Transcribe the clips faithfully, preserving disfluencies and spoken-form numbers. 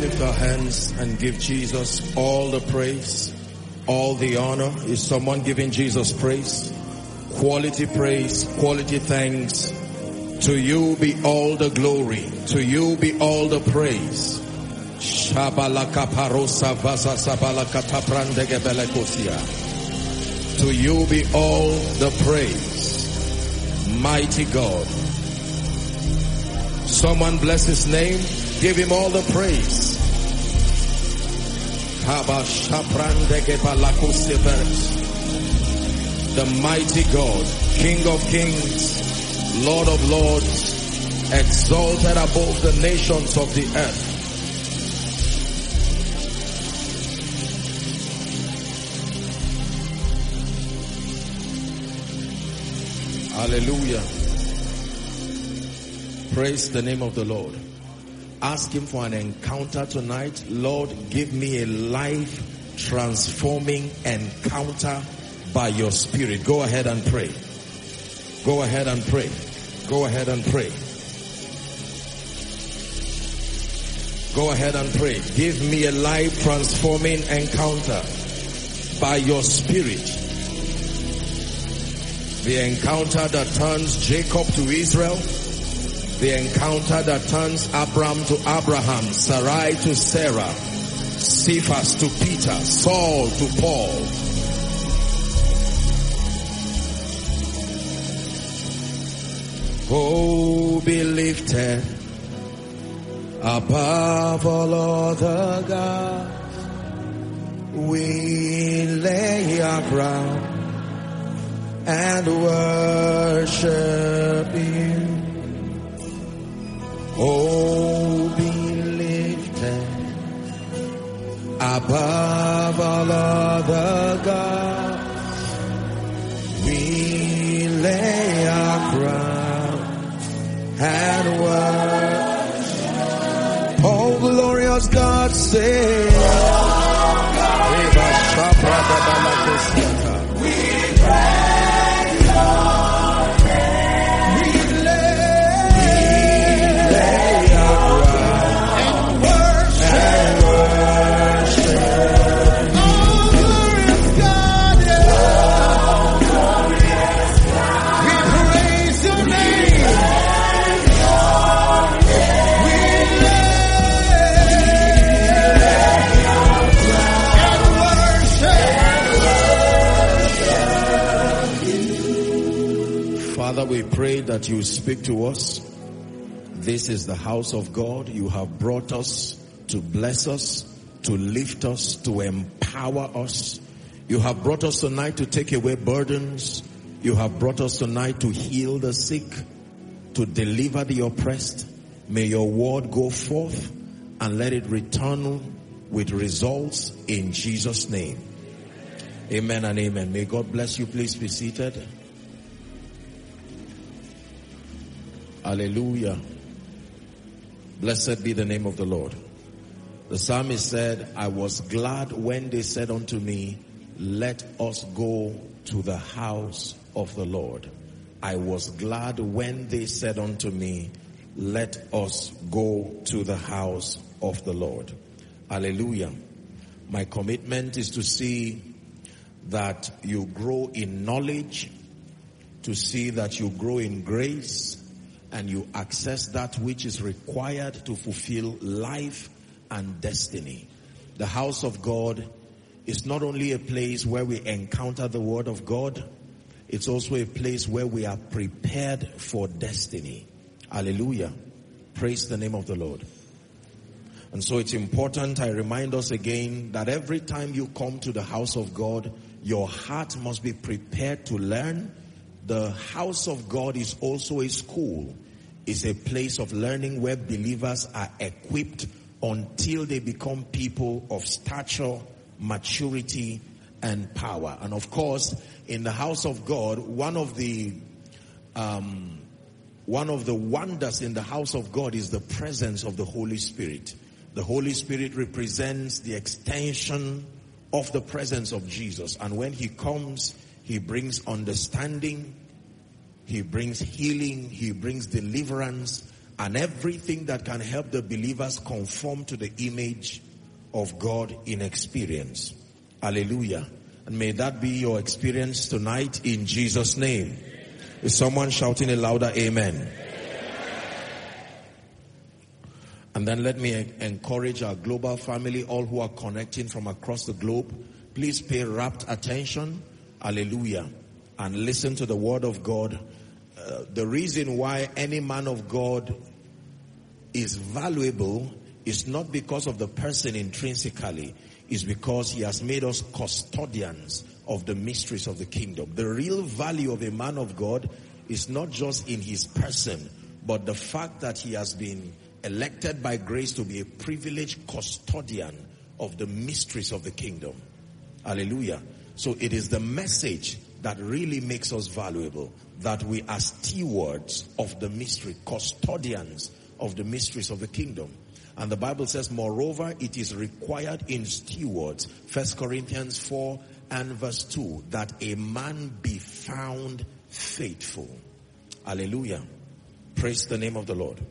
lift our hands and give Jesus all the praise, all the honor? Is someone giving Jesus praise? Quality praise, quality thanks. To you be all the glory. To you be all the praise. To you be all the praise. Mighty God. Someone bless his name. Give him all the praise. The mighty God, King of kings, Lord of lords, exalted above the nations of the earth. Hallelujah. Praise the name of the Lord. Ask him for an encounter tonight. Lord, give me a life transforming encounter by your Spirit. Go ahead and pray. Go ahead and pray. Go ahead and pray. Go ahead and pray. Give me a life transforming encounter by your Spirit. The encounter that turns Jacob to Israel. The encounter that turns Abram to Abraham, Sarai to Sarah, Cephas to Peter, Saul to Paul. Oh, be lifted above all other gods. We lay our crown and worship you. Oh, be lifted above all other gods. We lay our crown and worship. Oh, glorious God, say, we praise your name. We Father, we pray that you speak to us. This is the house of God. You have brought us to bless us, to lift us, to empower us. You have brought us tonight to take away burdens. You have brought us tonight to heal the sick, to deliver the oppressed. May your word go forth and let it return with results in Jesus' name. Amen and amen. May God bless you. Please be seated. Hallelujah. Blessed be the name of the Lord. The psalmist said, I was glad when they said unto me, let us go to the house of the Lord. I was glad when they said unto me, let us go to the house of the Lord. Hallelujah. My commitment is to see that you grow in knowledge, to see that you grow in grace, and you access that which is required to fulfill life and destiny. The house of God is not only a place where we encounter the word of God, it's also a place where we are prepared for destiny. Hallelujah. Praise the name of the Lord. And so it's important, I remind us again, that every time you come to the house of God, your heart must be prepared to learn. The house of God is also a school. It's a place of learning where believers are equipped until they become people of stature, maturity, and power. And of course, in the house of God, one of the um, one of the wonders in the house of God is the presence of the Holy Spirit. The Holy Spirit represents the extension of the presence of Jesus. And when he comes, he brings understanding, he brings healing, he brings deliverance, and everything that can help the believers conform to the image of God in experience. Hallelujah. And may that be your experience tonight in Jesus' name. Is someone shouting a louder amen? Amen. And then let me encourage our global family, all who are connecting from across the globe. Please pay rapt attention. Hallelujah. And listen to the word of God. Uh, the reason why any man of God is valuable is not because of the person intrinsically. It's because he has made us custodians of the mysteries of the kingdom. The real value of a man of God is not just in his person, but the fact that he has been elected by grace to be a privileged custodian of the mysteries of the kingdom. Hallelujah. So it is the message that really makes us valuable, that we are stewards of the mystery, custodians of the mysteries of the kingdom. And the Bible says, moreover, it is required in stewards, First Corinthians four and verse two, that a man be found faithful. Hallelujah. Praise the name of the Lord.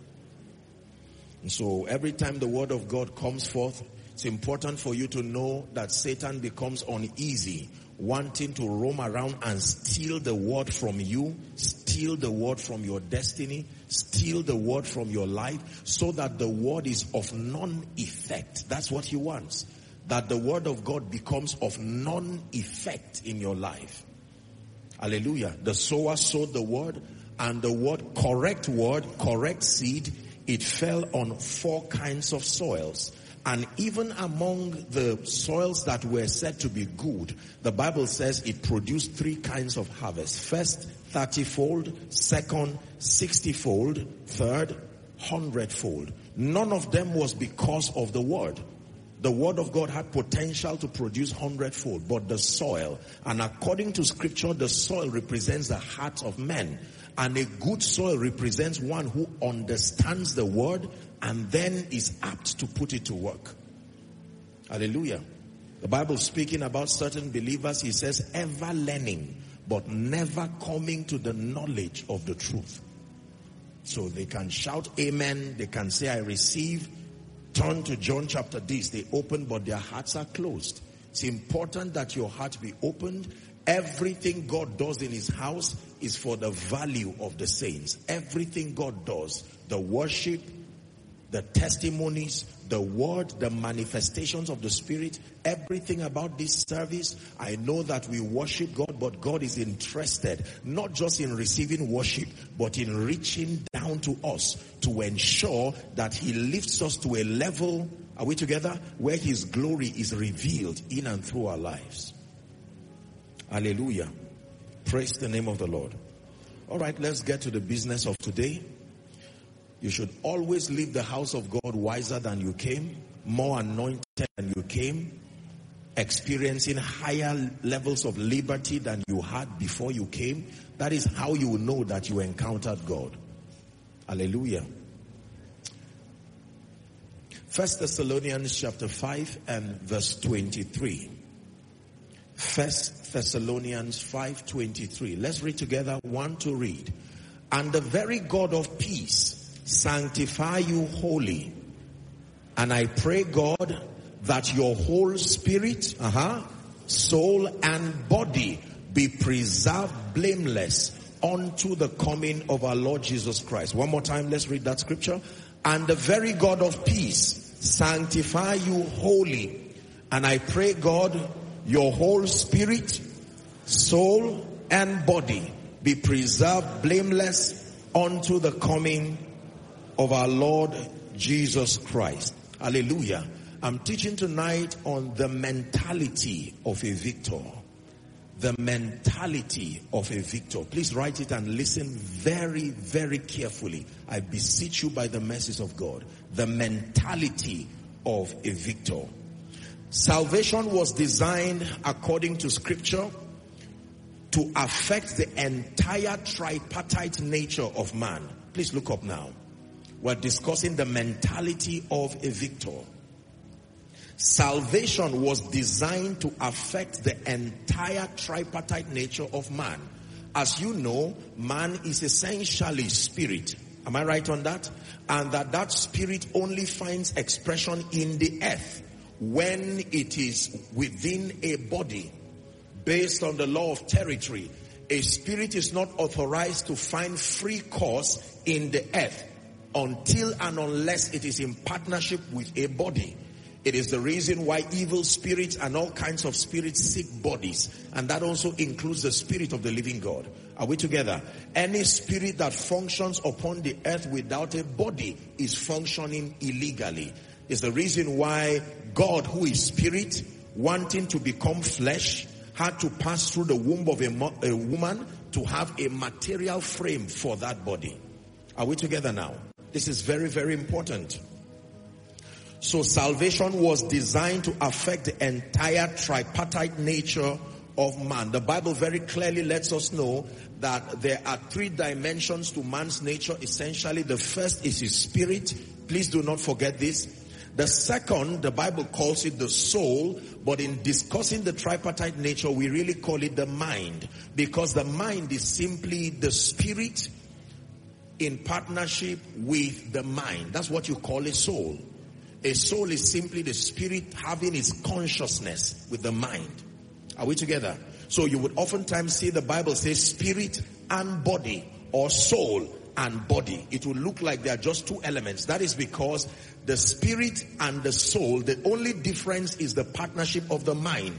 And so every time the word of God comes forth, it's important for you to know that Satan becomes uneasy, wanting to roam around and steal the word from you, steal the word from your destiny, steal the word from your life, so that the word is of non-effect. That's what he wants. That the word of God becomes of non-effect in your life. Hallelujah. The sower sowed the word, and the word, correct word, correct seed, it fell on four kinds of soils. And even among the soils that were said to be good, the Bible says it produced three kinds of harvest. First, thirty-fold. Second, sixty-fold. Third, hundredfold. None of them was because of the word. The word of God had potential to produce hundredfold, but the soil, and according to scripture, the soil represents the heart of men. And a good soil represents one who understands the word and then is apt to put it to work. Hallelujah. The Bible speaking about certain believers, he says, ever learning, but never coming to the knowledge of the truth. So they can shout amen, they can say I receive, turn to John chapter this, they open, but their hearts are closed. It's important that your heart be opened. Everything God does in his house is for the value of the saints. Everything God does, the worship, the testimonies, the word, the manifestations of the Spirit, everything about this service, I know that we worship God, but God is interested not just in receiving worship, but in reaching down to us to ensure that he lifts us to a level, are we together, where his glory is revealed in and through our lives. Hallelujah. Praise the name of the Lord. All right, let's get to the business of today. You should always leave the house of God wiser than you came, more anointed than you came, experiencing higher levels of liberty than you had before you came. That is how you will know that you encountered God. Hallelujah. First Thessalonians chapter five and verse twenty-three. First Thessalonians five twenty-three. Let's read together. One to read. And the very God of peace sanctify you wholly. And I pray, God, that your whole spirit, uh-huh, soul and body be preserved blameless unto the coming of our Lord Jesus Christ. One more time, let's read that scripture. And the very God of peace sanctify you wholly. And I pray, God, your whole spirit, soul, and body be preserved blameless unto the coming of our Lord Jesus Christ. Hallelujah. I'm teaching tonight on the mentality of a victor. The mentality of a victor. Please write it and listen very, very carefully. I beseech you by the mercies of God. The mentality of a victor. Salvation was designed according to scripture to affect the entire tripartite nature of man. Please look up now. We're discussing the mentality of a victor. Salvation was designed to affect the entire tripartite nature of man. As you know, man is essentially spirit. Am I right on that? And that that spirit only finds expression in the earth when it is within a body. Based on the law of territory, a spirit is not authorized to find free course in the earth until and unless it is in partnership with a body. It is the reason why evil spirits and all kinds of spirits seek bodies. And that also includes the spirit of the living God. Are we together? Any spirit that functions upon the earth without a body is functioning illegally. It's the reason why God, who is spirit, wanting to become flesh, had to pass through the womb of a, mo- a woman to have a material frame for that body. Are we together now? This is very, very important. So salvation was designed to affect the entire tripartite nature of man. The Bible very clearly lets us know that there are three dimensions to man's nature. Essentially, the first is his spirit. Please do not forget this. The second, the Bible calls it the soul, but in discussing the tripartite nature, we really call it the mind, because the mind is simply the spirit in partnership with the mind. That's what you call a soul. A soul is simply the spirit having its consciousness with the mind. Are we together? So you would oftentimes see the Bible say spirit and body, or soul and body. It will look like they are just two elements. That is because the spirit and the soul, the only difference is the partnership of the mind.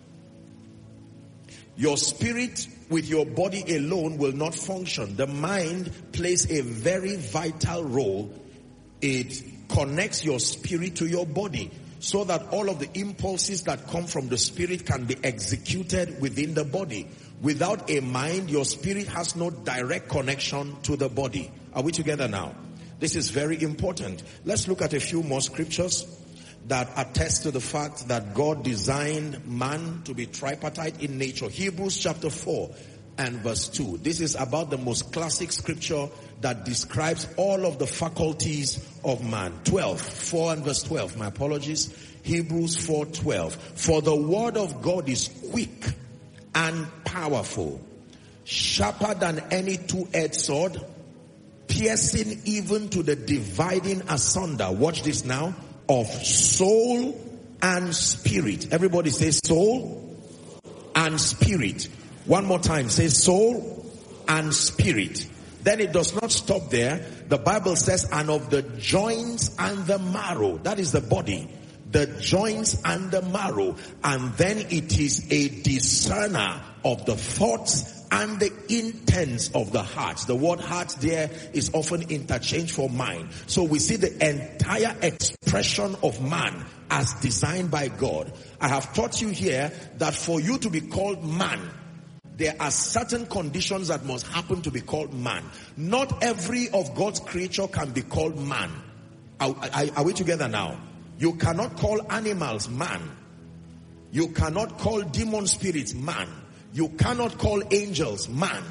Your spirit with your body alone will not function. The mind plays a very vital role. It connects your spirit to your body so that all of the impulses that come from the spirit can be executed within the body. Without a mind, your spirit has no direct connection to the body. Are we together now? This is very important. Let's look at a few more scriptures that attest to the fact that God designed man to be tripartite in nature. Hebrews chapter four and verse two. This is about the most classic scripture that describes all of the faculties of man. twelve, four and verse twelve. My apologies. Hebrews four twelve. For the word of God is quick and powerful, sharper than any two-edged sword, piercing even to the dividing asunder. Watch this now. Of soul and spirit. Everybody say soul and spirit. One more time. Say soul and spirit. Then it does not stop there. The Bible says, and of the joints and the marrow. That is the body. The joints and the marrow. And then it is a discerner of the thoughts and the intents of the heart. The word heart there is often interchanged for mind. So we see the entire expression of man as designed by God. I have taught you here that for you to be called man, there are certain conditions that must happen to be called man. Not every of God's creature can be called man. Are, are, are we together now? You cannot call animals man. You cannot call demon spirits man. You cannot call angels man.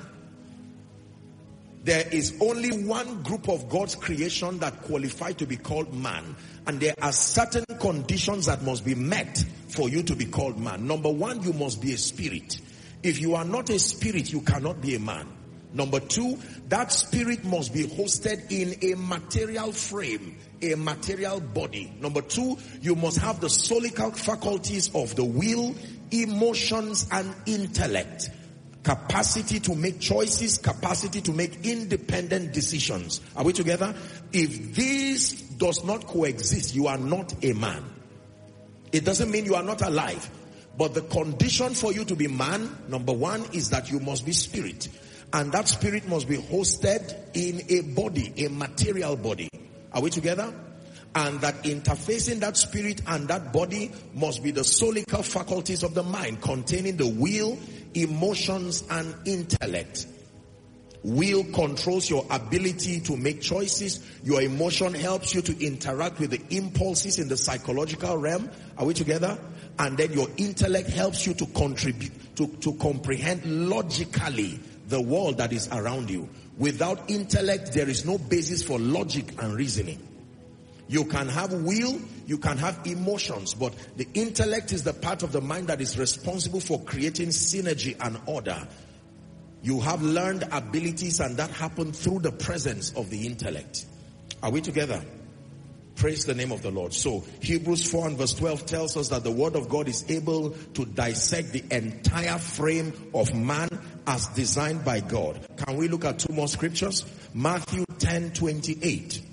There is only one group of God's creation that qualify to be called man. And there are certain conditions that must be met for you to be called man. Number one, you must be a spirit. If you are not a spirit, you cannot be a man. Number two, that spirit must be hosted in a material frame, a material body. Number two, you must have the solical faculties of the will, emotions, and intellect. Capacity to make choices, capacity to make independent decisions. Are we together? If this does not coexist, you are not a man. It doesn't mean you are not alive. But the condition for you to be man, number one, is that you must be spirit. And that spirit must be hosted in a body, a material body. Are we together? And that interfacing that spirit and that body must be the solical faculties of the mind, containing the will, emotions, and intellect. Will controls your ability to make choices. Your emotion helps you to interact with the impulses in the psychological realm. Are we together? And then your intellect helps you to contribute, to, to comprehend logically the world that is around you. Without intellect, there is no basis for logic and reasoning. You can have will, you can have emotions, but the intellect is the part of the mind that is responsible for creating synergy and order. You have learned abilities, and that happened through the presence of the intellect. Are we together? Praise the name of the Lord. So Hebrews four and verse twelve tells us that the word of God is able to dissect the entire frame of man as designed by God. Can we look at two more scriptures? Matthew ten twenty-eight.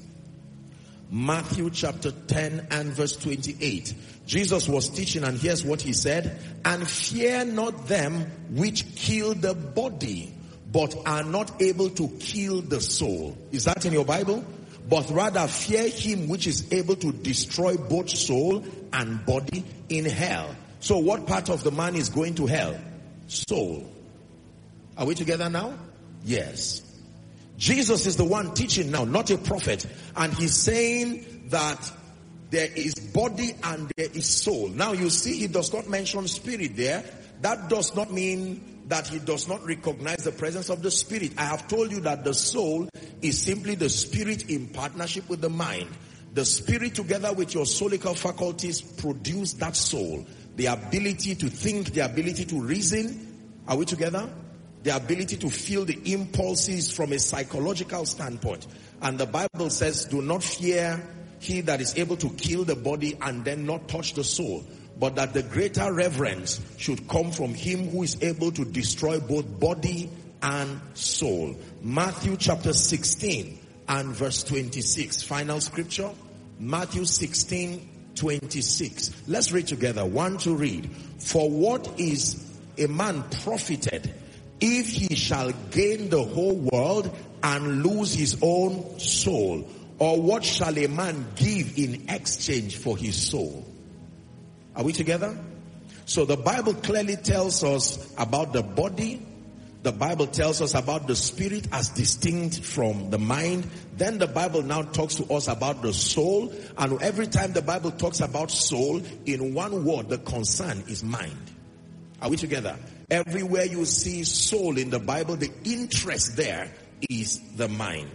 Matthew chapter ten and verse twenty-eight. Jesus was teaching, and here's what he said: and fear not them which kill the body, but are not able to kill the soul. Is that in your Bible? But rather fear him which is able to destroy both soul and body in hell. So what part of the man is going to hell? Soul. Are we together now? Yes. Jesus is the one teaching now, not a prophet. And he's saying that there is body and there is soul. Now you see, he does not mention spirit there. That does not mean that he does not recognize the presence of the spirit. I have told you that the soul is simply the spirit in partnership with the mind. The spirit together with your soulical faculties produce that soul. The ability to think, the ability to reason. Are we together? The ability to feel the impulses from a psychological standpoint. And the Bible says, do not fear he that is able to kill the body and then not touch the soul, but that the greater reverence should come from him who is able to destroy both body and soul. Matthew chapter sixteen and verse twenty-six. Final scripture. Matthew sixteen twenty-six. Let's read together. One to read. For what is a man profited if he shall gain the whole world and lose his own soul? Or what shall a man give in exchange for his soul? Are we together? So the Bible clearly tells us about the body. The Bible tells us about the spirit as distinct from the mind. Then the Bible now talks to us about the soul. And every time the Bible talks about soul, in one word, the concern is mind. Are we together? Everywhere you see soul in the Bible, the interest there is the mind.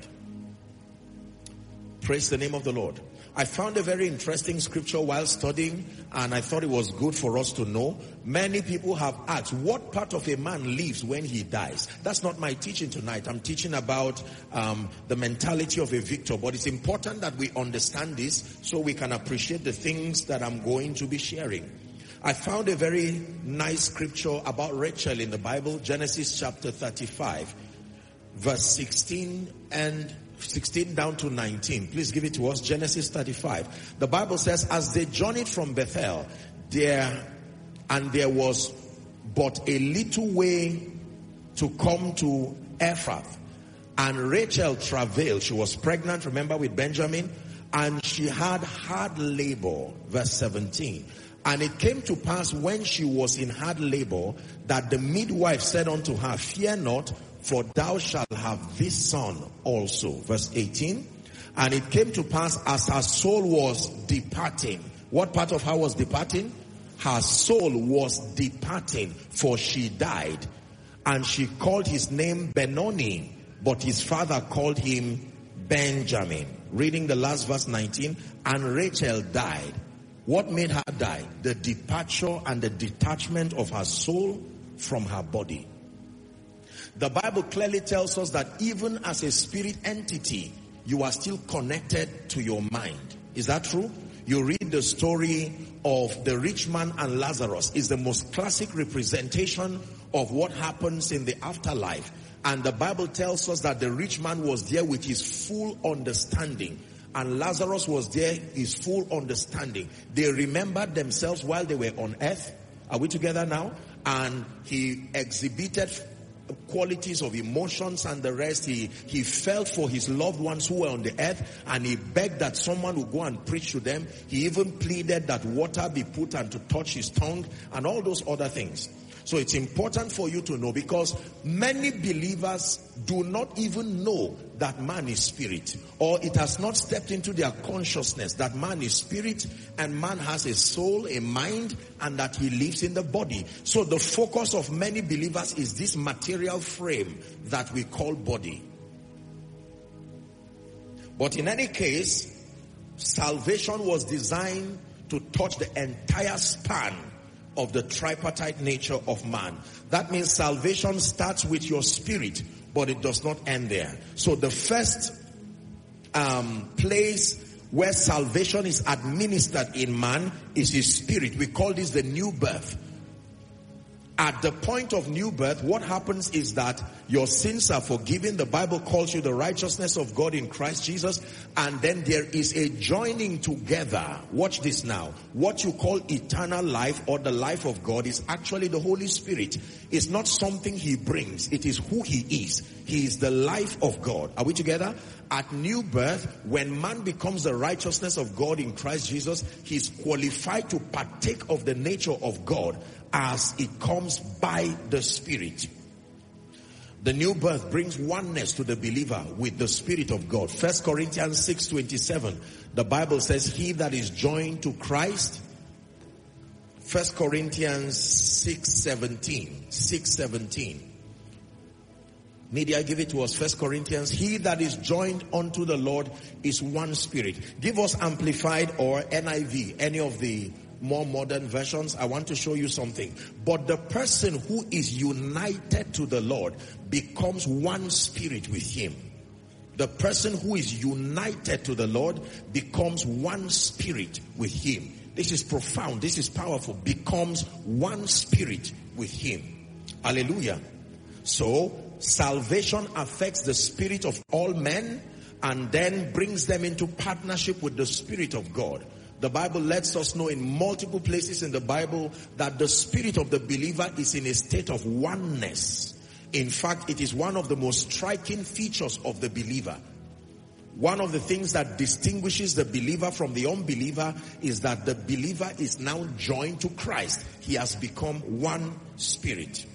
Praise the name of the Lord. I found a very interesting scripture while studying, and I thought it was good for us to know. Many people have asked, what part of a man lives when he dies? That's not my teaching tonight. I'm teaching about um, the mentality of a victor. But it's important that we understand this so we can appreciate the things that I'm going to be sharing. I found a very nice scripture about Rachel in the Bible, Genesis chapter thirty-five, verse sixteen and sixteen down to nineteen. Please give it to us. Genesis thirty-five. The Bible says, as they journeyed from Bethel, there and there was but a little way to come to Ephrath, and Rachel travailed. She was pregnant, remember, with Benjamin, and she had hard labor. Verse seventeen. And it came to pass when she was in hard labor that the midwife said unto her, fear not, for thou shalt have this son also. Verse eighteen. And it came to pass as her soul was departing. What part of her was departing? Her soul was departing, for she died. And she called his name Benoni, but his father called him Benjamin. Reading the last verse nineteen. And Rachel died. What made her die? The departure and the detachment of her soul from her body. The Bible clearly tells us that even as a spirit entity, you are still connected to your mind. Is that true? You read the story of the rich man and Lazarus. It's the most classic representation of what happens in the afterlife. And the Bible tells us that the rich man was there with his full understanding. And Lazarus was there, his full understanding. They remembered themselves while they were on earth. Are we together now? And he exhibited qualities of emotions and the rest. He, he felt for his loved ones who were on the earth, and he begged that someone would go and preach to them. He even pleaded that water be put and to touch his tongue and all those other things. So it's important for you to know, because many believers do not even know that man is spirit, or it has not stepped into their consciousness that man is spirit and man has a soul, a mind, and that he lives in the body. So the focus of many believers is this material frame that we call body. But in any case, salvation was designed to touch the entire span of the tripartite nature of man. That means salvation starts with your spirit, but it does not end there. So the first um, place where salvation is administered in man is his spirit. We call this the new birth. At the point of new birth, what happens is that your sins are forgiven. The Bible calls you the righteousness of God in Christ Jesus. And then there is a joining together. Watch this now. What you call eternal life or the life of God is actually the Holy Spirit. It's not something he brings. It is who he is. He is the life of God. Are we together? At new birth, when man becomes the righteousness of God in Christ Jesus, he's qualified to partake of the nature of God as it comes by the Spirit. The new birth brings oneness to the believer with the Spirit of God. First Corinthians six twenty-seven, the Bible says, he that is joined to Christ. First Corinthians six seventeen. six seventeen. Media, give it to us. First Corinthians, he that is joined unto the Lord is one spirit. Give us Amplified or N I V, any of the more modern versions. I want to show you something. But the person who is united to the Lord becomes one spirit with him. The person who is united to the Lord becomes one spirit with him. This is profound. This is powerful. Becomes one spirit with him. Hallelujah. So, salvation affects the spirit of all men and then brings them into partnership with the Spirit of God. The Bible lets us know in multiple places in the Bible that the spirit of the believer is in a state of oneness. In fact, it is one of the most striking features of the believer. One of the things that distinguishes the believer from the unbeliever is that the believer is now joined to Christ. He has become one spirit.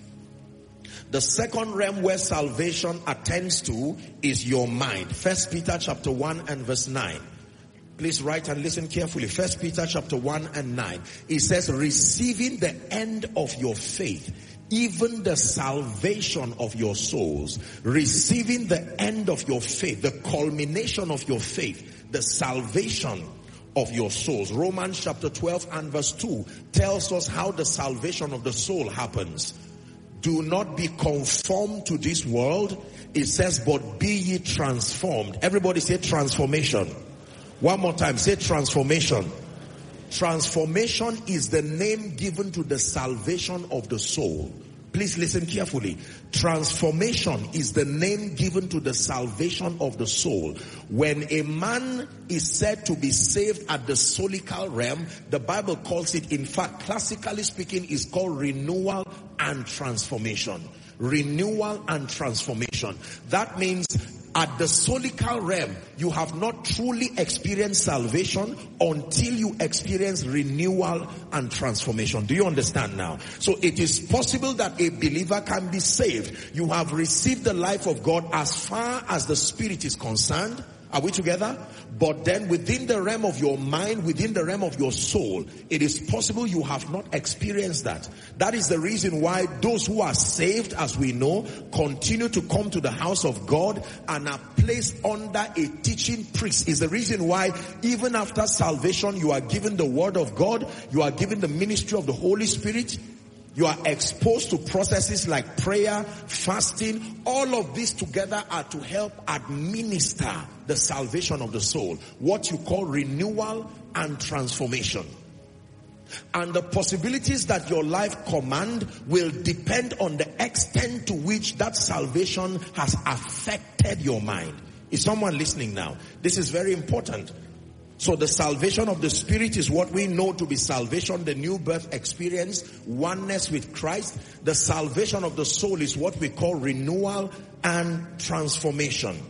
The second realm where salvation attends to is your mind. First Peter chapter one and verse nine. Please write and listen carefully. First Peter chapter one and nine. It says, receiving the end of your faith, even the salvation of your souls. Receiving the end of your faith, the culmination of your faith, the salvation of your souls. Romans chapter twelve and verse two tells us how the salvation of the soul happens. Do not be conformed to this world. It says, but be ye transformed. Everybody say transformation. One more time, say transformation. Transformation is the name given to the salvation of the soul. Please listen carefully. Transformation is the name given to the salvation of the soul. When a man is said to be saved at the soulical realm, the Bible calls it, in fact, classically speaking, is called renewal and transformation. Renewal and transformation. That means at the soulical realm, you have not truly experienced salvation until you experience renewal and transformation. Do you understand now? So it is possible that a believer can be saved. You have received the life of God as far as the spirit is concerned. Are we together? But then within the realm of your mind, within the realm of your soul, it is possible you have not experienced that. That is the reason why those who are saved, as we know, continue to come to the house of God and are placed under a teaching priest. Is the reason why even after salvation, you are given the word of God, you are given the ministry of the Holy Spirit. You are exposed to processes like prayer, fasting. All of these together are to help administer the salvation of the soul. What you call renewal and transformation. And the possibilities that your life command will depend on the extent to which that salvation has affected your mind. Is someone listening now? This is very important. So the salvation of the spirit is what we know to be salvation, the new birth experience, oneness with Christ. The salvation of the soul is what we call renewal and transformation.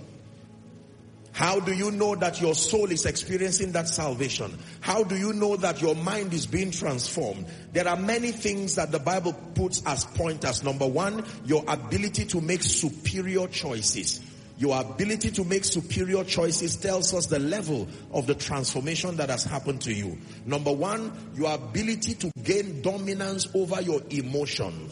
How do you know that your soul is experiencing that salvation? How do you know that your mind is being transformed? There are many things that the Bible puts as pointers. Number one, your ability to make superior choices. Your ability to make superior choices tells us the level of the transformation that has happened to you. Number one, your ability to gain dominance over your emotions.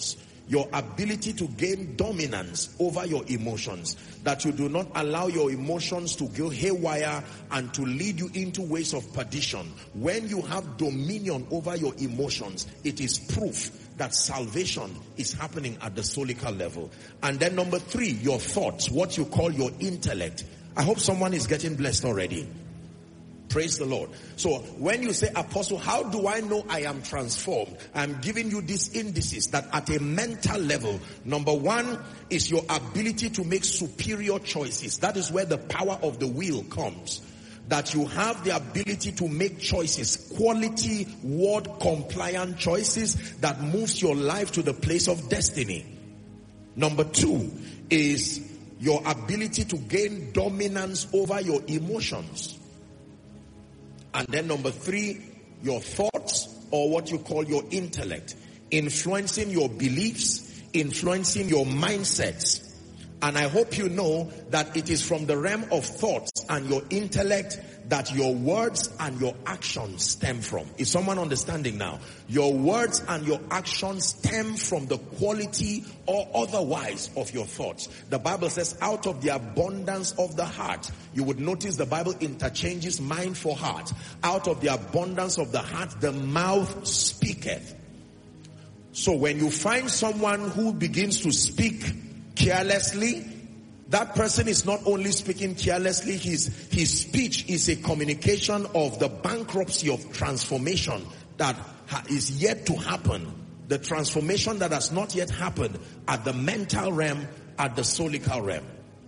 your ability to gain dominance over your emotions, that you do not allow your emotions to go haywire and to lead you into ways of perdition. When you have dominion over your emotions, it is proof that salvation is happening at the solical level. And then number three, your thoughts, what you call your intellect. I hope someone is getting blessed already. Praise the Lord. So when you say, Apostle, how do I know I am transformed? I'm giving you these indices that at a mental level, number one is your ability to make superior choices. That is where the power of the will comes. That you have the ability to make choices, quality, word compliant choices that moves your life to the place of destiny. Number two is your ability to gain dominance over your emotions. And then number three, your thoughts, or what you call your intellect, influencing your beliefs, influencing your mindsets. And I hope you know that it is from the realm of thoughts and your intellect that your words and your actions stem from. Is someone understanding now? Your words and your actions stem from the quality or otherwise of your thoughts. The Bible says out of the abundance of the heart, you would notice the Bible interchanges mind for heart. Out of the abundance of the heart, the mouth speaketh. So when you find someone who begins to speak carelessly, that person is not only speaking carelessly, his, his speech is a communication of the bankruptcy of transformation that is yet to happen. The transformation that has not yet happened at the mental realm, at the solical realm.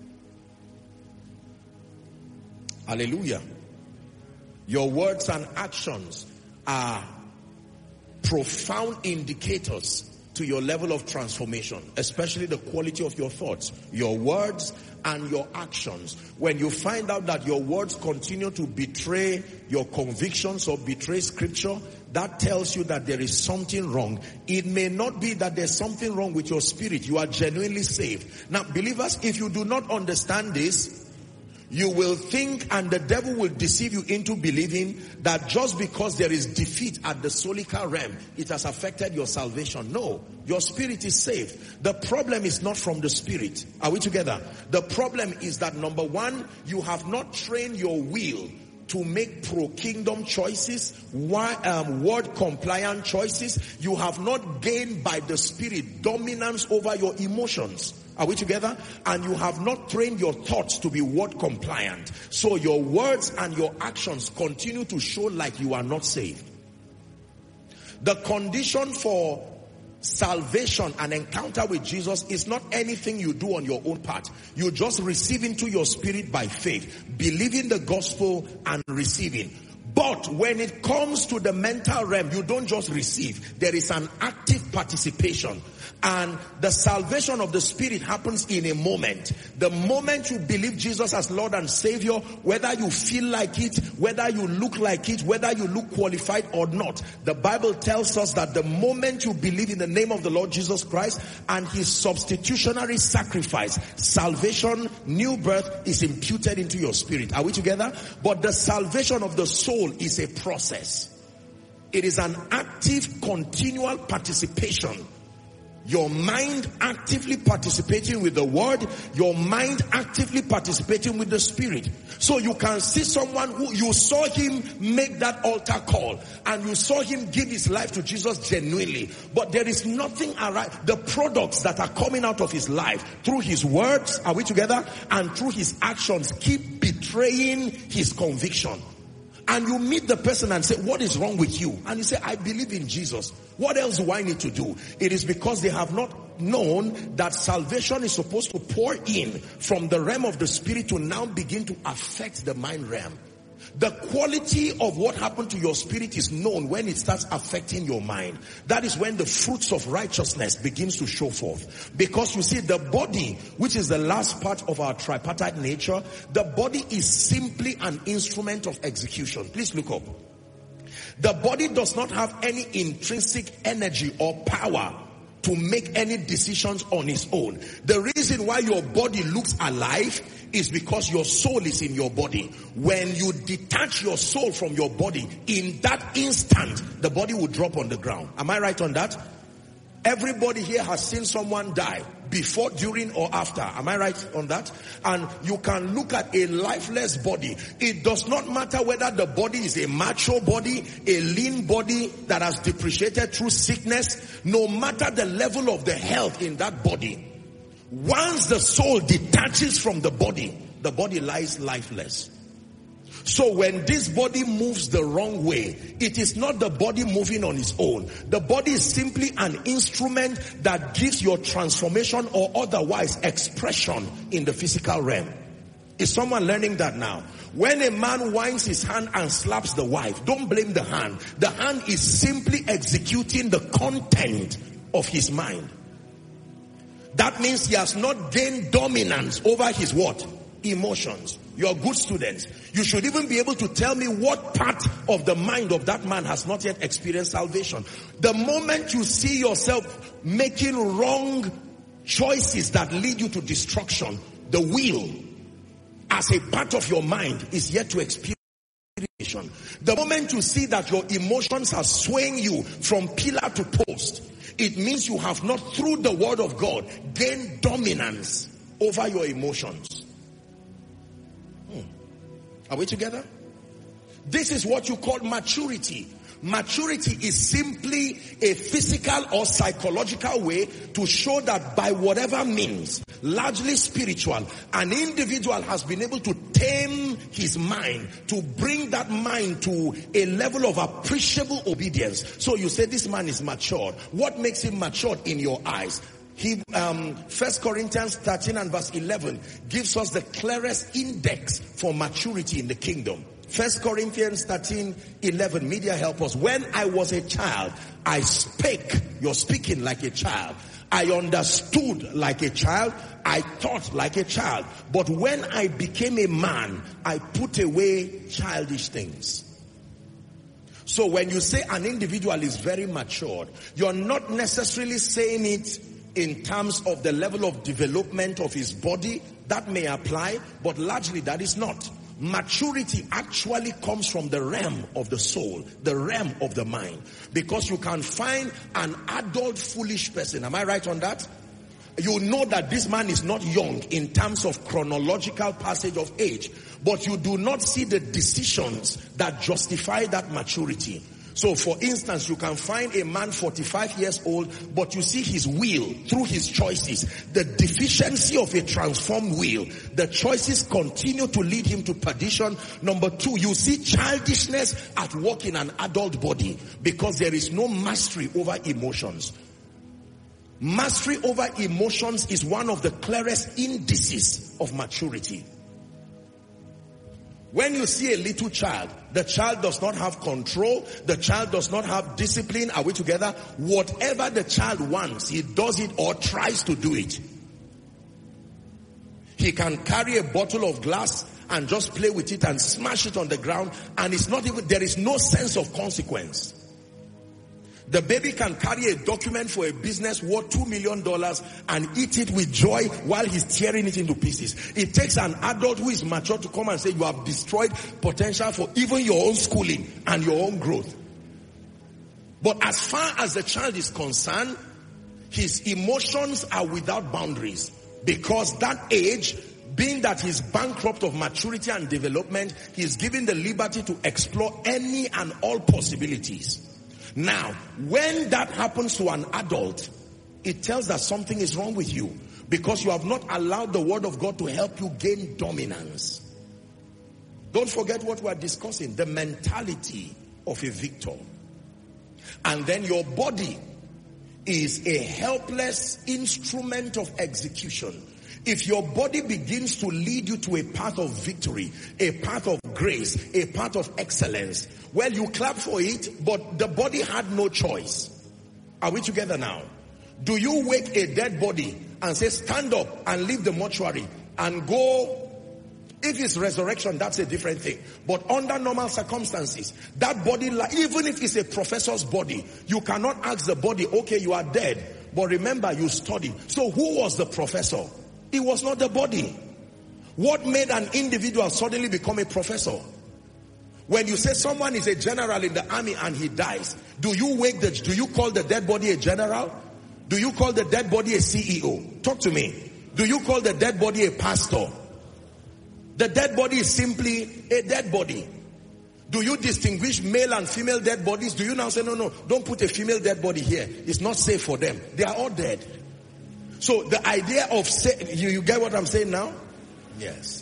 Hallelujah. Your words and actions are profound indicators to your level of transformation, especially the quality of your thoughts, your words and your actions. When you find out that your words continue to betray your convictions or betray scripture, that tells you that there is something wrong. It may not be that there's something wrong with your spirit. You are genuinely saved. Now, believers, if you do not understand this, you will think, and the devil will deceive you into believing that just because there is defeat at the solical realm, it has affected your salvation. No, your spirit is saved. The problem is not from the spirit. Are we together? The problem is that, number one, you have not trained your will to make pro-kingdom choices, um, word-compliant choices. You have not gained by the spirit dominance over your emotions. Are we together? And you have not trained your thoughts to be word compliant. So your words and your actions continue to show like you are not saved. The condition for salvation and encounter with Jesus is not anything you do on your own part. You just receive into your spirit by faith, believing the gospel and receiving. But when it comes to the mental realm, you don't just receive. There is an active participation. And the salvation of the spirit happens in a moment. The moment you believe Jesus as Lord and Savior, whether you feel like it, whether you look like it, whether you look qualified or not, the Bible tells us that the moment you believe in the name of the Lord Jesus Christ and his substitutionary sacrifice, salvation, new birth is imputed into your spirit. Are we together? But the salvation of the soul is a process. It is an active, continual participation. Your mind actively participating with the word, your mind actively participating with the spirit. So you can see someone who you saw him make that altar call and you saw him give his life to Jesus genuinely, but there is nothing around the products that are coming out of his life through his words, are we together, and through his actions keep betraying his conviction. And you meet the person and say, what is wrong with you? And you say, I believe in Jesus. What else do I need to do? It is because they have not known that salvation is supposed to pour in from the realm of the spirit to now begin to affect the mind realm. The quality of what happened to your spirit is known when it starts affecting your mind. That is when the fruits of righteousness begins to show forth. Because you see, the body, which is the last part of our tripartite nature, the body is simply an instrument of execution. Please look up. The body does not have any intrinsic energy or power to make any decisions on its own. The reason why your body looks alive is because your soul is in your body. When you detach your soul from your body, in that instant, the body will drop on the ground. Am I right on that? Everybody here has seen someone die, before, during, or after. Am I right on that? And you can look at a lifeless body. It does not matter whether the body is a macho body, a lean body that has depreciated through sickness. No matter the level of the health in that body, once the soul detaches from the body, the body lies lifeless. So when this body moves the wrong way, it is not the body moving on its own. The body is simply an instrument that gives your transformation or otherwise expression in the physical realm. Is someone learning that now? When a man winds his hand and slaps the wife, don't blame the hand. The hand is simply executing the content of his mind. That means he has not gained dominance over his what? Emotions. You're good students. You should even be able to tell me what part of the mind of that man has not yet experienced salvation. The moment you see yourself making wrong choices that lead you to destruction, the will as a part of your mind is yet to experience. The moment you see that your emotions are swaying you from pillar to post, it means you have not, through the word of God, gained dominance over your emotions. Hmm. Are we together? This is what you call maturity. Maturity is simply a physical or psychological way to show that by whatever means, largely spiritual, an individual has been able to tame his mind, to bring that mind to a level of appreciable obedience. So you say this man is matured. What makes him matured in your eyes? He, um, First Corinthians thirteen and verse eleven gives us the clearest index for maturity in the kingdom. First Corinthians thirteen eleven, media help us. When I was a child, I spake. You're speaking like a child. I understood like a child. I thought like a child. But when I became a man, I put away childish things. So when you say an individual is very matured, you're not necessarily saying it in terms of the level of development of his body. That may apply, but largely that is not. Maturity actually comes from the realm of the soul, the realm of the mind. Because you can find an adult foolish person. Am I right on that? You know that this man is not young in terms of chronological passage of age, but you do not see the decisions that justify that maturity. So for instance, you can find a man forty-five years old, but you see his will through his choices, the deficiency of a transformed will. The choices continue to lead him to perdition. Number two, you see childishness at work in an adult body because there is no mastery over emotions. Mastery over emotions is one of the clearest indices of maturity. When you see a little child, the child does not have control, the child does not have discipline. Are we together? Whatever the child wants, he does it or tries to do it. He can carry a bottle of glass and just play with it and smash it on the ground, and it's not even, there is no sense of consequence. The baby can carry a document for a business worth two million dollars and eat it with joy while he's tearing it into pieces. It takes an adult who is mature to come and say, you have destroyed potential for even your own schooling and your own growth. But as far as the child is concerned, his emotions are without boundaries. Because that age, being that he's bankrupt of maturity and development, he's given the liberty to explore any and all possibilities. Now, when that happens to an adult, it tells that something is wrong with you because you have not allowed the word of God to help you gain dominance. Don't forget what we are discussing, the mentality of a victor. And then your body is a helpless instrument of execution. If your body begins to lead you to a path of victory, a path of grace, a path of excellence, well, you clap for it, but the body had no choice. Are we together now? Do you wake a dead body and say, stand up and leave the mortuary and go? If it's resurrection, that's a different thing. But under normal circumstances, that body, even if it's a professor's body, you cannot ask the body, okay, you are dead, but remember you studied. So who was the professor? It was not the body. What made an individual suddenly become a professor? When you say someone is a general in the army and he dies, do you wake the, do you call the dead body a general? Do you call the dead body a C E O? Talk to me. Do you call the dead body a pastor? The dead body is simply a dead body. Do you distinguish male and female dead bodies? Do you now say, no, no, don't put a female dead body here. It's not safe for them. They are all dead. So the idea of, say, you, you get what I'm saying now? Yes.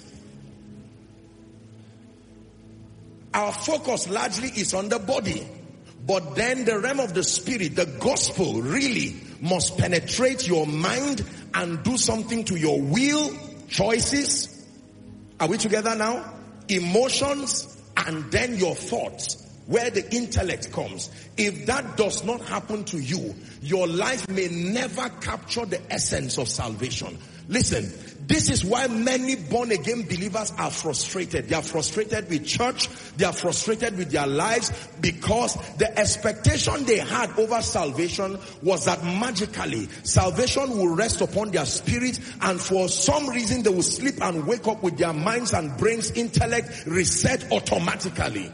Our focus largely is on the body. But then the realm of the spirit, the gospel really must penetrate your mind and do something to your will, choices. Are we together now? Emotions, and then your thoughts, where the intellect comes. If that does not happen to you, your life may never capture the essence of salvation. Listen, this is why many born again believers are frustrated. They are frustrated with church. They are frustrated with their lives because the expectation they had over salvation was that magically salvation will rest upon their spirit, and for some reason they will sleep and wake up with their minds and brains, intellect reset automatically.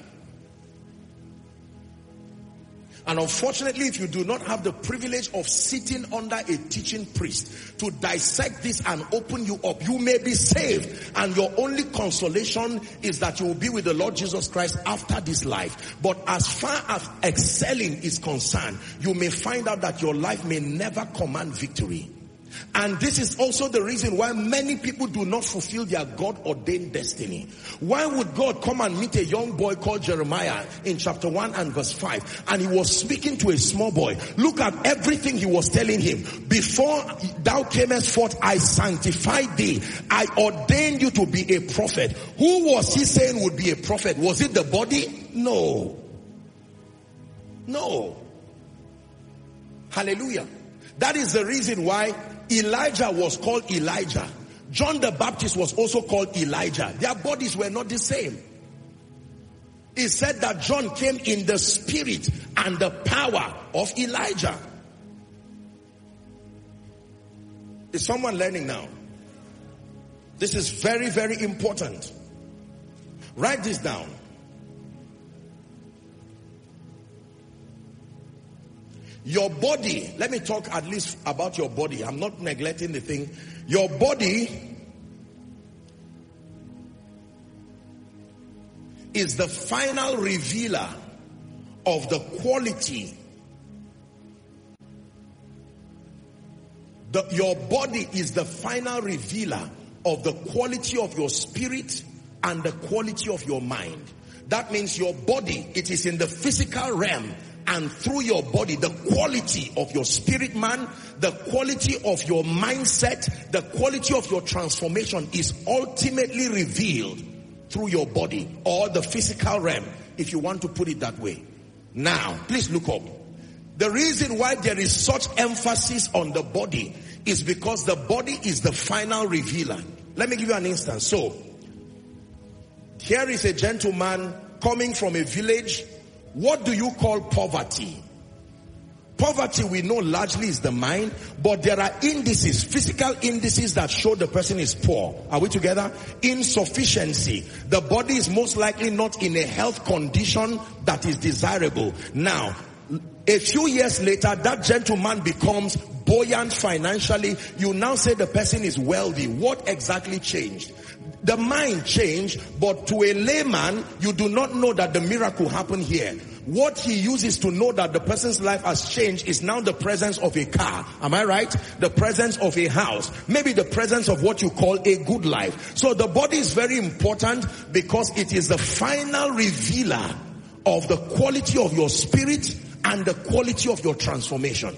And unfortunately, if you do not have the privilege of sitting under a teaching priest to dissect this and open you up, you may be saved, and your only consolation is that you will be with the Lord Jesus Christ after this life. But as far as excelling is concerned, you may find out that your life may never command victory. And this is also the reason why many people do not fulfill their God-ordained destiny. Why would God come and meet a young boy called Jeremiah in chapter one and verse five, and he was speaking to a small boy? Look at everything he was telling him. Before thou camest forth, I sanctified thee. I ordained you to be a prophet. Who was he saying would be a prophet? Was it the body? No. No. Hallelujah. That is the reason why Elijah was called Elijah. John the Baptist was also called Elijah. Their bodies were not the same. It said that John came in the spirit and the power of Elijah. Is someone learning now? This is very, very important. Write this down. Your body, let me talk at least about your body. I'm not neglecting the thing. Your body is the final revealer of the quality. The, your body is the final revealer of the quality of your spirit and the quality of your mind. That means your body, it is in the physical realm. And through your body, the quality of your spirit man, the quality of your mindset, the quality of your transformation is ultimately revealed through your body, or the physical realm, if you want to put it that way. Now, please look up. The reason why there is such emphasis on the body is because the body is the final revealer. Let me give you an instance. So, here is a gentleman coming from a village. What do you call poverty? Poverty, we know largely is the mind, but there are indices, physical indices that show the person is poor. Are we together? Insufficiency. The body is most likely not in a health condition that is desirable. Now, a few years later, that gentleman becomes buoyant financially. You now say the person is wealthy. What exactly changed? The mind changed, but to a layman, you do not know that the miracle happened here. What he uses to know that the person's life has changed is now the presence of a car. Am I right? The presence of a house. Maybe the presence of what you call a good life. So the body is very important because it is the final revealer of the quality of your spirit and the quality of your transformation.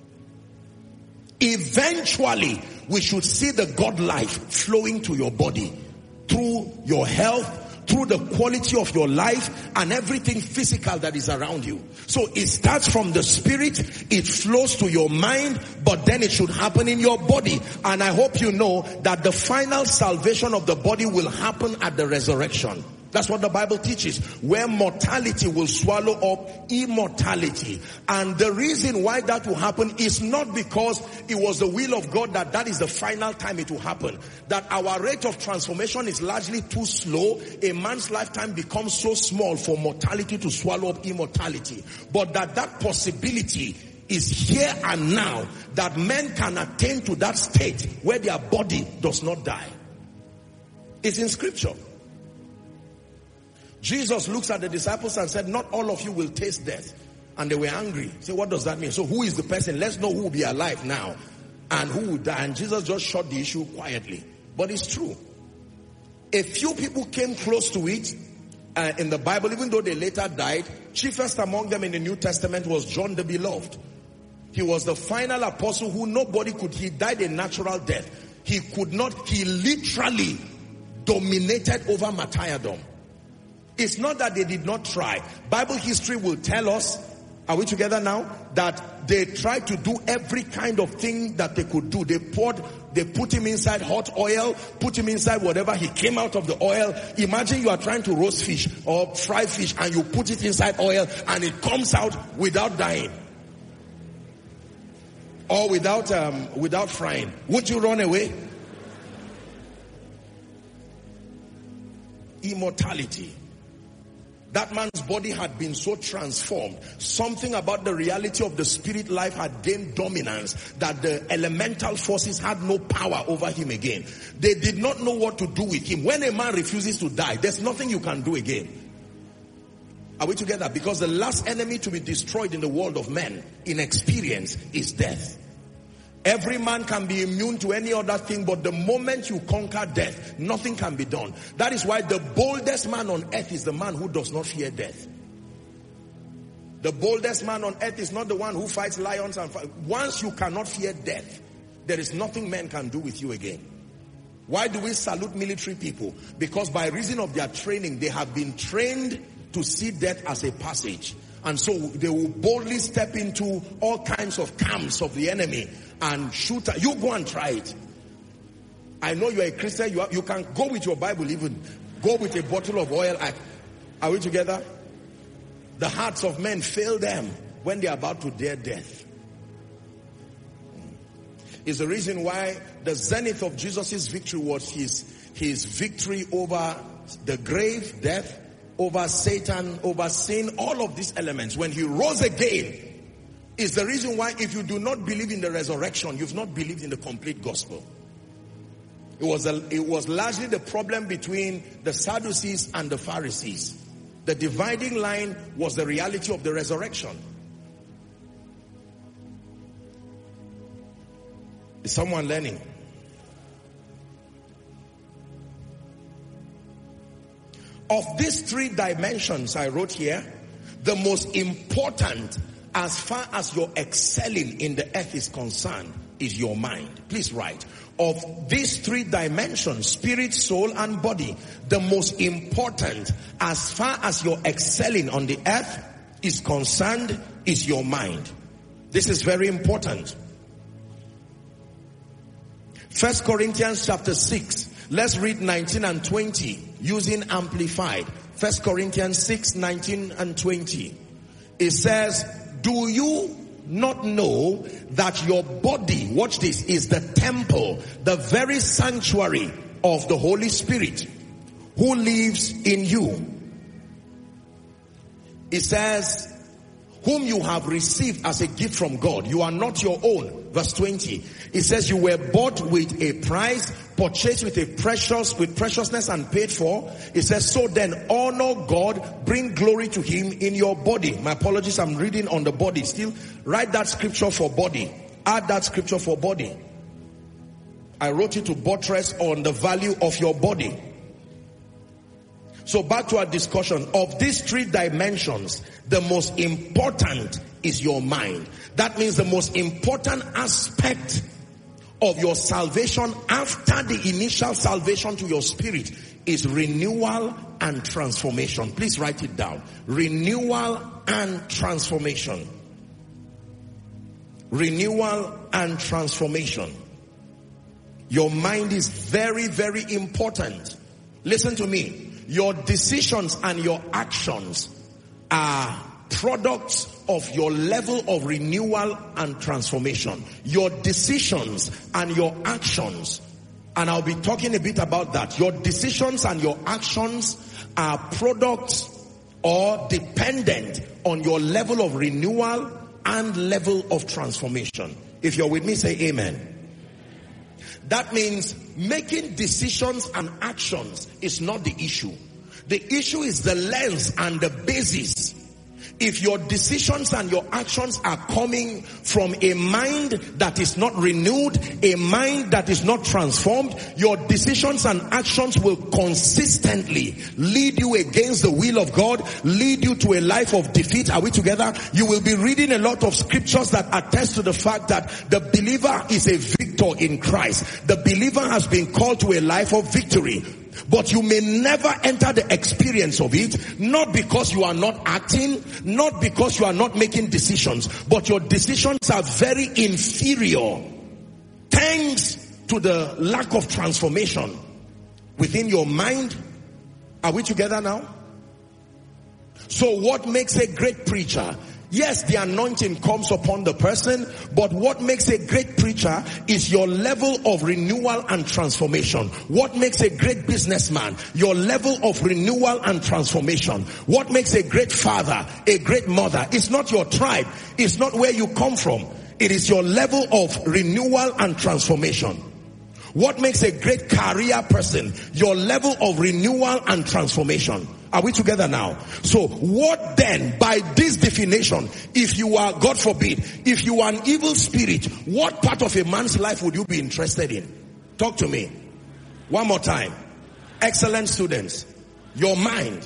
Eventually, we should see the God life flowing to your body through your health, through the quality of your life and everything physical that is around you. So it starts from the spirit, it flows to your mind, but then it should happen in your body. And I hope you know that the final salvation of the body will happen at the resurrection. That's what the Bible teaches, where mortality will swallow up immortality. And the reason why that will happen is not because it was the will of God that that is the final time it will happen. That our rate of transformation is largely too slow. A man's lifetime becomes so small for mortality to swallow up immortality. But that that possibility is here and now, that men can attain to that state where their body does not die. It's in scripture. Jesus looks at the disciples and said, not all of you will taste death. And they were angry. So what does that mean? So who is the person? Let's know who will be alive now and who will die. And Jesus just shut the issue quietly. But it's true. A few people came close to it uh, in the Bible, even though they later died. Chiefest among them in the New Testament was John the Beloved. He was the final apostle who nobody could. He died a natural death. He could not, he literally dominated over martyrdom. It's not that they did not try. Bible history will tell us, are we together now? That they tried to do every kind of thing that they could do. They poured, they put him inside hot oil, put him inside whatever. He came out of the oil. Imagine you are trying to roast fish or fry fish and you put it inside oil and it comes out without dying. Or without, um, without frying. Would you run away? Immortality. That man's body had been so transformed. Something about the reality of the spirit life had gained dominance, that the elemental forces had no power over him again. They did not know what to do with him. When a man refuses to die, there's nothing you can do again. Are we together? Because the last enemy to be destroyed in the world of men, in experience, is death. Every man can be immune to any other thing, but the moment you conquer death, nothing can be done. That is why the boldest man on earth is the man who does not fear death. The boldest man on earth is not the one who fights lions and fight. Once you cannot fear death, there is nothing men can do with you again. Why do we salute military people? Because by reason of their training, they have been trained to see death as a passage. And so they will boldly step into all kinds of camps of the enemy and shoot. You go and try it. I know you're a Christian. You, are, you can go with your Bible even. Go with a bottle of oil. Are we together? The hearts of men fail them when they are about to dare death. It's the reason why the zenith of Jesus' victory was his, his victory over the grave, death, over Satan, over sin, all of these elements. When he rose again, is the reason why if you do not believe in the resurrection, you've not believed in the complete gospel. It was, a, it was largely the problem between the Sadducees and the Pharisees. The dividing line was the reality of the resurrection. Is someone learning? Of these three dimensions I wrote here, the most important as far as your excelling in the earth is concerned is your mind. Please write. Of these three dimensions, spirit, soul, and body, the most important as far as your excelling on the earth is concerned is your mind. This is very important. First Corinthians chapter six. Let's read nineteen and twenty using Amplified. First Corinthians six, nineteen and twenty. It says, do you not know that your body, watch this, is the temple, the very sanctuary of the Holy Spirit who lives in you? It says, whom you have received as a gift from God. You are not your own. Verse twenty. It says you were bought with a price, purchased with a precious, with preciousness and paid for. It says, so then honor God, bring glory to him in your body. My apologies, I'm reading on the body still. Write that scripture for body. Add that scripture for body. I wrote it to buttress on the value of your body. So back to our discussion. Of these three dimensions, the most important is your mind. That means the most important aspect of your salvation after the initial salvation to your spirit is renewal and transformation. Please write it down. Renewal and transformation. Renewal and transformation. Your mind is very, very important. Listen to me. Your decisions and your actions are products of your level of renewal and transformation. Your decisions and your actions, and I'll be talking a bit about that. Your decisions and your actions are products or dependent on your level of renewal and level of transformation. If you're with me, say amen. That means making decisions and actions is not the issue. The issue is the lens and the basis. If your decisions and your actions are coming from a mind that is not renewed, a mind that is not transformed, your decisions and actions will consistently lead you against the will of God, lead you to a life of defeat. Are we together? You will be reading a lot of scriptures that attest to the fact that the believer is a victor in Christ. The believer has been called to a life of victory. But you may never enter the experience of it, not because you are not acting, not because you are not making decisions, but your decisions are very inferior, thanks to the lack of transformation within your mind. Are we together now? So what makes a great preacher? Yes, the anointing comes upon the person, but what makes a great preacher is your level of renewal and transformation. What makes a great businessman? Your level of renewal and transformation. What makes a great father, a great mother? It's not your tribe. It's not where you come from. It is your level of renewal and transformation. What makes a great career person? Your level of renewal and transformation. Are we together now? So what then, by this definition, if you are, God forbid, if you are an evil spirit, what part of a man's life would you be interested in? Talk to me. One more time. Excellent students. Your mind.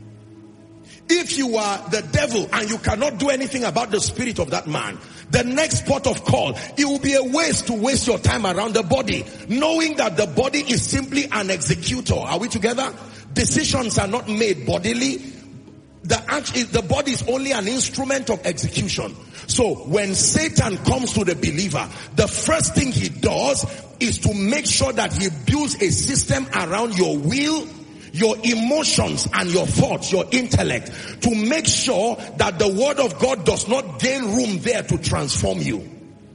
If you are the devil and you cannot do anything about the spirit of that man, the next port of call, it will be a waste to waste your time around the body, knowing that the body is simply an executor. Are we together? Decisions are not made bodily. The act is, the body is only an instrument of execution. So when Satan comes to the believer, the first thing he does is to make sure that he builds a system around your will, your emotions and your thoughts, your intellect, to make sure that the word of God does not gain room there to transform you.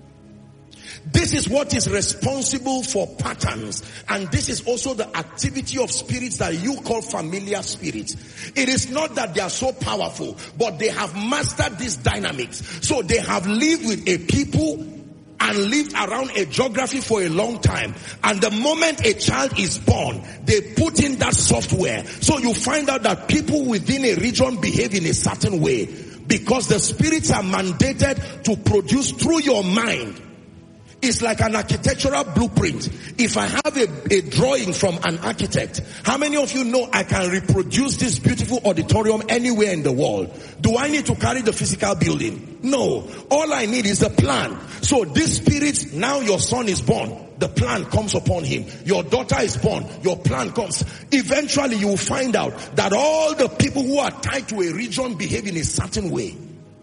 This is what is responsible for patterns, and this is also the activity of spirits that you call familiar spirits. It is not that they are so powerful, but they have mastered these dynamics. So they have lived with a people and lived around a geography for a long time. And the moment a child is born, they put in that software. So you find out that people within a region behave in a certain way, because the spirits are mandated to produce through your mind. It's like an architectural blueprint. If I have a, a drawing from an architect, how many of you know I can reproduce this beautiful auditorium anywhere in the world? Do I need to carry the physical building? No. All I need is a plan. So this spirit, now your son is born, the plan comes upon him. Your daughter is born, your plan comes. Eventually you will find out that all the people who are tied to a region behave in a certain way.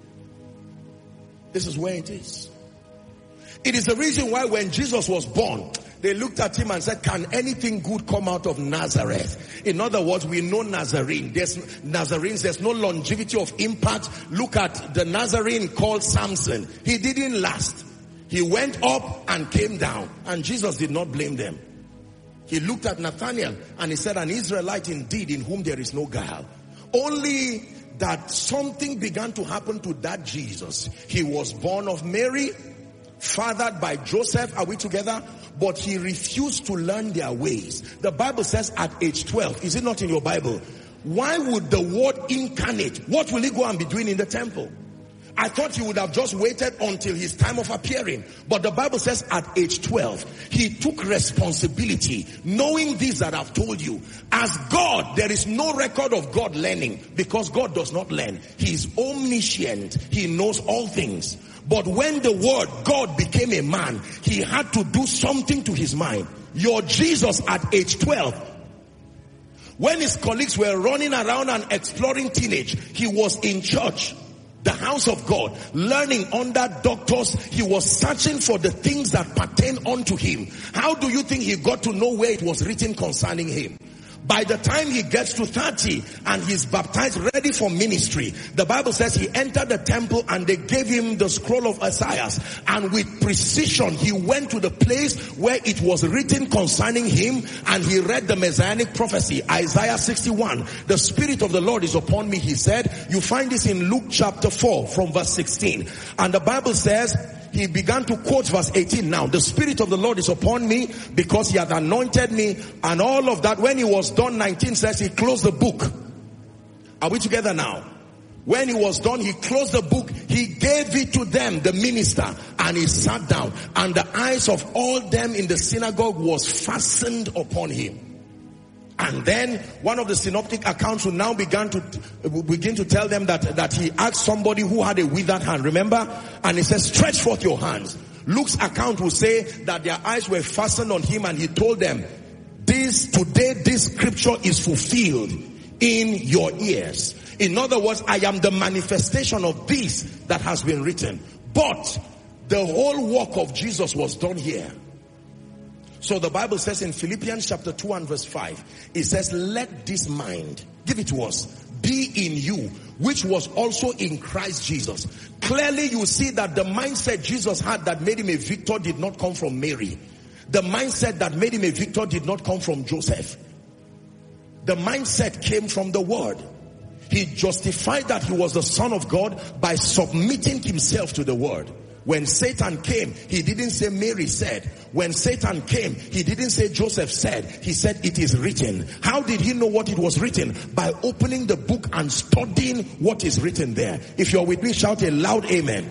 This is where it is. It is the reason why when Jesus was born, they looked at him and said, can anything good come out of Nazareth? In other words, we know Nazarene. There's Nazarenes, there's no longevity of impact. Look at the Nazarene called Samson. He didn't last. He went up and came down, and Jesus did not blame them. He looked at Nathanael and he said, an Israelite indeed in whom there is no guile. Only that something began to happen to that Jesus. He was born of Mary, fathered by Joseph. Are we together? But he refused to learn their ways. The Bible says at age twelve, is it not in your Bible? Why would the word incarnate, what will he go and be doing in the temple? I thought he would have just waited until his time of appearing. But the Bible says at age twelve, he took responsibility, knowing this that I've told you. As God, there is no record of God learning, because God does not learn. He is omniscient. He knows all things. But when the word God became a man, he had to do something to his mind. Your Jesus at age twelve, when his colleagues were running around and exploring teenage, he was in church, the house of God, learning under doctors. He was searching for the things that pertain unto him. How do you think he got to know where it was written concerning him? By the time he gets to thirty and he's baptized, ready for ministry, the Bible says he entered the temple and they gave him the scroll of Isaiah. And with precision, he went to the place where it was written concerning him and he read the messianic prophecy, Isaiah sixty-one. The Spirit of the Lord is upon me, he said. You find this in Luke chapter four from verse sixteen. And the Bible says, he began to quote verse eighteen now. The Spirit of the Lord is upon me because he had anointed me and all of that. When he was done, nineteen says he closed the book. Are we together now? When he was done, he closed the book. He gave it to them, the minister, and he sat down. And the eyes of all them in the synagogue was fastened upon him. And then one of the synoptic accounts will now begin to begin to tell them that, that he asked somebody who had a withered hand, remember? And he says, stretch forth your hands. Luke's account will say that their eyes were fastened on him and he told them, this, today this scripture is fulfilled in your ears. In other words, I am the manifestation of this that has been written. But the whole work of Jesus was done here. So the Bible says in Philippians chapter two and verse five, it says, let this mind, give it to us, be in you, which was also in Christ Jesus. Clearly you see that the mindset Jesus had that made him a victor did not come from Mary. The mindset that made him a victor did not come from Joseph. The mindset came from the word. He justified that he was the Son of God by submitting himself to the word. When Satan came, he didn't say Mary said. When Satan came, he didn't say Joseph said. He said it is written. How did he know what it was written? By opening the book and studying what is written there. If you're with me, shout a loud amen.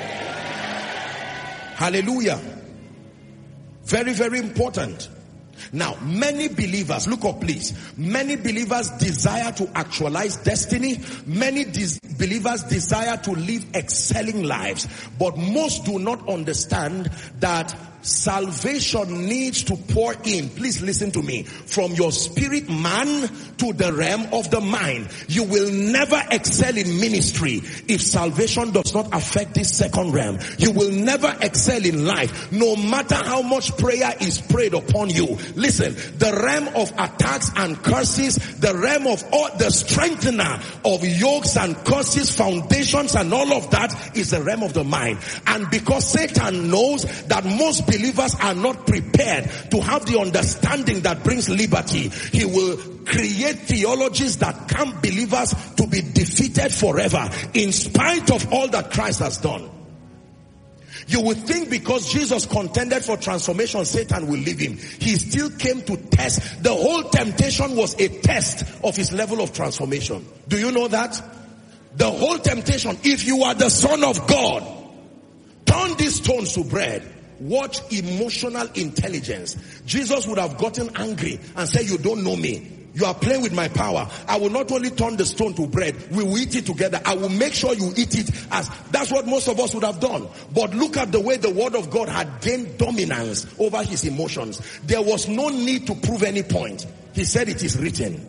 Hallelujah. Very, very important. Now, many believers, look up please, many believers desire to actualize destiny. Many des- believers desire to live excelling lives. But most do not understand that salvation needs to pour in. Please listen to me. From your spirit man to the realm of the mind. You will never excel in ministry if salvation does not affect this second realm. You will never excel in life, no matter how much prayer is prayed upon you. Listen, the realm of attacks and curses, the realm of all the strengthener of yokes and curses, foundations and all of that is the realm of the mind. And because Satan knows that most believers are not prepared to have the understanding that brings liberty, he will create theologies that camp believers to be defeated forever in spite of all that Christ has done. You would think because Jesus contended for transformation, Satan will leave him. He still came to test. The whole temptation was a test of his level of transformation. Do you know that? The whole temptation, if you are the Son of God, turn these stones to bread. Watch emotional intelligence. Jesus would have gotten angry and said, you don't know me. You are playing with my power. I will not only turn the stone to bread, we will eat it together. I will make sure you eat it as, that's what most of us would have done. But look at the way the word of God had gained dominance over his emotions. There was no need to prove any point. He said it is written.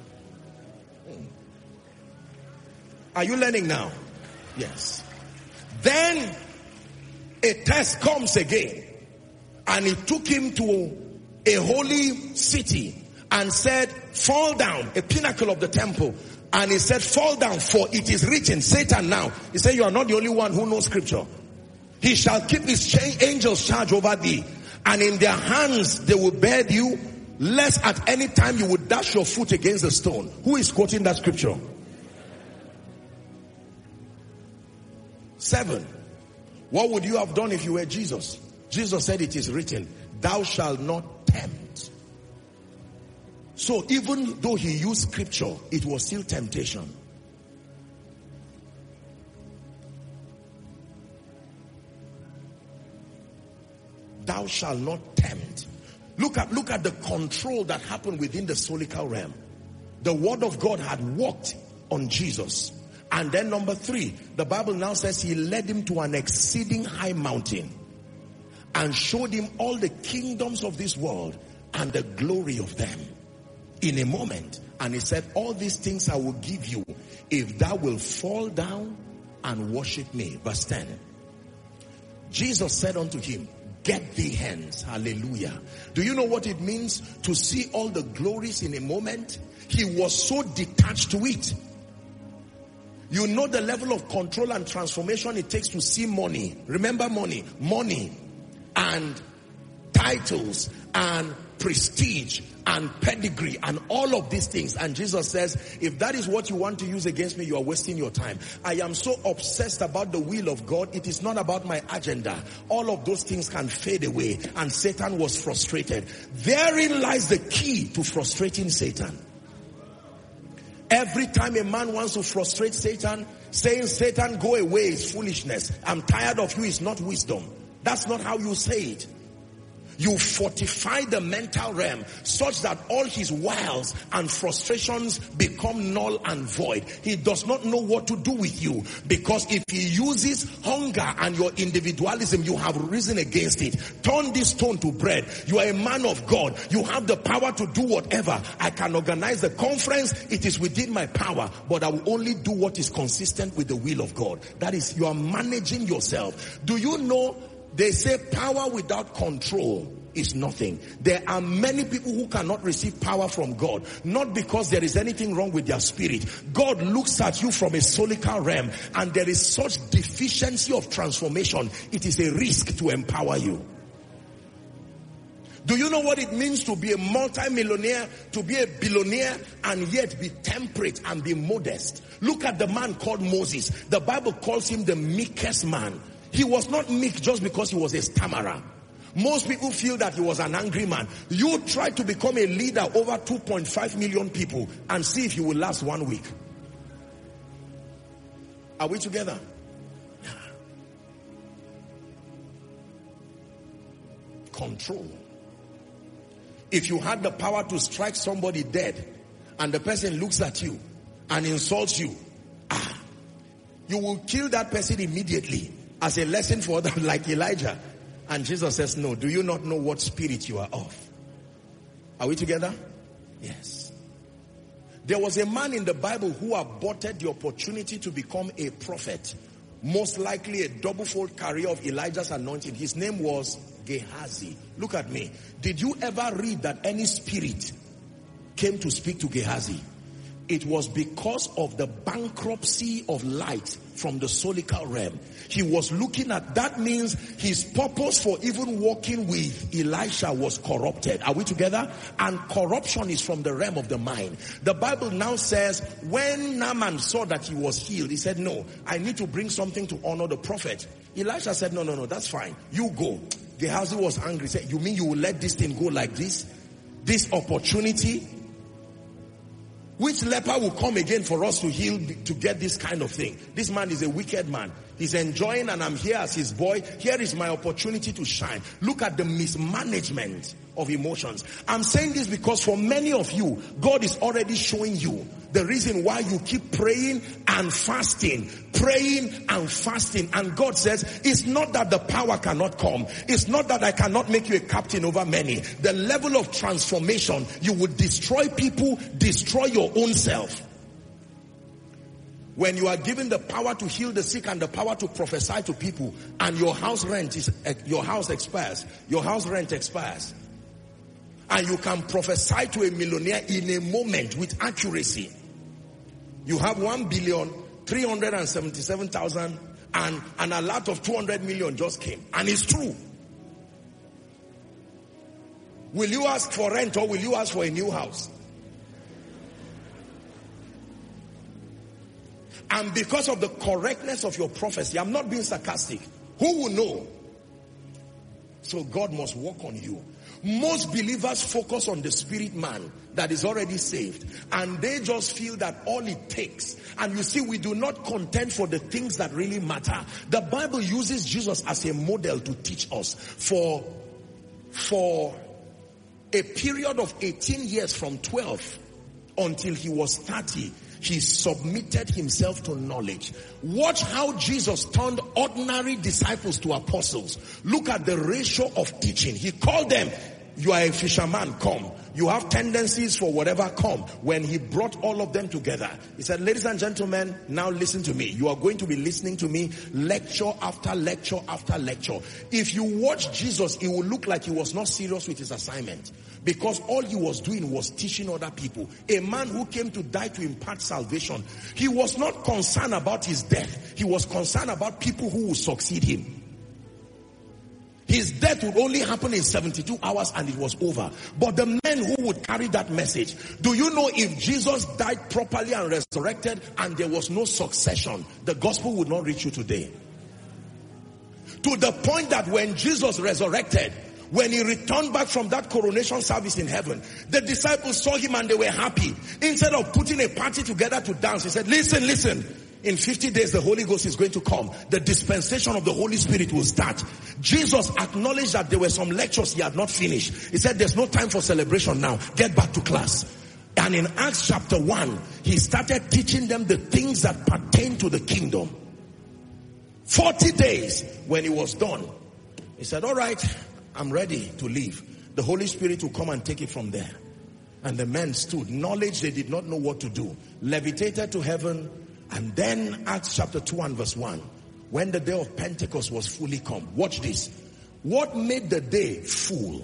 Are you learning now? Yes. Then a test comes again, and it took him to a holy city and said, fall down, a pinnacle of the temple. And he said, fall down, for it is written. Satan now, he said, you are not the only one who knows scripture. He shall keep his angels charge over thee, and in their hands they will bear you, lest at any time you would dash your foot against the stone. Who is quoting that scripture? Seven. What would you have done if you were Jesus? Jesus said it is written, thou shalt not tempt. So even though he used scripture, it was still temptation. Thou shalt not tempt. Look at, look at the control that happened within the solical realm. The word of God had worked on Jesus. And then number three, the Bible now says he led him to an exceeding high mountain and showed him all the kingdoms of this world and the glory of them in a moment. And he said, all these things I will give you if thou will fall down and worship me. Verse ten. Jesus said unto him, get thee hence. Hallelujah. Do you know what it means to see all the glories in a moment? He was so detached to it. You know the level of control and transformation it takes to see money. Remember money. Money and titles and prestige and pedigree and all of these things. And Jesus says, if that is what you want to use against me, you are wasting your time. I am so obsessed about the will of God. It is not about my agenda. All of those things can fade away. And Satan was frustrated. Therein lies the key to frustrating Satan. Every time a man wants to frustrate Satan, saying, Satan, go away, is foolishness. I'm tired of you, is not wisdom. That's not how you say it. You fortify the mental realm such that all his wiles and frustrations become null and void. He does not know what to do with you, because if he uses hunger and your individualism, you have risen against it. Turn this stone to bread. You are a man of God. You have the power to do whatever. I can organize the conference. It is within my power, but I will only do what is consistent with the will of God. That is, you are managing yourself. Do you know? They say power without control is nothing. There are many people who cannot receive power from God, not because there is anything wrong with their spirit. God looks at you from a solical realm, and there is such deficiency of transformation. It is a risk to empower you. Do you know what it means to be a multi-millionaire, to be a billionaire, and yet be temperate and be modest? Look at the man called Moses. The Bible calls him the meekest man. He was not meek just because he was a stammerer. Most people feel that he was an angry man. You try to become a leader over two point five million people and see if you will last one week. Are we together? Control. If you had the power to strike somebody dead and the person looks at you and insults you, ah, you will kill that person immediately. As a lesson for them, like Elijah. And Jesus says, no, do you not know what spirit you are of? Are we together? Yes. There was a man in the Bible who aborted the opportunity to become a prophet. Most likely a double-fold career of Elijah's anointing. His name was Gehazi. Look at me. Did you ever read that any spirit came to speak to Gehazi? It was because of the bankruptcy of light from the solical realm. He was looking at, that means his purpose for even walking with Elisha was corrupted. Are we together? And corruption is from the realm of the mind. The Bible now says, when Naaman saw that he was healed, he said, no, I need to bring something to honor the prophet. Elisha said, no, no, no, that's fine. You go. Gehazi was angry. He said, you mean you will let this thing go like this? This opportunity? Which leper will come again for us to heal, to get this kind of thing? This man is a wicked man. He's enjoying, and I'm here as his boy. Here is my opportunity to shine. Look at the mismanagement of emotions. I'm saying this because for many of you, God is already showing you the reason why you keep praying and fasting, praying and fasting. And God says, it's not that the power cannot come. It's not that I cannot make you a captain over many. The level of transformation, you would destroy people, destroy your own self. When you are given the power to heal the sick and the power to prophesy to people, and your house rent is, your house expires, your house rent expires, and you can prophesy to a millionaire in a moment with accuracy. You have one billion, three hundred seventy-seven thousand, and an alert of two hundred million just came. And it's true. Will you ask for rent or will you ask for a new house? And because of the correctness of your prophecy, I'm not being sarcastic, who will know? So God must work on you. Most believers focus on the spirit man that is already saved, and they just feel that all it takes. And you see, we do not contend for the things that really matter. The Bible uses Jesus as a model to teach us. For, for a period of eighteen years, from twelve until he was thirty, he submitted himself to knowledge. Watch how Jesus turned ordinary disciples to apostles. Look at the ratio of teaching. He called them, you are a fisherman, come. You have tendencies for whatever, come. When he brought all of them together, he said, ladies and gentlemen, now listen to me. You are going to be listening to me lecture after lecture after lecture. If you watch Jesus, it will look like he was not serious with his assignment, because all he was doing was teaching other people. A man who came to die to impart salvation. He was not concerned about his death. He was concerned about people who would succeed him. His death would only happen in seventy-two hours and it was over. But the men who would carry that message, do you know if Jesus died properly and resurrected and there was no succession, the gospel would not reach you today? To the point that when Jesus resurrected, when he returned back from that coronation service in heaven, the disciples saw him and they were happy. Instead of putting a party together to dance, he said, listen, listen. In fifty days, the Holy Ghost is going to come. The dispensation of the Holy Spirit will start. Jesus acknowledged that there were some lectures he had not finished. He said, there's no time for celebration now. Get back to class. And in Acts chapter one, he started teaching them the things that pertain to the kingdom. forty days when he was done, he said, all right, I'm ready to leave. The Holy Spirit will come and take it from there. And the men stood. Knowledge, they did not know what to do. Levitated to heaven. And then Acts chapter two and verse one, when the day of Pentecost was fully come. Watch this. What made the day full?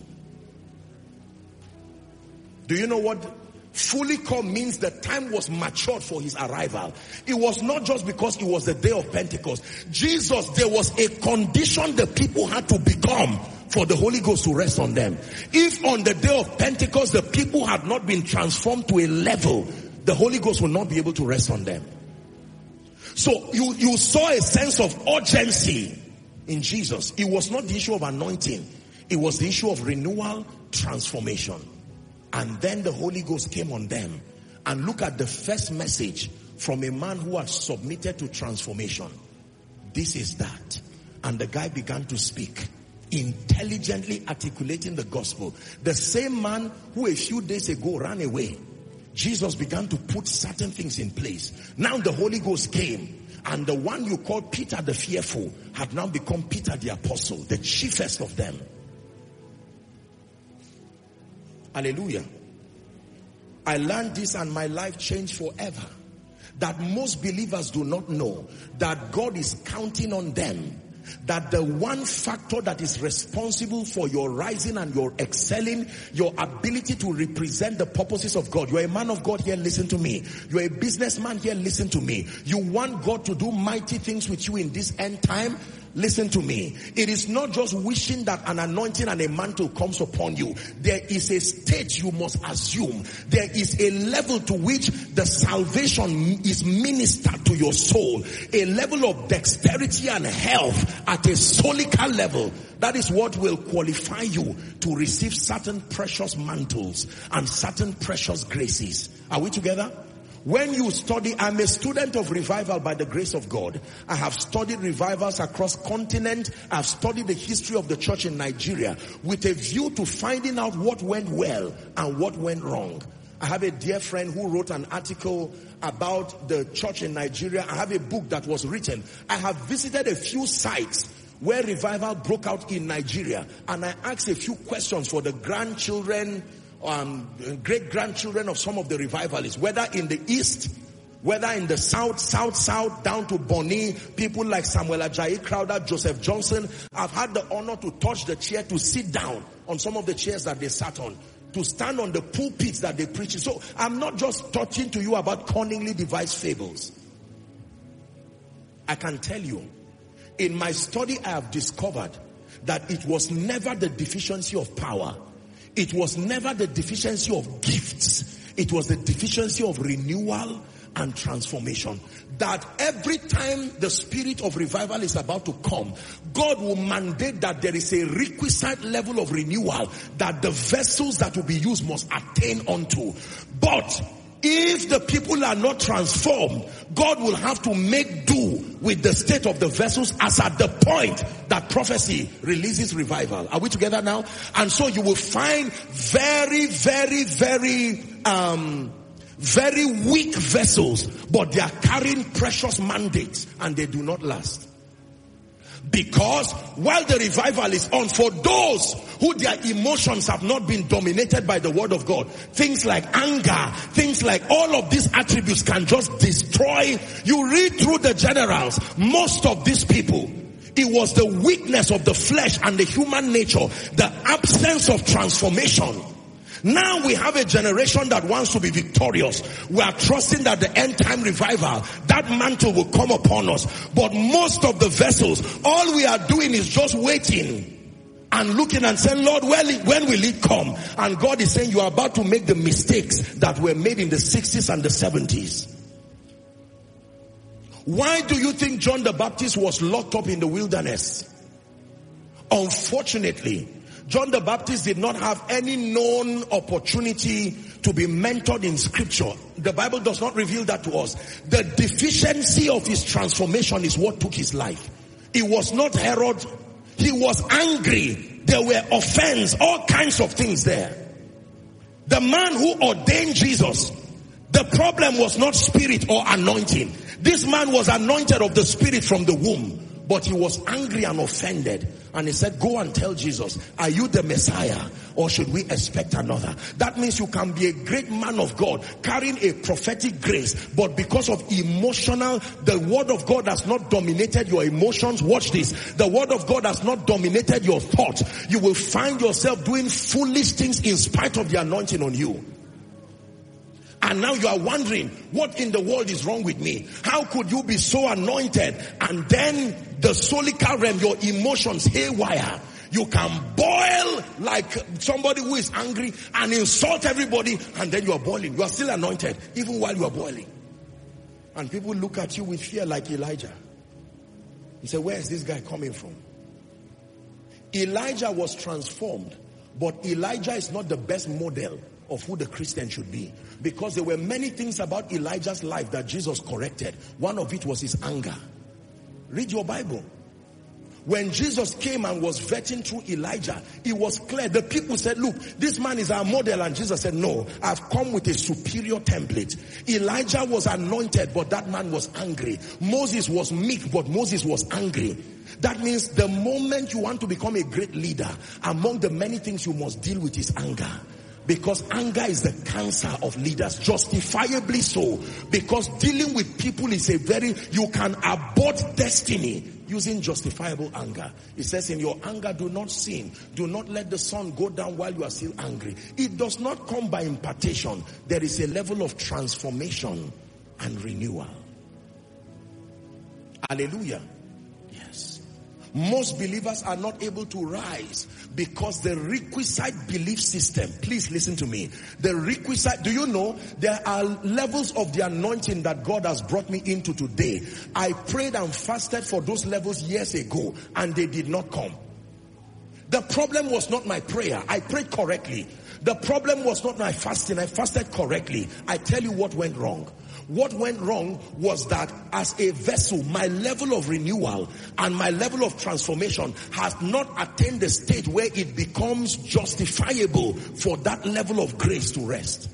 Do you know what fully come means? The time was matured for his arrival. It was not just because it was the day of Pentecost. Jesus, there was a condition the people had to become for the Holy Ghost to rest on them. If on the day of Pentecost the people had not been transformed to a level, the Holy Ghost will not be able to rest on them. So you, you saw a sense of urgency in Jesus. It was not the issue of anointing. It was the issue of renewal, transformation. And then the Holy Ghost came on them. And look at the first message from a man who had submitted to transformation. This is that. And the guy began to speak, intelligently articulating the gospel. The same man who a few days ago ran away, Jesus began to put certain things in place. Now the Holy Ghost came, and the one you called Peter the fearful had now become Peter the apostle, the chiefest of them. Hallelujah. I learned this and my life changed forever. That most believers do not know that God is counting on them. That the one factor that is responsible for your rising and your excelling, your ability to represent the purposes of God. You're a man of God here, listen to me. You're a businessman here, listen to me. You want God to do mighty things with you in this end time, listen to me. It is not just wishing that an anointing and a mantle comes upon you. There is a stage you must assume. There is a level to which the salvation is ministered to your soul. A level of dexterity and health at a solical level. That is what will qualify you to receive certain precious mantles and certain precious graces. Are we together? When you study, I'm a student of revival by the grace of God. I have studied revivals across continent. I've studied the history of the church in Nigeria with a view to finding out what went well and what went wrong. I have a dear friend who wrote an article about the church in Nigeria. I have a book that was written. I have visited a few sites where revival broke out in Nigeria, and I asked a few questions for the grandchildren, um, great-grandchildren of some of the revivalists, whether in the east, whether in the south, south, south, down to Bonny, people like Samuel Ajayi Crowder, Joseph Johnson. I've had the honor to touch the chair, to sit down on some of the chairs that they sat on, to stand on the pulpits that they preach. So I'm not just talking to you about cunningly devised fables. I can tell you, in my study I have discovered that it was never the deficiency of power. It was never the deficiency of gifts. It was the deficiency of renewal and transformation. That every time the spirit of revival is about to come, God will mandate that there is a requisite level of renewal that the vessels that will be used must attain unto. But if the people are not transformed, God will have to make do with the state of the vessels as at the point that prophecy releases revival. Are we together now? And so you will find very, very, very, um, very weak vessels, but they are carrying precious mandates and they do not last. Because while the revival is on, for those who their emotions have not been dominated by the word of God, things like anger, things like all of these attributes can just destroy. You read through the generals, most of these people, it was the weakness of the flesh and the human nature, the absence of transformation. Now we have a generation that wants to be victorious. We are trusting that the end time revival, that mantle will come upon us. But most of the vessels, all we are doing is just waiting and looking and saying, Lord, when, when will it come? And God is saying, you are about to make the mistakes that were made in the sixties and the seventies. Why do you think John the Baptist was locked up in the wilderness? Unfortunately, John the Baptist did not have any known opportunity to be mentored in scripture. The Bible does not reveal that to us. The deficiency of his transformation is what took his life. It was not Herod. He was angry. There were offense, all kinds of things there. The man who ordained Jesus, the problem was not spirit or anointing. This man was anointed of the Spirit from the womb. But he was angry and offended. And he said, go and tell Jesus, are you the Messiah or should we expect another? That means you can be a great man of God carrying a prophetic grace, but because of emotional, the word of God has not dominated your emotions. Watch this. The word of God has not dominated your thoughts. You will find yourself doing foolish things in spite of the anointing on you. And now you are wondering, what in the world is wrong with me? How could you be so anointed? And then the solical realm, your emotions haywire. You can boil like somebody who is angry and insult everybody, and then you are boiling. You are still anointed, even while you are boiling. And people look at you with fear like Elijah. You say, where is this guy coming from? Elijah was transformed, but Elijah is not the best model of who the Christian should be. Because there were many things about Elijah's life that Jesus corrected. One of it was his anger. Read your Bible. When Jesus came and was vetting through Elijah, it was clear. The people said, look, this man is our model. And Jesus said, no, I've come with a superior template. Elijah was anointed, but that man was angry. Moses was meek, but Moses was angry. That means the moment you want to become a great leader, among the many things you must deal with is anger. Because anger is the cancer of leaders, justifiably so. Because dealing with people is a very, you can abort destiny using justifiable anger. It says, in your anger, do not sin. Do not let the sun go down while you are still angry. It does not come by impartation. There is a level of transformation and renewal. Hallelujah. Yes. Most believers are not able to rise because the requisite belief system, please listen to me, the requisite, do you know there are levels of the anointing that God has brought me into today? I prayed and fasted for those levels years ago and they did not come. The problem was not my prayer. I prayed correctly. The problem was not my fasting. I fasted correctly. I tell you what went wrong. What went wrong was that as a vessel, my level of renewal and my level of transformation has not attained the state where it becomes justifiable for that level of grace to rest.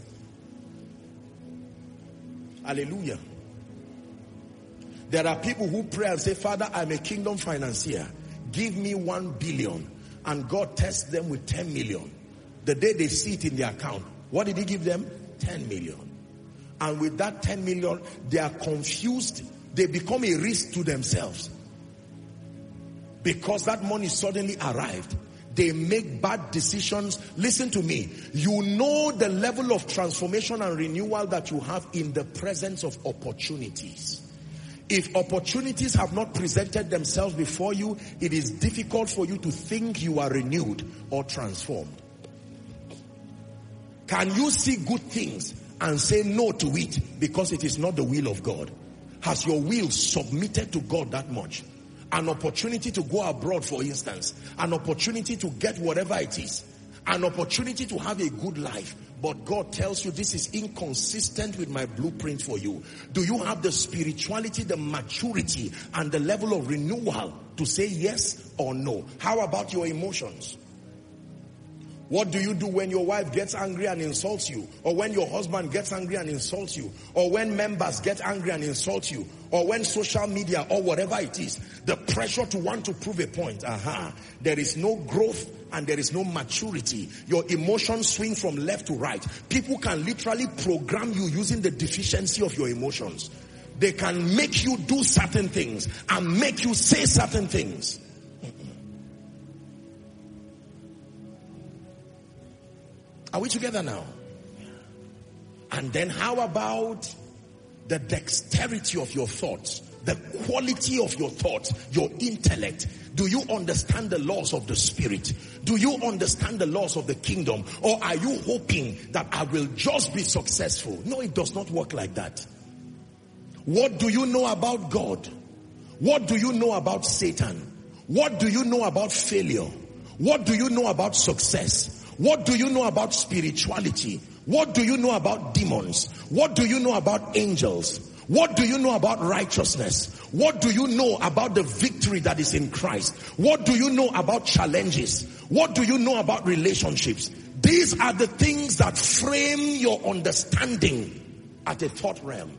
Hallelujah. There are people who pray and say, Father, I'm a kingdom financier. Give me one billion. And God tests them with ten million. The day they see it in their account, what did he give them? ten million. And with that ten million, they are confused. They become a risk to themselves. Because that money suddenly arrived. They make bad decisions. Listen to me. You know the level of transformation and renewal that you have in the presence of opportunities. If opportunities have not presented themselves before you, it is difficult for you to think you are renewed or transformed. Can you see good things and say no to it because it is not the will of God? Has your will submitted to God that much? An opportunity to go abroad, for instance, an opportunity to get whatever it is, an opportunity to have a good life, but God tells you this is inconsistent with my blueprint for you. Do you have the spirituality, the maturity, and the level of renewal to say yes or no? How about your emotions? What do you do when your wife gets angry and insults you? Or when your husband gets angry and insults you? Or when members get angry and insult you? Or when social media or whatever it is, the pressure to want to prove a point. Aha. There is no growth and there is no maturity. Your emotions swing from left to right. People can literally program you using the deficiency of your emotions. They can make you do certain things and make you say certain things. Are we together now? And then how about the dexterity of your thoughts, the quality of your thoughts, your intellect? Do you understand the laws of the spirit? Do you understand the laws of the kingdom? Or are you hoping that I will just be successful? No, it does not work like that. What do you know about God? What do you know about Satan? What do you know about failure? What do you know about success? What do you know about spirituality? What do you know about demons? What do you know about angels? What do you know about righteousness? What do you know about the victory that is in Christ? What do you know about challenges? What do you know about relationships? These are the things that frame your understanding at a thought realm.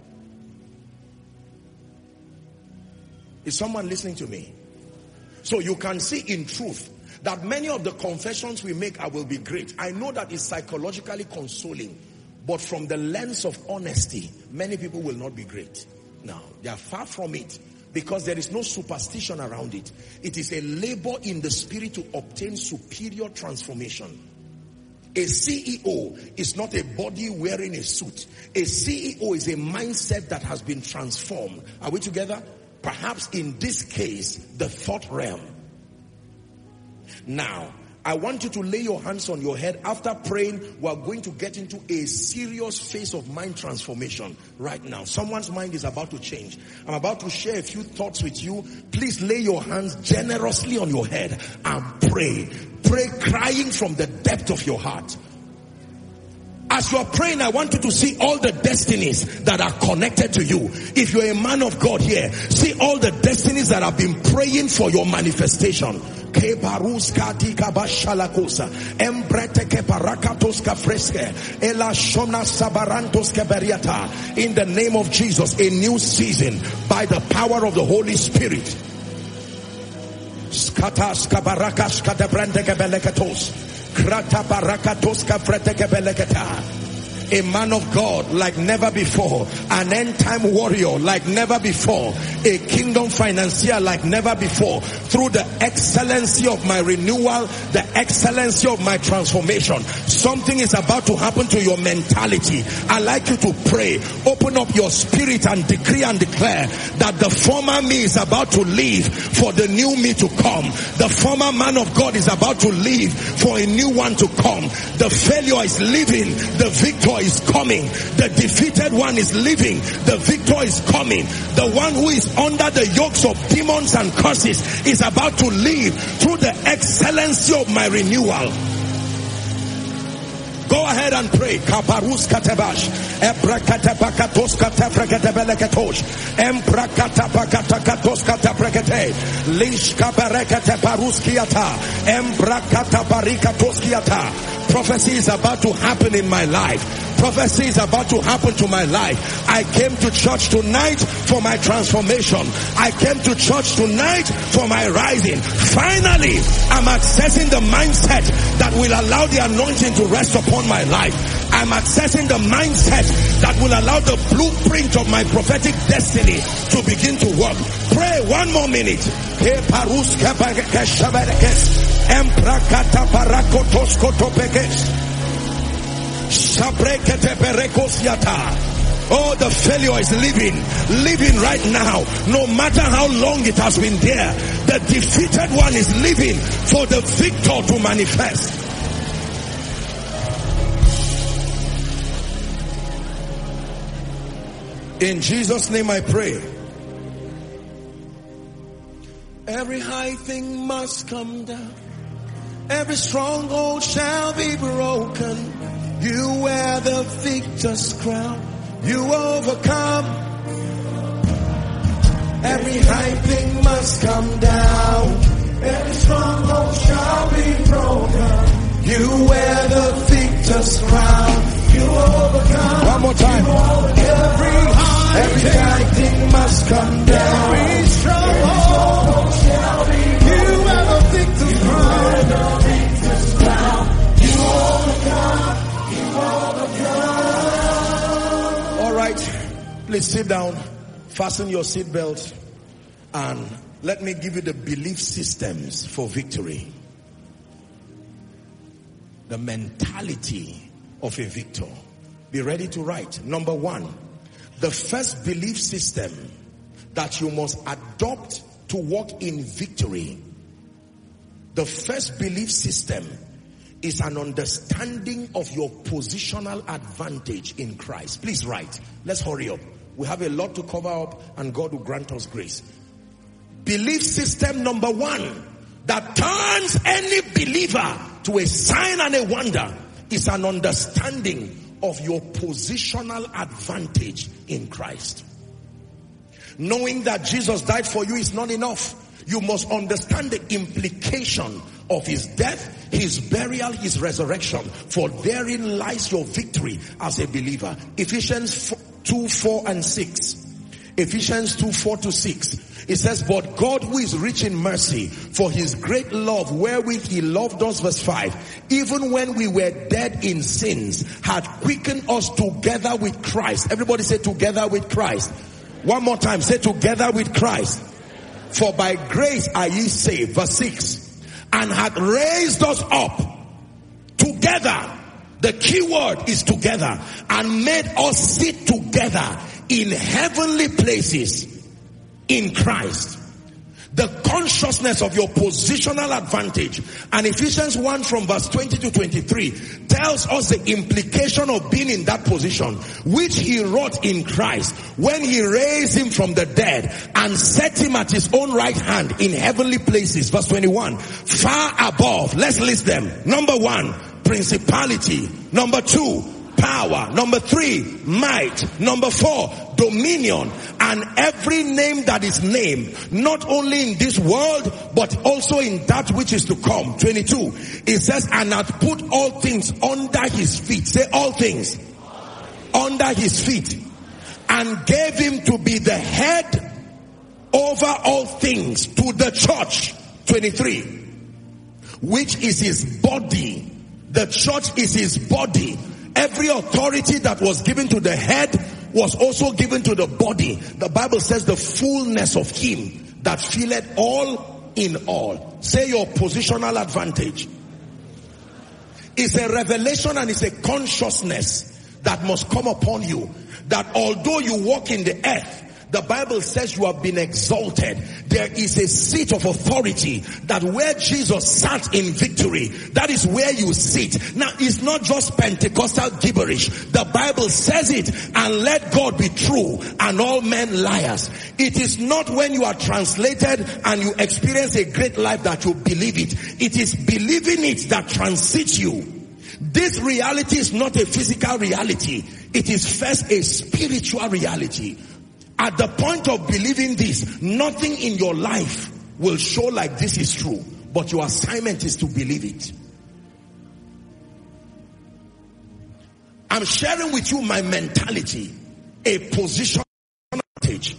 Is someone listening to me? So you can see in truth that many of the confessions we make, I will be great. I know that is psychologically consoling, but from the lens of honesty, many people will not be great. Now, they are far from it because there is no superstition around it. It is a labor in the spirit to obtain superior transformation. A C E O is not a body wearing a suit. A C E O is a mindset that has been transformed. Are we together? Perhaps in this case, the thought realm. Now, I want you to lay your hands on your head. After praying, we are going to get into a serious phase of mind transformation right now. Someone's mind is about to change. I'm about to share a few thoughts with you. Please lay your hands generously on your head and pray. Pray crying from the depth of your heart. As you are praying, I want you to see all the destinies that are connected to you. If you're a man of God here, see all the destinies that have been praying for your manifestation. In the name of Jesus, a new season by the power of the Holy Spirit. A man of God like never before, an end time warrior like never before, a kingdom financier like never before, through the excellency of my renewal, the excellency of my transformation. Something is about to happen to your mentality. I like you to pray, open up your spirit and decree and declare that the former me is about to leave for the new me to come. The former man of God is about to leave for a new one to come. The failure is leaving, the victor is coming. The defeated one is leaving, the victor is coming. The one who is under the yokes of demons and curses is about to leave through the excellency of my renewal. Go ahead and pray. Kabarus katebash. Ebrakatapakatos kataprakatebeleketosh. Embrakatapakatakatos kataprakate. Lish kabarekataparuskiata. Embrakatabarikatoskiata. Prophecy is about to happen in my life. Prophecy is about to happen to my life. I came to church tonight for my transformation. I came to church tonight for my rising. Finally, I'm accessing the mindset that will allow the anointing to rest upon my life. I'm accessing the mindset that will allow the blueprint of my prophetic destiny to begin to work. Pray one more minute. Oh, the failure is living, living right now. No matter how long it has been there, the defeated one is living for the victor to manifest. In Jesus' name I pray. Every high thing must come down. Every stronghold shall be broken. You wear the victor's crown. You overcome. Every high thing must come down. Every stronghold shall be broken. You wear more time. Every high, every high thing must come down. Every stronghold shall be. You are the victor's crown. You are the God. You are the God. All right, please sit down. Fasten your seatbelt, and let me give you the belief systems for victory. The mentality of a victor. Be ready to write. Number one, the first belief system that you must adopt to walk in victory. The first belief system is an understanding of your positional advantage in Christ. Please write. Let's hurry up. We have a lot to cover up, and God will grant us grace. Belief system number one that turns any believer to a sign and a wonder is an understanding of your positional advantage in Christ. Knowing that Jesus died for you is not enough. You must understand the implication of his death, his burial, his resurrection. For therein lies your victory as a believer. Ephesians two, four and six. Ephesians two, four to six. It says, but God who is rich in mercy, for his great love wherewith he loved us, verse five, even when we were dead in sins, had quickened us together with Christ. Everybody say together with Christ. One more time, say together with Christ. For by grace are ye saved, verse six, and hath raised us up together. The key word is together, and made us sit together in heavenly places in Christ. The consciousness of your positional advantage. And Ephesians one from verse twenty to twenty-three tells us the implication of being in that position, which he wrought in Christ when he raised him from the dead and set him at his own right hand in heavenly places. Verse twenty-one, far above. Let's list them. Number one, principality. Number two, power. Number three, might. Number four, dominion. And every name that is named, not only in this world, but also in that which is to come. twenty-two, it says, and hath put all things under his feet. Say all things. Under his feet. And gave him to be the head over all things to the church. twenty-three, which is his body. The church is his body. Every authority that was given to the head was also given to the body. The Bible says the fullness of him that filleth all in all. Say your positional advantage. It's a revelation and it's a consciousness that must come upon you. That although you walk in the earth, the Bible says you have been exalted. There is a seat of authority that where Jesus sat in victory, that is where you sit. Now, it's not just Pentecostal gibberish. The Bible says it, and let God be true and all men liars. It is not when you are translated and you experience a great life that you believe it. It is believing it that transits you. This reality is not a physical reality. It is first a spiritual reality. At the point of believing this, nothing in your life will show like this is true. But your assignment is to believe it. I'm sharing with you my mentality, a position advantage.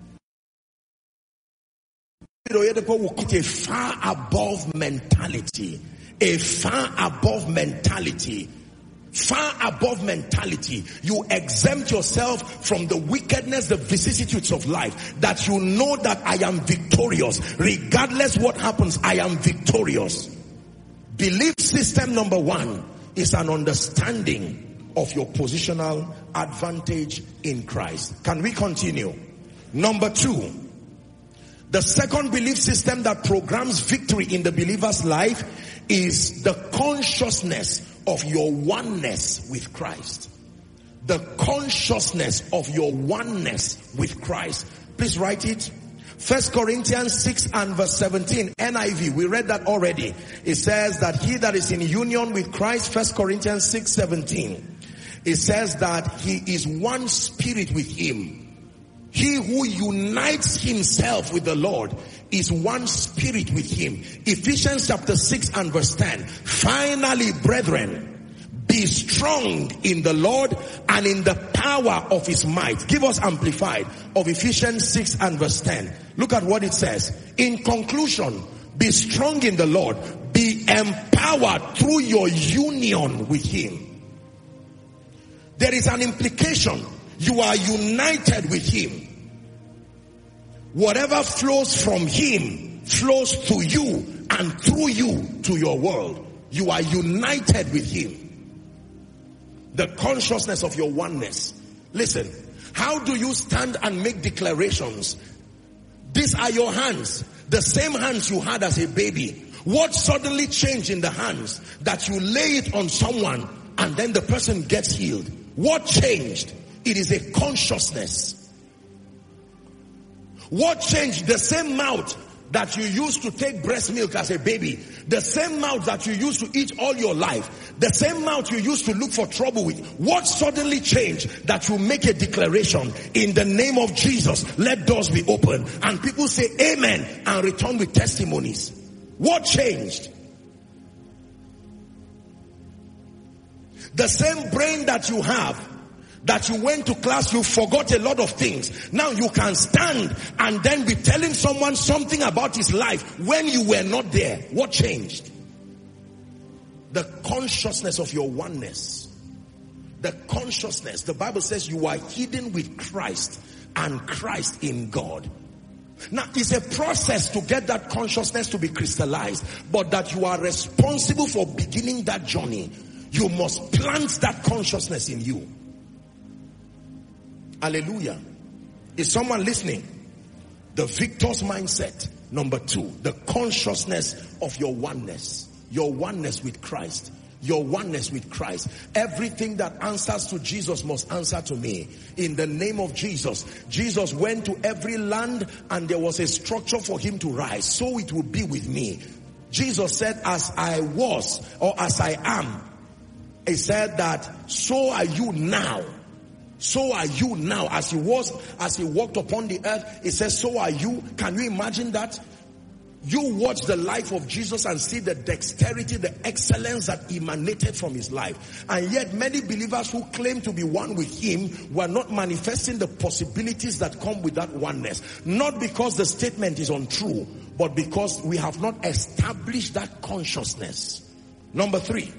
A far above mentality. A far above mentality. Far above mentality. You exempt yourself from the wickedness, the vicissitudes of life. That you know that I am victorious. Regardless what happens, I am victorious. Belief system number one is an understanding of your positional advantage in Christ. Can we continue? Number two, the second belief system that programs victory in the believer's life is the consciousness of your oneness with Christ. The consciousness of your oneness with Christ. Please write it. First Corinthians six and verse seventeen, N I V. We read that already. It says that he that is in union with Christ, First Corinthians six seventeen. It says that he is one spirit with him. He who unites himself with the Lord is one spirit with him. Ephesians chapter six and verse ten. Finally, brethren, Be strong in the Lord and in the power of his might. Give us amplified of Ephesians six and verse ten. Look at what it says. In conclusion, be strong in the Lord. Be empowered through your union with him. There is an implication. You are united with him. Whatever flows from him flows to you and through you to your world. You are united with him. The consciousness of your oneness. Listen, how do you stand and make declarations? These are your hands. The same hands you had as a baby. What suddenly changed in the hands that you lay it on someone and then the person gets healed? What changed? It is a consciousness. What changed? The same mouth that you used to take breast milk as a baby, the same mouth that you used to eat all your life, the same mouth you used to look for trouble with. What suddenly changed that you make a declaration in the name of Jesus, let doors be open, and people say amen and return with testimonies? What changed? The same brain that you have, that you went to class, you forgot a lot of things. Now you can stand and then be telling someone something about his life when you were not there. What changed? The consciousness of your oneness. The consciousness. The Bible says you are hidden with Christ and Christ in God. Now it's a process to get that consciousness to be crystallized, but that you are responsible for beginning that journey. You must plant that consciousness in you. Hallelujah. Is someone listening? The victor's mindset. Number two, the consciousness of your oneness. Your oneness with Christ. Your oneness with Christ. Everything that answers to Jesus must answer to me. In the name of Jesus. Jesus went to every land and there was a structure for him to rise. So it will be with me. Jesus said, as I was, or as I am, he said that so are you now. So are you now. As he was, as he walked upon the earth, he says, so are you. Can you imagine that? You watch the life of Jesus and see the dexterity, the excellence that emanated from his life. And yet many believers who claim to be one with him were not manifesting the possibilities that come with that oneness. Not because the statement is untrue, but because we have not established that consciousness. Number three.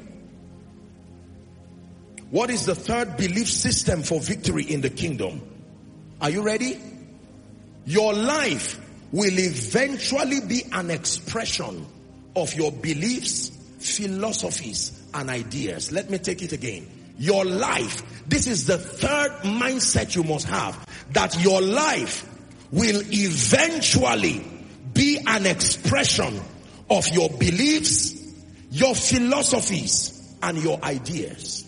What is the third belief system for victory in the kingdom? Are you ready? Your life will eventually be an expression of your beliefs, philosophies, and ideas. Let me take it again. Your life, this is the third mindset you must have, that your life will eventually be an expression of your beliefs, your philosophies, and your ideas.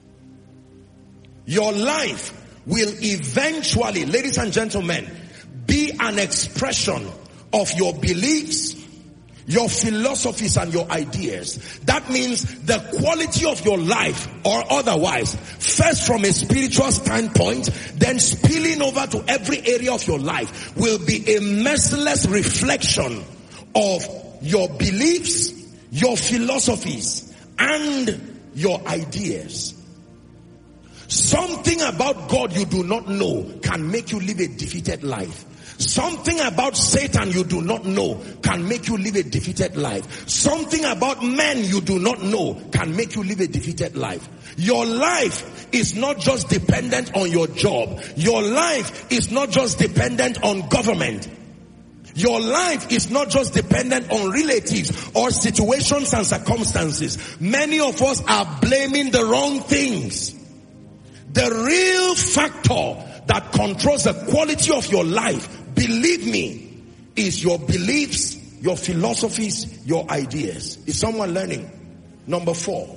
Your life will eventually, ladies and gentlemen, be an expression of your beliefs, your philosophies, and your ideas. That means the quality of your life, or otherwise, first from a spiritual standpoint, then spilling over to every area of your life, will be a merciless reflection of your beliefs, your philosophies, and your ideas. Something about God you do not know can make you live a defeated life. Something about Satan you do not know can make you live a defeated life. Something about men you do not know can make you live a defeated life. Your life is not just dependent on your job. Your life is not just dependent on government. Your life is not just dependent on relatives or situations and circumstances. Many of us are blaming the wrong things. The real factor that controls the quality of your life, believe me, is your beliefs, your philosophies, your ideas. Is someone learning? Number four.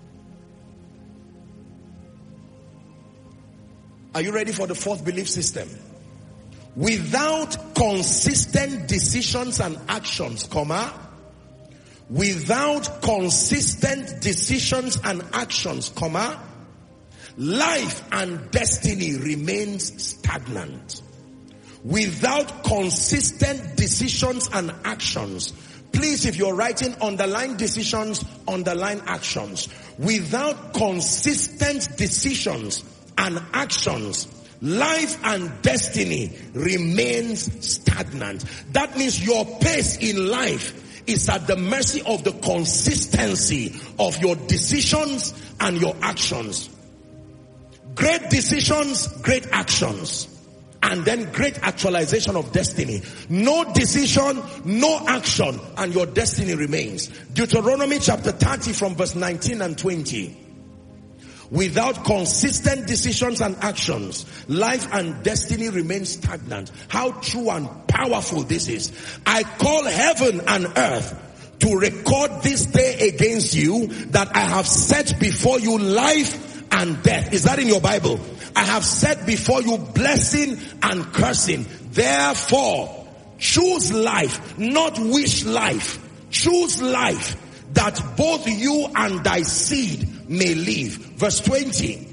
Are you ready for the fourth belief system? Without consistent decisions and actions, comma, without consistent decisions and actions, comma, life and destiny remains stagnant. Without consistent decisions and actions, Please, if you're writing, underline decisions, underline actions. Without consistent decisions and actions, life and destiny remains stagnant. That means your pace in life is at the mercy of the consistency of your decisions and your actions. Great decisions, great actions. And then great actualization of destiny. No decision, no action, and your destiny remains. Deuteronomy chapter thirty from verse nineteen and twenty. Without consistent decisions and actions, life and destiny remain stagnant. How true and powerful this is. I call heaven and earth to record this day against you, that I have set before you life and death. Is that in your Bible? I have set before you blessing and cursing. Therefore, choose life, not wish life. Choose life, that both you and thy seed may live. Verse twenty.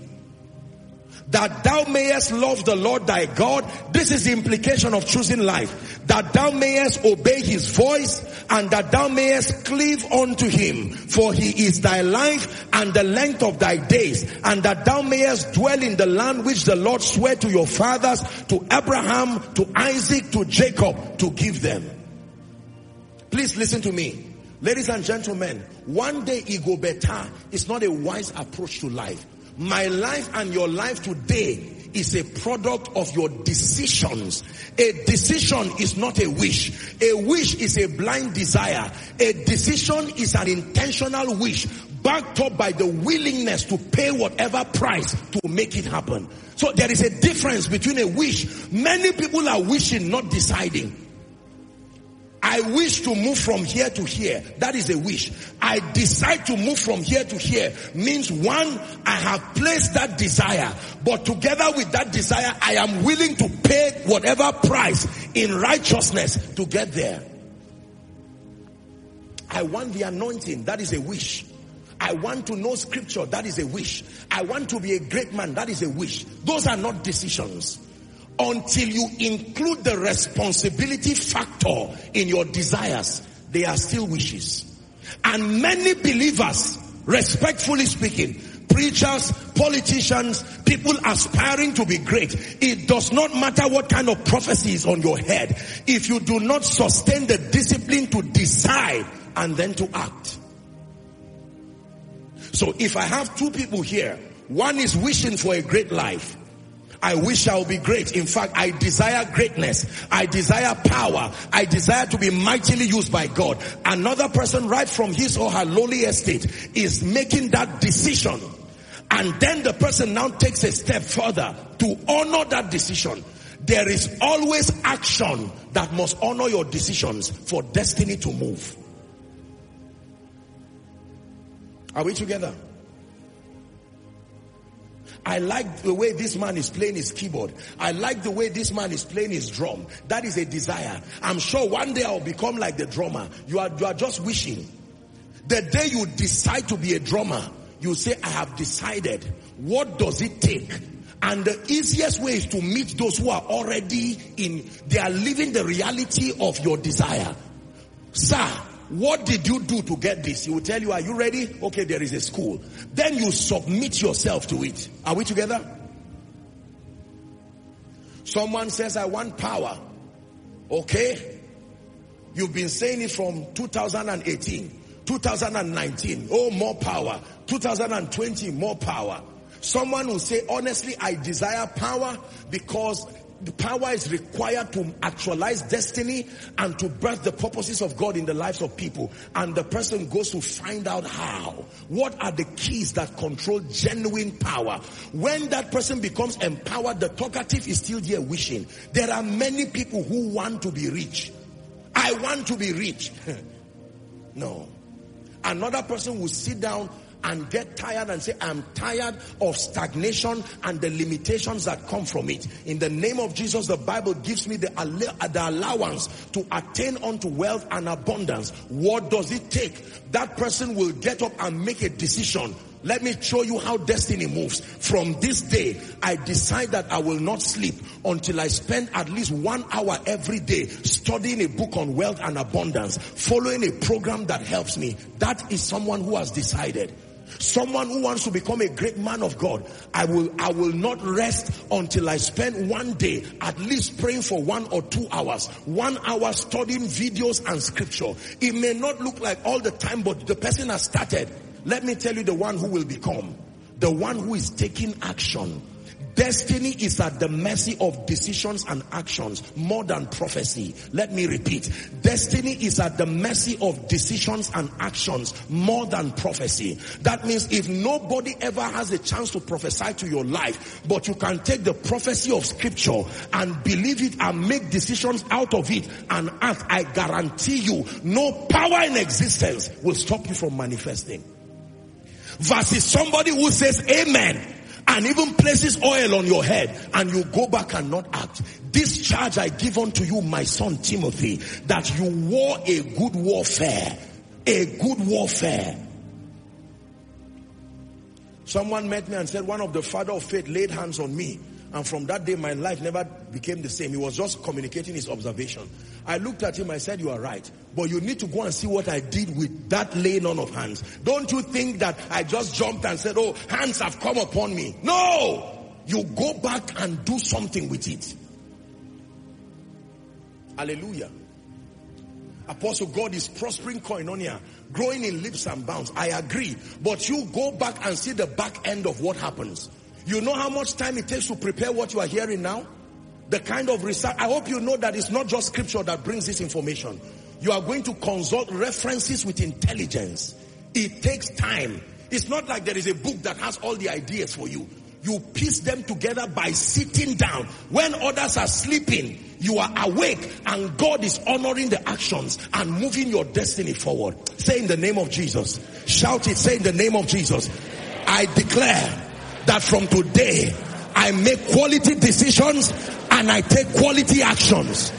That thou mayest love the Lord thy God. This is the implication of choosing life. That thou mayest obey his voice, and that thou mayest cleave unto him. For he is thy life and the length of thy days. And that thou mayest dwell in the land which the Lord sware to your fathers, to Abraham, to Isaac, to Jacob, to give them. Please listen to me. Ladies and gentlemen, one day ego better is not a wise approach to life. My life and your life today is a product of your decisions. A decision is not a wish. A wish is a blind desire. A decision is an intentional wish backed up by the willingness to pay whatever price to make it happen. So there is a difference between a wish. Many people are wishing, not deciding. I wish to move from here to here. That is a wish. I decide to move from here to here means, one, I have placed that desire, but together with that desire, I am willing to pay whatever price in righteousness to get there. I want the anointing. That is a wish. I want to know scripture. That is a wish. I want to be a great man. That is a wish. Those are not decisions. Until you include the responsibility factor in your desires, they are still wishes. And many believers, respectfully speaking, preachers, politicians, people aspiring to be great, it does not matter what kind of prophecy is on your head. If you do not sustain the discipline to decide and then to act. So if I have two people here, one is wishing for a great life. I wish I will be great. In fact, I desire greatness. I desire power. I desire to be mightily used by God. Another person right from his or her lowly estate is making that decision. And then the person now takes a step further to honor that decision. There is always action that must honor your decisions for destiny to move. Are we together? I like the way this man is playing his keyboard. I like the way this man is playing his drum. That is a desire. I'm sure one day I'll become like the drummer. You are, you are just wishing. The day you decide to be a drummer, you say, I have decided. What does it take? And the easiest way is to meet those who are already in, they are living the reality of your desire. Sir, what did you do to get this? He will tell you, are you ready? Okay, there is a school. Then you submit yourself to it. Are we together? Someone says, I want power. Okay. You've been saying it from two thousand eighteen, two thousand nineteen. Oh, more power. two thousand twenty, more power. Someone will say, honestly, I desire power because the power is required to actualize destiny and to birth the purposes of God in the lives of people. And the person goes to find out how. What are the keys that control genuine power? When that person becomes empowered, the talkative is still there wishing. There are many people who want to be rich. I want to be rich. No. Another person will sit down and get tired and say, I'm tired of stagnation and the limitations that come from it. In the name of Jesus, the Bible gives me the, the allowance to attain unto wealth and abundance. What does it take? That person will get up and make a decision Let me show you how destiny moves. From this day, I decide that I will not sleep until I spend at least one hour every day studying a book on wealth and abundance, following a program that helps me. That is someone who has decided. Someone who wants to become a great man of God. I will, I will not rest until I spend one day at least praying for one or two hours. One hour studying videos and scripture. It may not look like all the time, but the person has started. Let me tell you the one who will become. The one who is taking action. Destiny is at the mercy of decisions and actions more than prophecy. Let me repeat. Destiny is at the mercy of decisions and actions more than prophecy. That means if nobody ever has a chance to prophesy to your life, but you can take the prophecy of scripture and believe it and make decisions out of it and act, I guarantee you, no power in existence will stop you from manifesting. Versus somebody who says amen and even places oil on your head and you go back and not act. This charge I give unto you, my son Timothy, that you war a good warfare. A good warfare. Someone met me and said one of the father of faith laid hands on me. And from that day, my life never became the same. He was just communicating his observation. I looked at him, I said, you are right. But you need to go and see what I did with that laying on of hands. Don't you think that I just jumped and said, oh, hands have come upon me. No! You go back and do something with it. Hallelujah. Apostle, God is prospering koinonia, growing in leaps and bounds. I agree. But you go back and see the back end of what happens. You know how much time it takes to prepare what you are hearing now? The kind of research. I hope you know that it's not just scripture that brings this information. You are going to consult references with intelligence. It takes time. It's not like there is a book that has all the ideas for you. You piece them together by sitting down. When others are sleeping, you are awake and God is honoring the actions and moving your destiny forward. Say in the name of Jesus. Shout it. Say in the name of Jesus. I declare that from today, I make quality decisions and I take quality actions.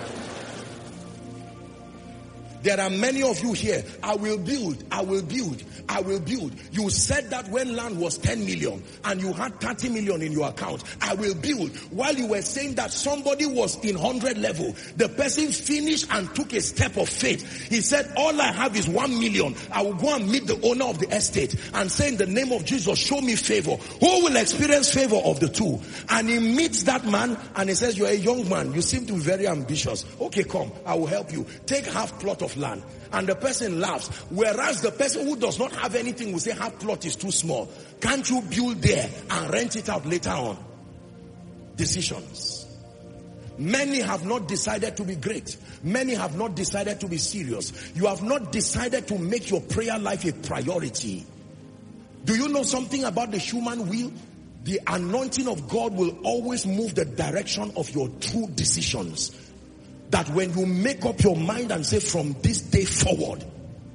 There are many of you here. I will build, I will build, I will build. You said that when land was ten million and you had thirty million in your account. I will build. While you were saying that, somebody was in one hundred level. The person finished and took a step of faith. He said, all I have is one million. I will go and meet the owner of the estate and say, in the name of Jesus, show me favor. Who will experience favor of the two? And he meets that man and he says, you're a young man. You seem to be very ambitious. Okay, come, I will help you. Take half plot of land. And the person laughs. Whereas the person who does not have anything will say half plot is too small. Can't you build there and rent it out later on? Decisions. Many have not decided to be great. Many have not decided to be serious. You have not decided to make your prayer life a priority. Do you know something about the human will? The anointing of God will always move the direction of your true decisions. That when you make up your mind and say, from this day forward.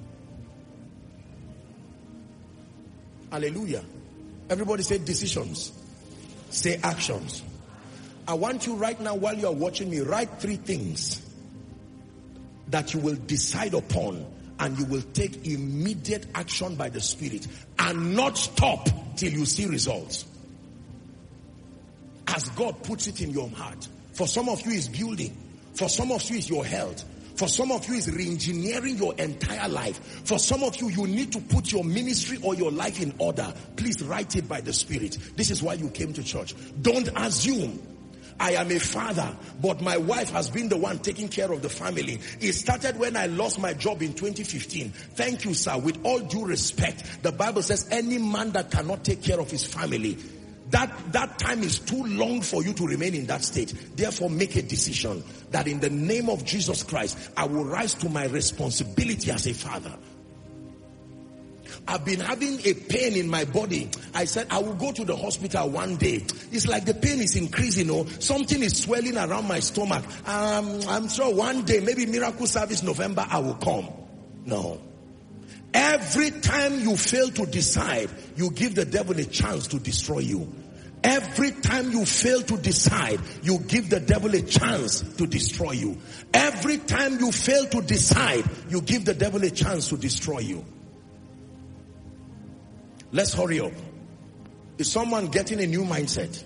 Hallelujah. Everybody say decisions. Say actions. I want you right now, while you are watching me, write three things that you will decide upon and you will take immediate action by the Spirit and not stop till you see results. As God puts it in your heart. For some of you is building. For some of you is your health. For some of you is re-engineering your entire life. For some of you, you need to put your ministry or your life in order. Please write it by the Spirit. This is why you came to church. Don't assume. I am a father, but my wife has been the one taking care of the family. It started when I lost my job in twenty fifteen. Thank you, sir. With all due respect, the Bible says any man that cannot take care of his family, That, that time is too long for you to remain in that state. Therefore, make a decision that in the name of Jesus Christ, I will rise to my responsibility as a father. I've been having a pain in my body. I said, I will go to the hospital one day. It's like the pain is increasing, or something is swelling around my stomach. Um, I'm sure one day, maybe miracle service November, I will come. No. Every time you fail to decide, you give the devil a chance to destroy you. Every time you fail to decide, you give the devil a chance to destroy you. Every time you fail to decide, you give the devil a chance to destroy you. Let's hurry up. Is someone getting a new mindset?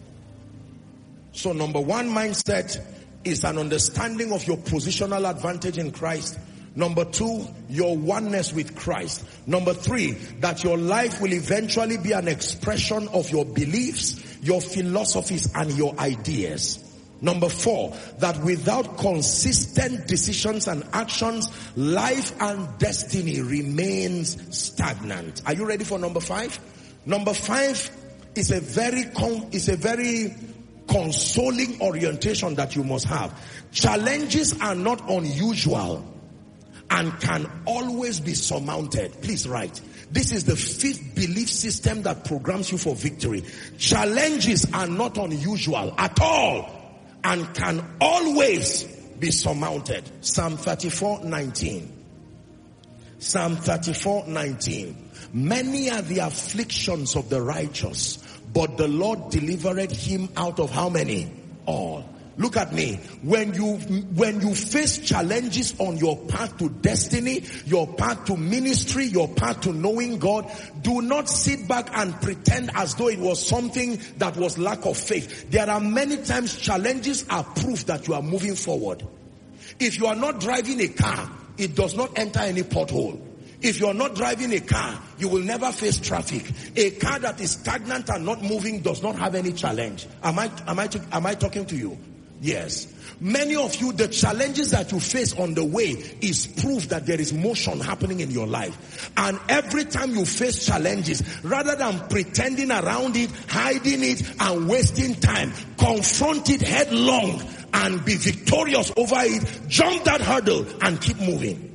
So number one mindset is an understanding of your positional advantage in Christ. Number two, your oneness with Christ. Number three, that your life will eventually be an expression of your beliefs, your philosophies, and your ideas. Number four, that without consistent decisions and actions, life and destiny remains stagnant. Are you ready for number five? Number five is a very con- is a very consoling orientation that you must have. Challenges are not unusual and can always be surmounted. Please write. This is the fifth belief system that programs you for victory. Challenges are not unusual at all and can always be surmounted. Psalm thirty-four nineteen. Psalm thirty-four nineteen. Many are the afflictions of the righteous, but the Lord delivered him out of how many? All. Look at me. When you, when you face challenges on your path to destiny, your path to ministry, your path to knowing God, do not sit back and pretend as though it was something that was lack of faith. There are many times challenges are proof that you are moving forward. If you are not driving a car, it does not enter any pothole. If you are not driving a car, you will never face traffic. A car that is stagnant and not moving does not have any challenge. Am I, am I, am I talking to you? Yes. Many of you, the challenges that you face on the way is proof that there is motion happening in your life. And every time you face challenges, rather than pretending around it, hiding it, and wasting time, confront it headlong and be victorious over it. Jump that hurdle and keep moving.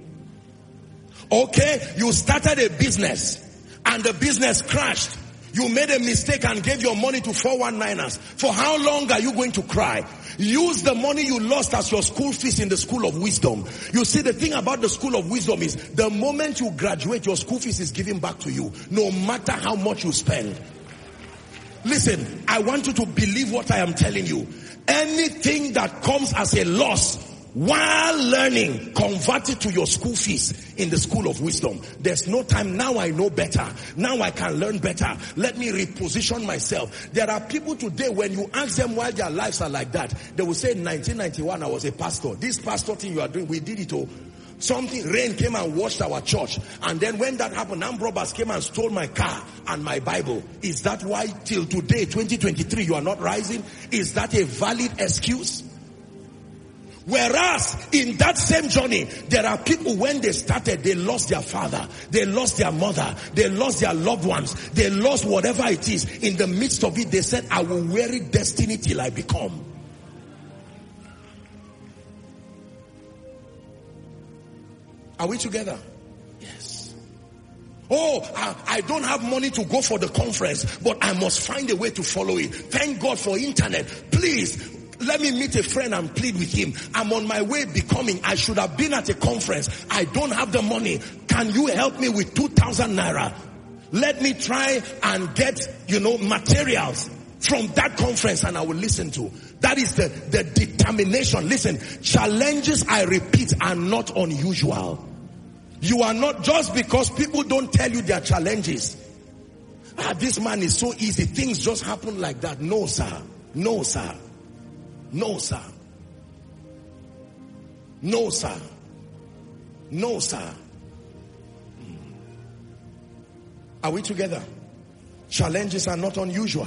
Okay, you started a business and the business crashed. You made a mistake and gave your money to four one niners. For how long are you going to cry? Use the money you lost as your school fees in the school of wisdom. You see, the thing about the school of wisdom is the moment you graduate, your school fees is given back to you, no matter how much you spend. Listen, I want you to believe what I am telling you. Anything that comes as a loss while learning, convert it to your school fees in the school of wisdom. There's no time. Now I know better. Now I can learn better. Let me reposition myself. There are people today, when you ask them why their lives are like that, they will say, in nineteen ninety-one, I was a pastor. This pastor thing you are doing, we did it all. Something, rain came and washed our church. And then when that happened, armed robbers came and stole my car and my Bible. Is that why till today, twenty twenty-three, you are not rising? Is that a valid excuse? Whereas in that same journey, there are people, when they started, they lost their father, they lost their mother, they lost their loved ones, they lost whatever it is. In the midst of it, they said, I will wear it destiny till I become. Are we together? Yes. Oh, I, I don't have money to go for the conference, but I must find a way to follow it. Thank God for internet. Please, let me meet a friend and plead with him. I'm on my way becoming. I should have been at a conference. I don't have the money. Can you help me with two thousand naira? Let me try and get, you know, materials from that conference and I will listen to. That is the, the determination. Listen, challenges, I repeat, are not unusual. You are not, just because people don't tell you their challenges. Ah, this man is so easy. Things just happen like that. No, sir. No, sir. No, sir. No, sir. No, sir. Are we together? Challenges are not unusual.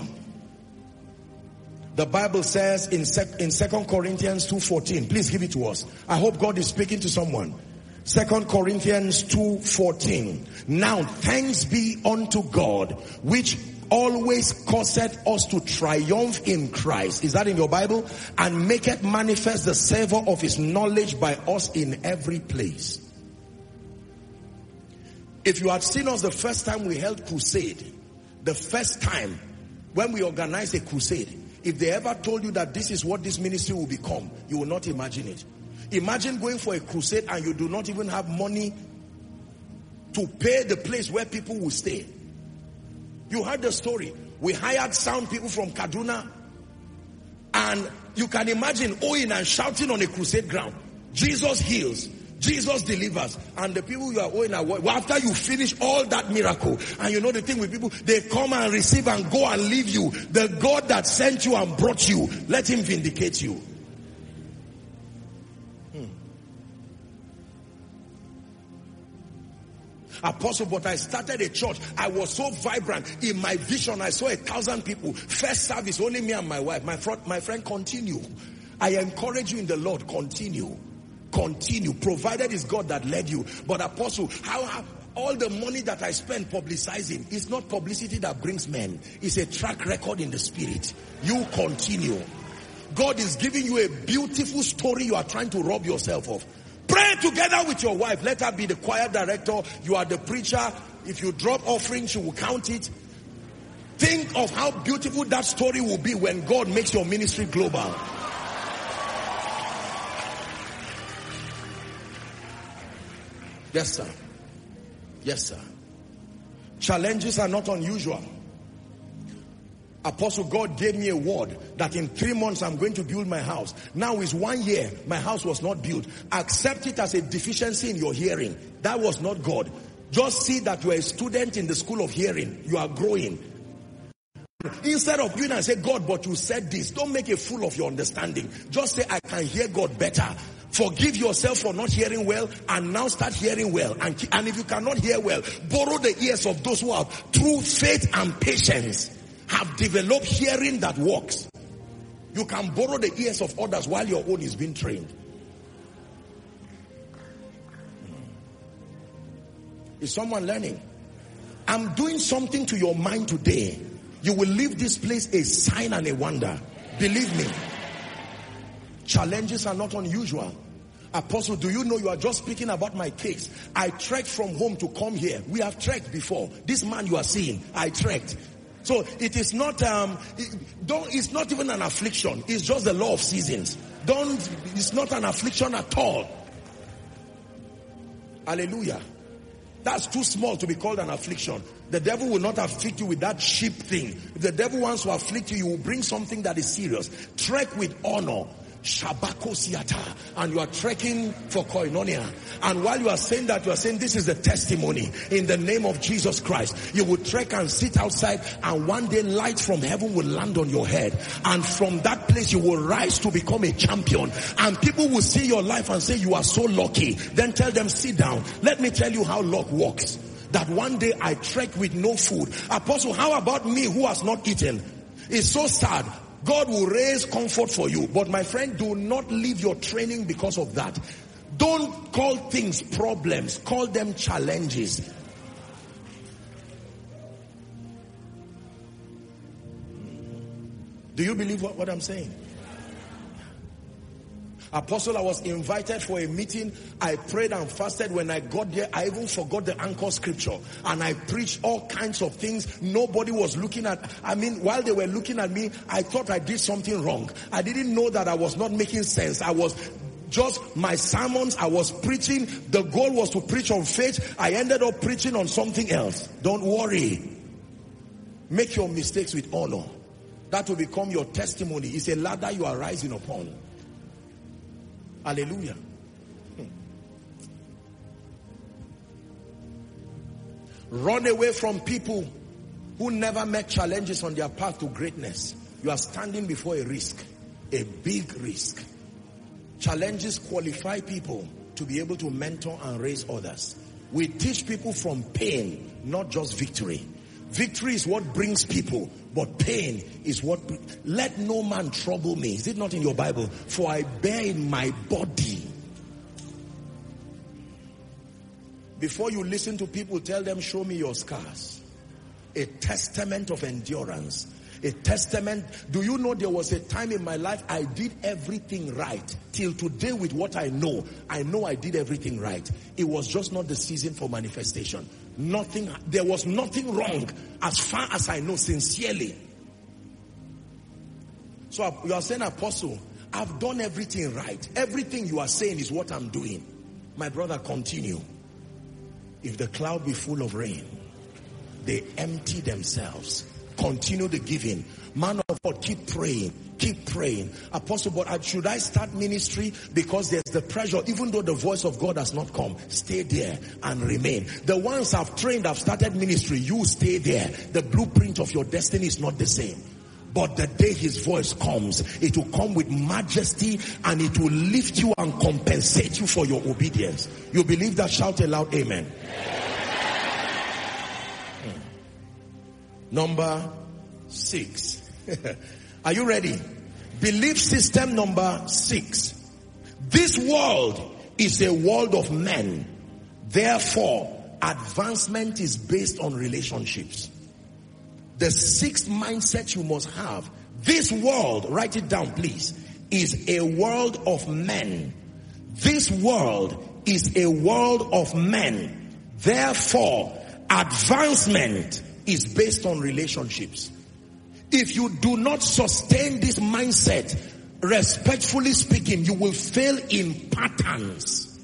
The Bible says in sec- in Second Corinthians two fourteen. Please give it to us. I hope God is speaking to someone. Second Corinthians two fourteen. Now thanks be unto God, which always causeth us to triumph in Christ. Is that in your Bible? And maketh manifest the savor of his knowledge by us in every place. If you had seen us the first time we held crusade, the first time when we organized a crusade, if they ever told you that this is what this ministry will become, you will not imagine it. Imagine going for a crusade and you do not even have money to pay the place where people will stay. You heard the story. We hired sound people from Kaduna, and you can imagine owing and shouting on a crusade ground. Jesus heals. Jesus delivers. And the people you are owing are, well, after you finish all that miracle, and you know the thing with people, they come and receive and go and leave you. The God that sent you and brought you, let him vindicate you. Hmm. Apostle, but I started a church. I was so vibrant. In my vision, I saw a thousand people. First service, only me and my wife. My friend, my friend, continue. I encourage you in the Lord, continue. Continue, provided it's God that led you. But Apostle, how, how all the money that I spend publicizing, it's not publicity that brings men. It's a track record in the spirit. You continue. God is giving you a beautiful story you are trying to rob yourself of. Pray together with your wife. Let her be the choir director. You are the preacher. If you drop offering, she will count it. Think of how beautiful that story will be when God makes your ministry global. Yes, sir. Yes, sir. Challenges are not unusual. Apostle, God gave me a word that in three months I'm going to build my house. Now is one year, my house was not built. Accept it as a deficiency in your hearing. That was not God. Just see that you are a student in the school of hearing. You are growing. Instead of you and say, God, but you said this. Don't make a fool of your understanding. Just say, I can hear God better. Forgive yourself for not hearing well and now start hearing well. And, and if you cannot hear well, borrow the ears of those who have, through faith and patience, have developed hearing that works. You can borrow the ears of others while your own is being trained. Is someone learning? I'm doing something to your mind today. You will leave this place a sign and a wonder. Believe me. Challenges are not unusual. Apostle, do you know you are just speaking about my case? I trekked from home to come here. We have trekked before. This man you are seeing, I trekked. So it is not, um, it, don't, it's not even an affliction. It's just the law of seasons. Don't, it's not an affliction at all. Hallelujah. That's too small to be called an affliction. The devil will not afflict you with that cheap thing. If the devil wants to afflict you, you will bring something that is serious. Trek with honor. Shabako Siata, and you are trekking for koinonia. And while you are saying that, you are saying this is the testimony in the name of Jesus Christ. You will trek and sit outside, and one day light from heaven will land on your head. And from that place you will rise to become a champion. And people will see your life and say you are so lucky. Then tell them, sit down. Let me tell you how luck works. That one day I trek with no food. Apostle, how about me who has not eaten? It's so sad. God will raise comfort for you. But my friend, do not leave your training because of that. Don't call things problems. Call them challenges. Do you believe what, what I'm saying? Apostle, I was invited for a meeting. I prayed and fasted. When I got there, I even forgot the anchor scripture. And I preached all kinds of things. Nobody was looking at, I mean, while they were looking at me, I thought I did something wrong. I didn't know that I was not making sense. I was just, my sermons, I was preaching. The goal was to preach on faith. I ended up preaching on something else. Don't worry. Make your mistakes with honor. That will become your testimony. It's a ladder you are rising upon. Hallelujah. Hmm. Run away from people who never met challenges on their path to greatness. You are standing before a risk, a big risk. Challenges qualify people to be able to mentor and raise others. We teach people from pain, not just victory. Victory is what brings people, but pain is what... Let no man trouble me. Is it not in your Bible? For I bear in my body. Before you listen to people, tell them, show me your scars. A testament of endurance. A testament. Do you know there was a time in my life I did everything right. Till today with what I know, I know I did everything right. It was just not the season for manifestation. Nothing, there was nothing wrong as far as I know, sincerely. So you are saying, Apostle, I've done everything right. Everything you are saying is what I'm doing. My brother, continue. If the cloud be full of rain, they empty themselves Continue the giving. Man of God, keep praying. Keep praying. Apostle, but should I start ministry? Because there's the pressure, even though the voice of God has not come. Stay there and remain. The ones I've trained, I've started ministry. You stay there. The blueprint of your destiny is not the same. But the day his voice comes, it will come with majesty and it will lift you and compensate you for your obedience. You believe that? Shout aloud, amen. Hmm. Number six. Are you ready? Belief system number six. This world is a world of men. Therefore, advancement is based on relationships. The sixth mindset you must have. This world, write it down please, is a world of men. This world is a world of men. Therefore, advancement is based on relationships. If you do not sustain this mindset, respectfully speaking, you will fail in patterns.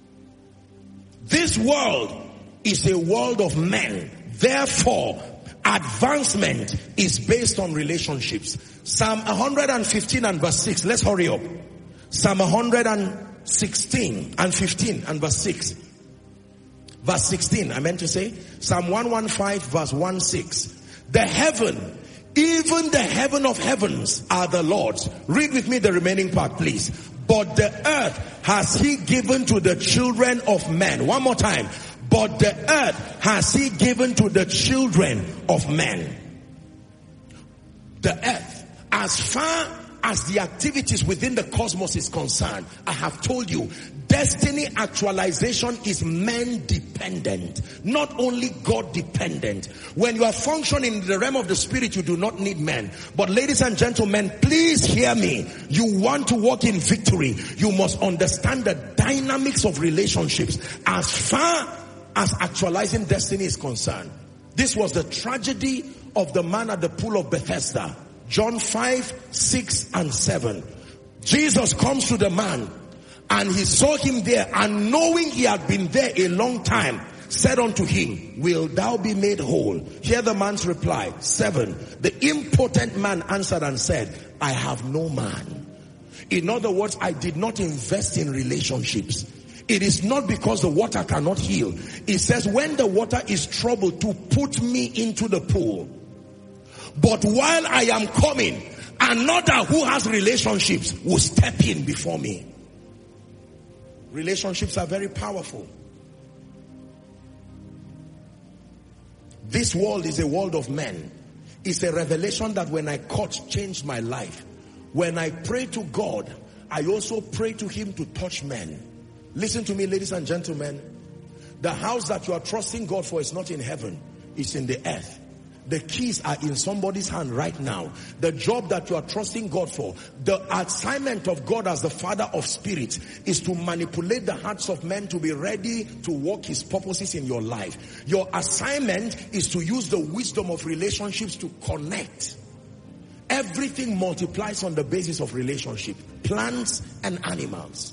This world is a world of men. Therefore, advancement is based on relationships. Psalm one hundred fifteen and verse six. Let's hurry up. Psalm one hundred sixteen and fifteen and verse six. Verse sixteen, I meant to say. Psalm one fifteen verse one six. The heaven, even the heaven of heavens are the Lord's. Read with me the remaining part, please. But the earth has he given to the children of men. One more time. But the earth has he given to the children of men. The earth, as far as the activities within the cosmos is concerned, I have told you, destiny actualization is man dependent, not only God dependent. When you are functioning in the realm of the spirit, you do not need men. But ladies and gentlemen, please hear me. You want to walk in victory, you must understand the dynamics of relationships as far as actualizing destiny is concerned. This was the tragedy of the man at the pool of Bethesda. John five, six and seven. Jesus comes to the man and he saw him there, and knowing he had been there a long time, said unto him, will thou be made whole? Hear the man's reply. Seven. The impotent man answered and said, I have no man. In other words, I did not invest in relationships. It is not because the water cannot heal. It says when the water is troubled, to put me into the pool. But while I am coming, another who has relationships will step in before me. Relationships are very powerful. This world is a world of men. It's a revelation that when I caught, changed my life. When I pray to God, I also pray to him to touch men. Listen to me, ladies and gentlemen. The house that you are trusting God for is not in heaven. It's in the earth. The keys are in somebody's hand right now. The job that you are trusting God for, the assignment of God as the Father of spirits is to manipulate the hearts of men to be ready to walk his purposes in your life. Your assignment is to use the wisdom of relationships to connect. Everything multiplies on the basis of relationship. Plants and animals.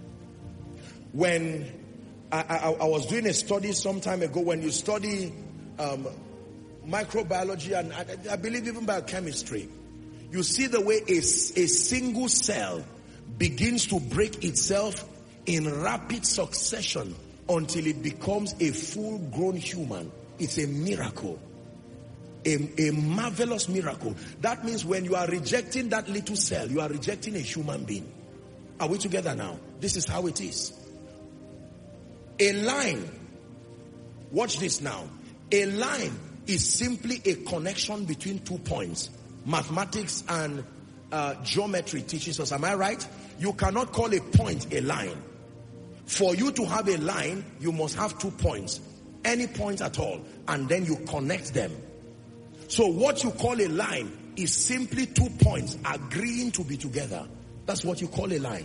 When I, I, I was doing a study some time ago, when you study um, microbiology and I, I believe even biochemistry, you see the way a, a single cell begins to break itself in rapid succession until it becomes a full-grown human. It's a miracle. A, a marvelous miracle. That means when you are rejecting that little cell, you are rejecting a human being. Are we together now? This is how it is. A line, watch this now. A line is simply a connection between two points. Mathematics and uh, geometry teaches us, am I right? You cannot call a point a line. For you to have a line, you must have two points. Any point at all. And then you connect them. So what you call a line is simply two points agreeing to be together. That's what you call a line.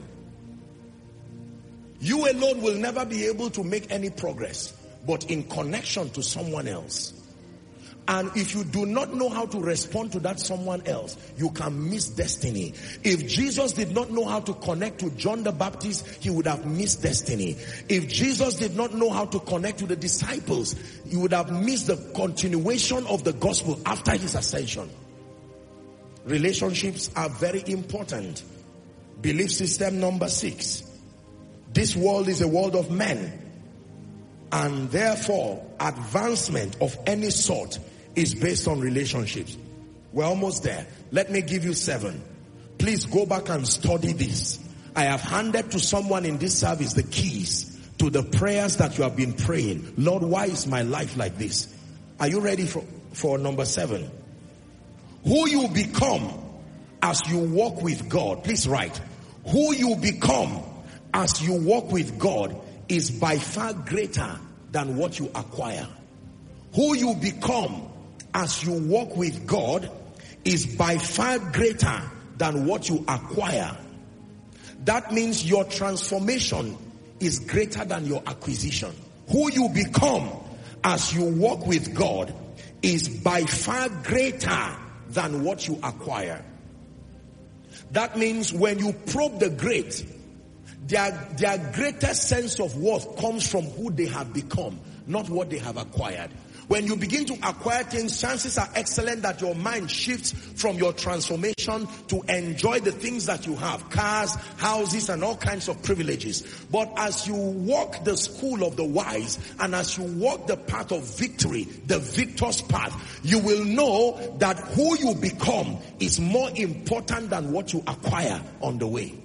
You alone will never be able to make any progress, but in connection to someone else. And if you do not know how to respond to that someone else, you can miss destiny. If Jesus did not know how to connect to John the Baptist, he would have missed destiny. If Jesus did not know how to connect to the disciples, he would have missed the continuation of the gospel after his ascension. Relationships are very important. Belief system number six. This world is a world of men. And therefore, advancement of any sort is based on relationships. We're almost there. Let me give you seven. Please go back and study this. I have handed to someone in this service the keys to the prayers that you have been praying. Lord, why is my life like this? Are you ready for, for number seven? Who you become as you walk with God. Please write. Who you become as you walk with God is by far greater than what you acquire. Who you become as you walk with God is by far greater than what you acquire. That means your transformation is greater than your acquisition. Who you become as you walk with God is by far greater than what you acquire. That means when you probe the great, their, their greatest sense of worth comes from who they have become, not what they have acquired. When you begin to acquire things, chances are excellent that your mind shifts from your transformation to enjoy the things that you have. Cars, houses, and all kinds of privileges. But as you walk the school of the wise, and as you walk the path of victory, the victor's path, you will know that who you become is more important than what you acquire on the way.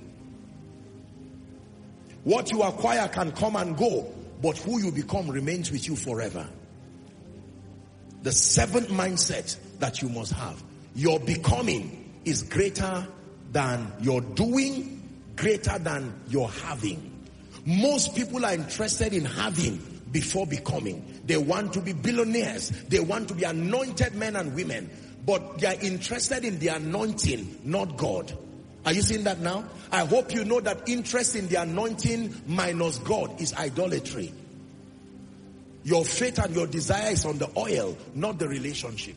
What you acquire can come and go, but who you become remains with you forever. The seventh mindset that you must have. Your becoming is greater than your doing, greater than your having. Most people are interested in having before becoming. They want to be billionaires. They want to be anointed men and women. But they are interested in the anointing, not God. Are you seeing that now? I hope you know that interest in the anointing minus God is idolatry. Your faith and your desire is on the oil, not the relationship.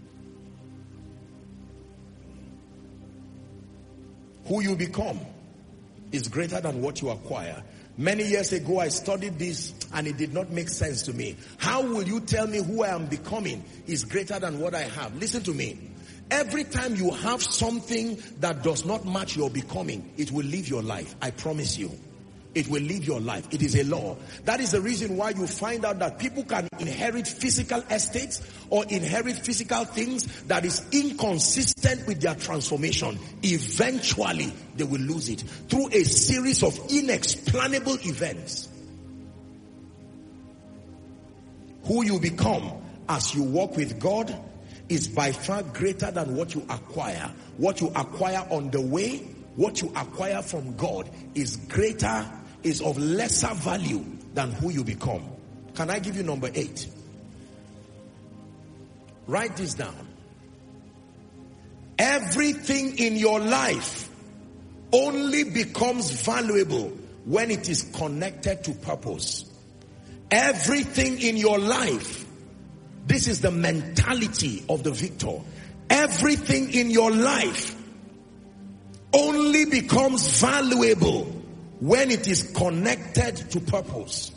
Who you become is greater than what you acquire. Many years ago, I studied this and it did not make sense to me. How will you tell me who I am becoming is greater than what I have? Listen to me. Every time you have something that does not match your becoming, it will leave your life. I promise you. It will leave your life. It is a law. That is the reason why you find out that people can inherit physical estates or inherit physical things that is inconsistent with their transformation. Eventually, they will lose it through a series of inexplainable events. Who you become as you walk with God is by far greater than what you acquire. What you acquire on the way, what you acquire from God is greater, is of lesser value than who you become. Can I give you number eight? Write this down. Everything in your life only becomes valuable when it is connected to purpose. Everything in your life, this is the mentality of the victor. Everything in your life only becomes valuable when it is connected to purpose.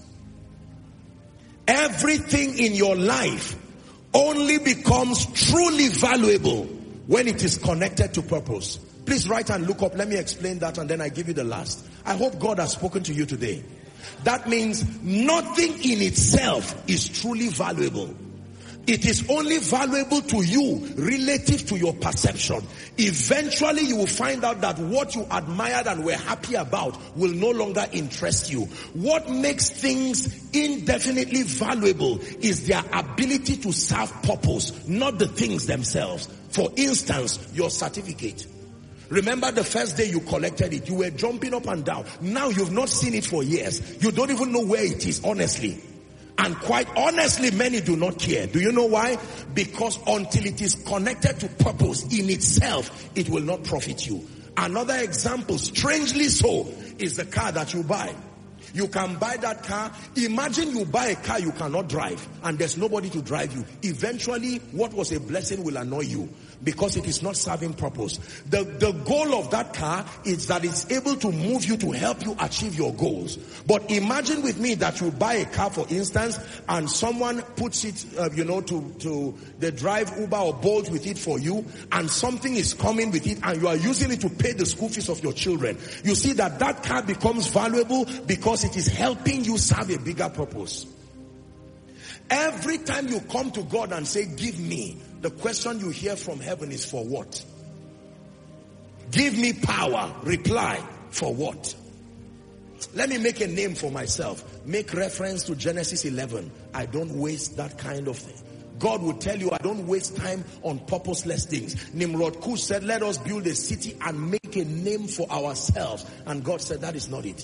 Everything in your life only becomes truly valuable when it is connected to purpose. Please write and look up. Let me explain that and then I give you the last. I hope God has spoken to you today. That means nothing in itself is truly valuable. It is only valuable to you relative to your perception. Eventually you will find out that what you admired and were happy about will no longer interest you. What makes things indefinitely valuable is their ability to serve purpose, not the things themselves. For instance, your certificate. Remember the first day you collected it, you were jumping up and down. Now you've not seen it for years. You don't even know where it is, honestly. And quite honestly, many do not care. Do you know why? Because until it is connected to purpose in itself, it will not profit you. Another example, strangely so, is the car that you buy. You can buy that car. Imagine you buy a car you cannot drive and there's nobody to drive you. Eventually, what was a blessing will annoy you because it is not serving purpose. The, the goal of that car is that it's able to move you to help you achieve your goals. But imagine with me that you buy a car, for instance, and someone puts it, uh, you know, to, to the drive Uber or Bolt with it for you, and something is coming with it and you are using it to pay the school fees of your children. You see that that car becomes valuable because it is helping you serve a bigger purpose. Every time you come to God and say, give me, the question you hear from heaven is for what? Give me power. Reply, for what? Let me make a name for myself. Make reference to Genesis eleven. I don't waste that kind of thing. God will tell you, I don't waste time on purposeless things. Nimrod Kush said, let us build a city and make a name for ourselves. And God said, that is not it.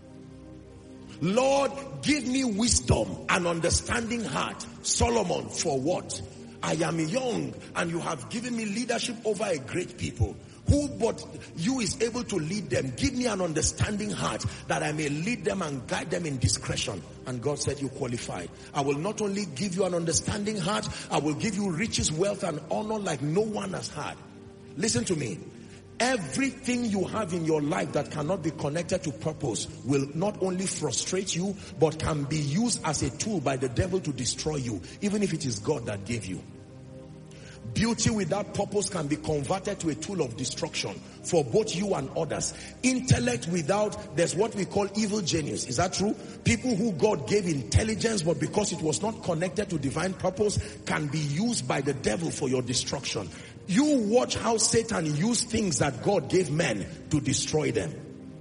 Lord, give me wisdom and understanding heart. Solomon, for what? I am young and you have given me leadership over a great people. Who but you is able to lead them? Give me an understanding heart that I may lead them and guide them in discretion. And God said, you qualified. I will not only give you an understanding heart, I will give you riches, wealth, and honor like no one has had. Listen to me. Everything you have in your life that cannot be connected to purpose will not only frustrate you, but can be used as a tool by the devil to destroy you, even if it is God that gave you. Beauty without purpose can be converted to a tool of destruction for both you and others. Intellect without, there's what we call evil genius. Is that true? People who God gave intelligence, but because it was not connected to divine purpose, can be used by the devil for your destruction. You watch how Satan used things that God gave men to destroy them.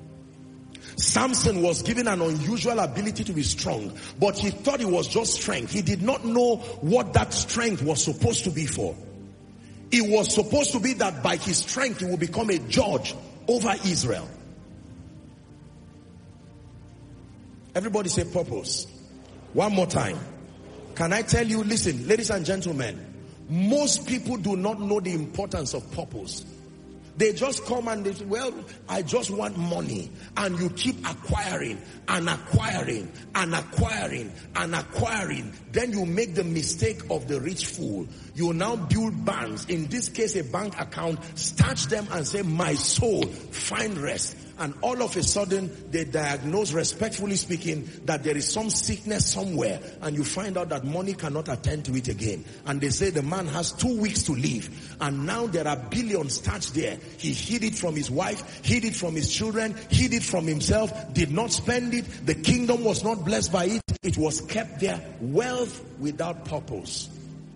Samson was given an unusual ability to be strong, but he thought it was just strength. He did not know what that strength was supposed to be for. It was supposed to be that by his strength he will become a judge over Israel. Everybody say purpose. One more time. Can I tell you, listen, ladies and gentlemen, most people do not know the importance of purpose. They just come and they say, well, I just want money. And you keep acquiring and acquiring and acquiring and acquiring. Then you make the mistake of the rich fool. You now build banks. In this case, a bank account. Starch them and say, my soul, find rest. And all of a sudden, they diagnose, respectfully speaking, that there is some sickness somewhere. And you find out that money cannot attend to it again. And they say the man has two weeks to live. And now there are billions stashed there. He hid it from his wife, hid it from his children, hid it from himself, did not spend it. The kingdom was not blessed by it. It was kept there. Wealth without purpose.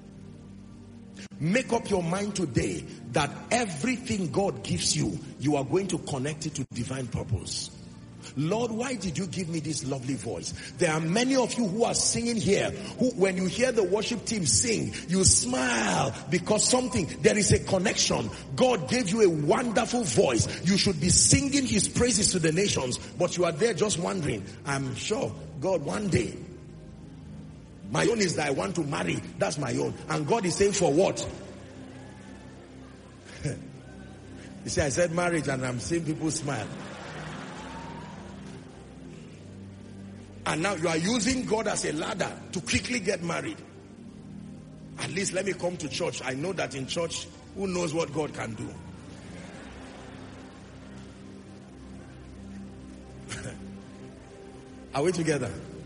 Make up your mind today that everything God gives you, you are going to connect it to divine purpose. Lord, why did you give me this lovely voice? There are many of you who are singing here, who when you hear the worship team sing, you smile because something, there is a connection. God gave you a wonderful voice. You should be singing his praises to the nations, but you are there just wondering, I'm sure, God, one day, my own is that I want to marry. That's my own. And God is saying, for what? You see, I said marriage and I'm seeing people smile. And now you are using God as a ladder to quickly get married. At least let me come to church. I know that in church, who knows what God can do? Are we together?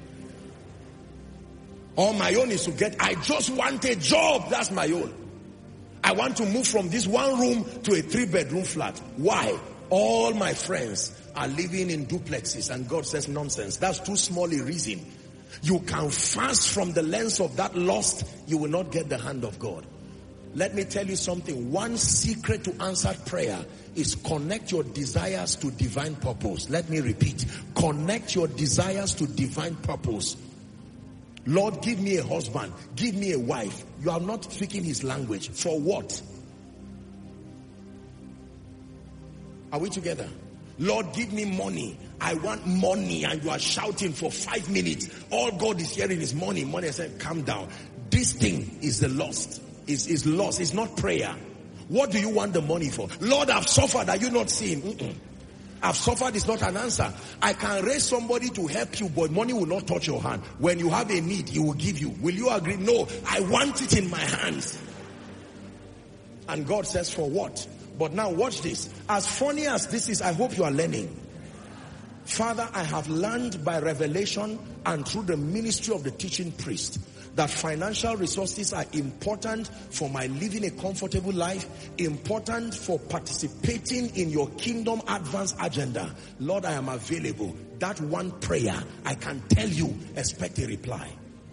All my own is to get, I just want a job. That's my own. I want to move from this one room to a three bedroom flat. Why? All my friends are living in duplexes and God says nonsense. That's too small a reason. You can fast from the lens of that lust. You will not get the hand of God. Let me tell you something. One secret to answered prayer is connect your desires to divine purpose. Let me repeat. Connect your desires to divine purpose. Lord, give me a husband. Give me a wife. You are not speaking his language. For what? Are we together? Lord, give me money. I want money. And you are shouting for five minutes. All God is hearing is money. Money. I said, calm down. This thing is the lost. Is is lost. It's not prayer. What do you want the money for? Lord, I've suffered. Are you not seeing? Mm-mm. I've suffered is not an answer. I can raise somebody to help you, but money will not touch your hand. When you have a need, he will give you. Will you agree? No, I want it in my hands. And God says, for what? But now watch this. As funny as this is, I hope you are learning. Father, I have learned by revelation and through the ministry of the teaching priest that financial resources are important for my living a comfortable life, important for participating in your kingdom advance agenda. Lord, I am available. That one prayer, I can tell you, expect a reply.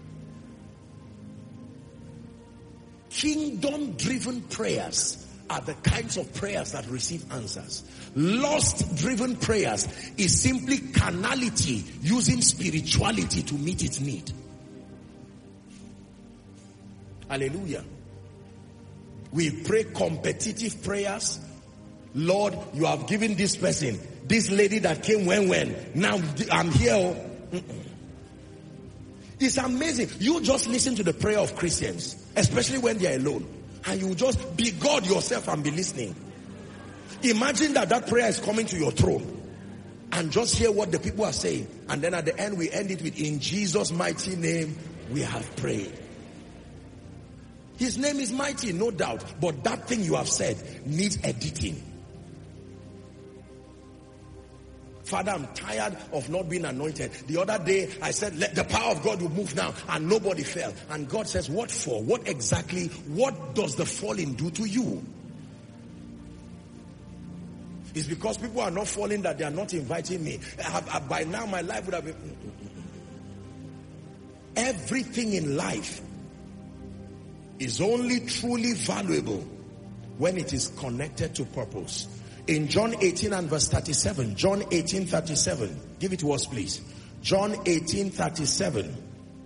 Kingdom-driven prayers are the kinds of prayers that receive answers. Lust-driven prayers is simply carnality using spirituality to meet its need. Hallelujah. We pray competitive prayers. Lord, you have given this person, this lady that came when, when. Now I'm here. It's amazing. You just listen to the prayer of Christians, especially when they are alone. And you just be God yourself and be listening. Imagine that that prayer is coming to your throne. And just hear what the people are saying. And then at the end we end it with, in Jesus' mighty name we have prayed. His name is mighty, no doubt. But that thing you have said needs editing. Father, I'm tired of not being anointed. The other day I said, let the power of God will move now, and nobody fell. And God says, what for? What exactly? What does the falling do to you? It's because people are not falling that they are not inviting me. I, I, by now my life would have been... Everything in life is only truly valuable when it is connected to purpose. In John eighteen and verse thirty-seven, John eighteen thirty-seven, give it to us please. John eighteen thirty-seven.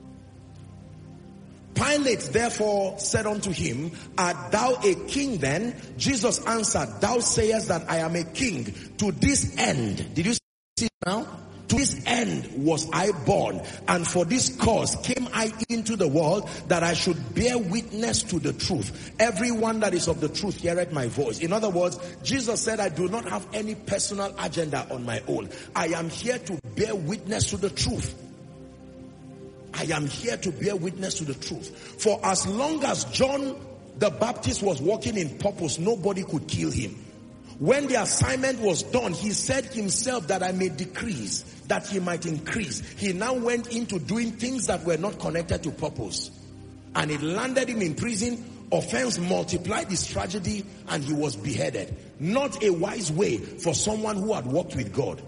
Pilate therefore said unto him, art thou a king then? Jesus answered, thou sayest that I am a king. To this end, did you see it now? To this end was I born, and for this cause came I into the world, that I should bear witness to the truth. Everyone that is of the truth heareth my voice. In other words, Jesus said, I do not have any personal agenda on my own. I am here to bear witness to the truth. I am here to bear witness to the truth. For as long as John the Baptist was walking in purpose, nobody could kill him. When the assignment was done, he said himself that I may decrease, that he might increase. He now went into doing things that were not connected to purpose. And it landed him in prison. Offense multiplied his tragedy, and he was beheaded. Not a wise way for someone who had walked with God.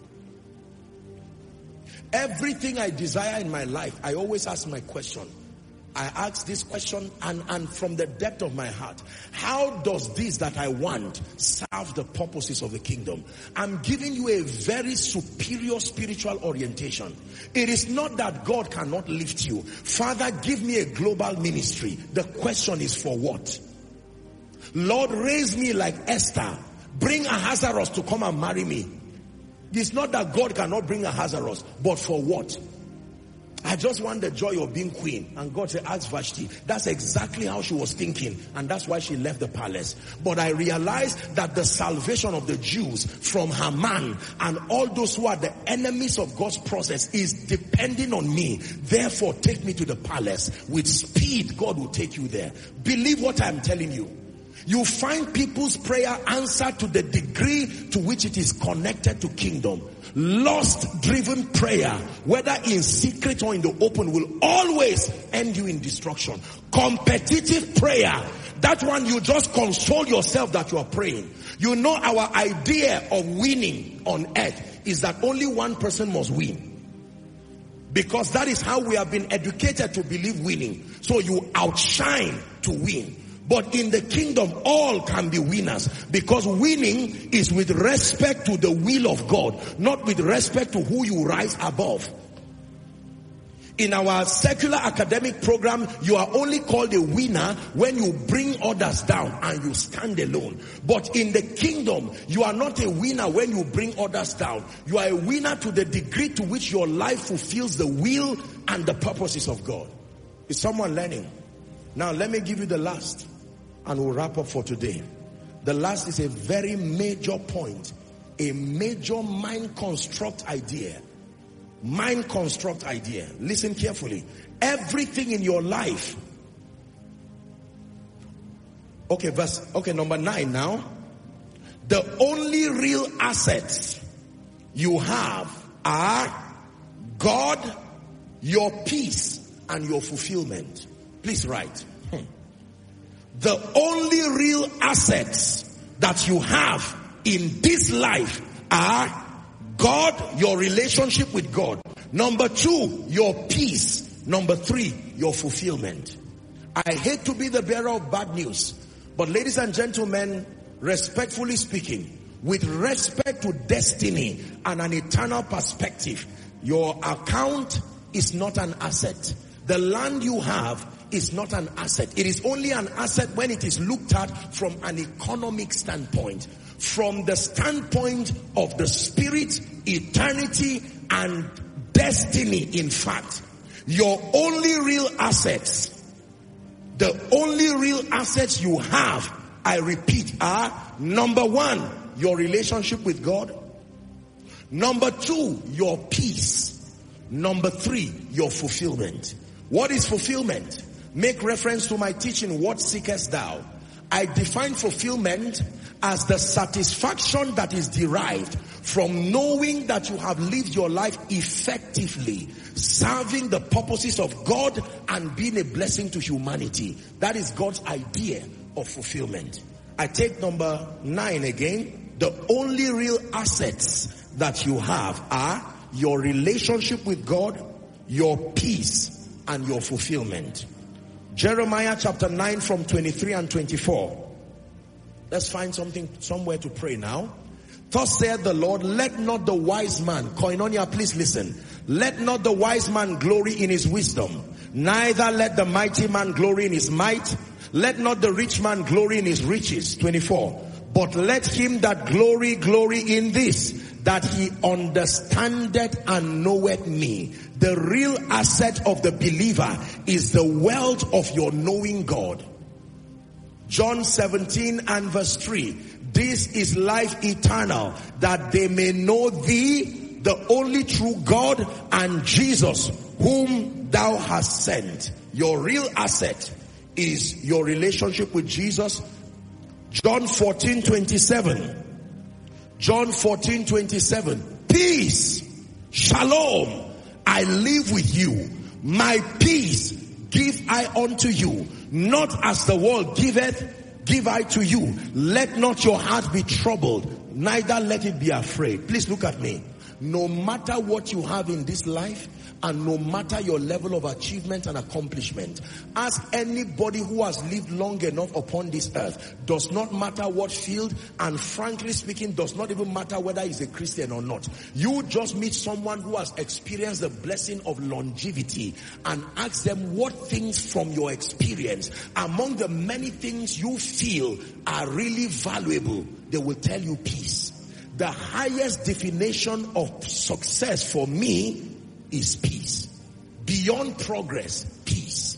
Everything I desire in my life, I always ask my question. I ask this question and, and from the depth of my heart, how does this that I want serve the purposes of the kingdom? I'm giving you a very superior spiritual orientation. It is not that God cannot lift you. Father, give me a global ministry. The question is for what? Lord, raise me like Esther. Bring Ahasuerus to come and marry me. It's not that God cannot bring Ahasuerus, but for what? I just want the joy of being queen. And God said, ask Vashti. That's exactly how she was thinking. And that's why she left the palace. But I realized that the salvation of the Jews from Haman and all those who are the enemies of God's process is depending on me. Therefore, take me to the palace. With speed, God will take you there. Believe what I'm telling you. You find people's prayer answered to the degree to which it is connected to kingdom. Lust-driven prayer, whether in secret or in the open, will always end you in destruction. Competitive prayer, that one you just console yourself that you are praying. You know, our idea of winning on earth is that only one person must win. Because that is how we have been educated to believe winning. So you outshine to win. But in the kingdom, all can be winners, because winning is with respect to the will of God, not with respect to who you rise above. In our secular academic program, you are only called a winner when you bring others down and you stand alone. But in the kingdom, you are not a winner when you bring others down. You are a winner to the degree to which your life fulfills the will and the purposes of God. Is someone learning? Now let me give you the last, and we'll wrap up for today. The last is a very major point a major mind construct idea. Mind construct idea. Listen carefully. Everything in your life. Okay, verse, okay, number nine now. The only real assets you have are God, your peace, and your fulfillment. Please write. Hmm. The only real assets that you have in this life are God, your relationship with God. Number two, your peace. Number three, your fulfillment. I hate to be the bearer of bad news, but ladies and gentlemen, respectfully speaking, with respect to destiny and an eternal perspective, your account is not an asset. The land you have is not an asset. It is only an asset when it is looked at from an economic standpoint. From the standpoint of the spirit, eternity, and destiny, in fact, your only real assets, the only real assets you have, I repeat, are number one, your relationship with God. Number two, your peace. Number three, your fulfillment. What is fulfillment? Make reference to my teaching, what seekest thou? I define fulfillment as the satisfaction that is derived from knowing that you have lived your life effectively, serving the purposes of God and being a blessing to humanity. That is God's idea of fulfillment. I take number nine again. The only real assets that you have are your relationship with God, your peace, and your fulfillment. Jeremiah chapter nine from twenty-three and twenty-four. Let's find something, somewhere to pray now. Thus saith the Lord, let not the wise man, Koinonia, please listen. Let not the wise man glory in his wisdom, neither let the mighty man glory in his might. Let not the rich man glory in his riches. twenty-four. But let him that glory, glory in this, that he understandeth and knoweth me. The real asset of the believer is the wealth of your knowing God. John seventeen and verse three. This is life eternal, that they may know thee, the only true God, and Jesus, whom thou hast sent. Your real asset is your relationship with Jesus. John fourteen twenty-seven. John fourteen twenty-seven. Peace, shalom, I live with you. My peace give I unto you. Not as the world giveth, give I to you. Let not your heart be troubled, neither let it be afraid. Please look at me. No matter what you have in this life, and no matter your level of achievement and accomplishment, ask anybody who has lived long enough upon this earth, does not matter what field, and frankly speaking, does not even matter whether he's a Christian or not. You just meet someone who has experienced the blessing of longevity and ask them what things from your experience, among the many things you feel are really valuable, they will tell you peace. The highest definition of success for me is peace. Beyond progress, peace.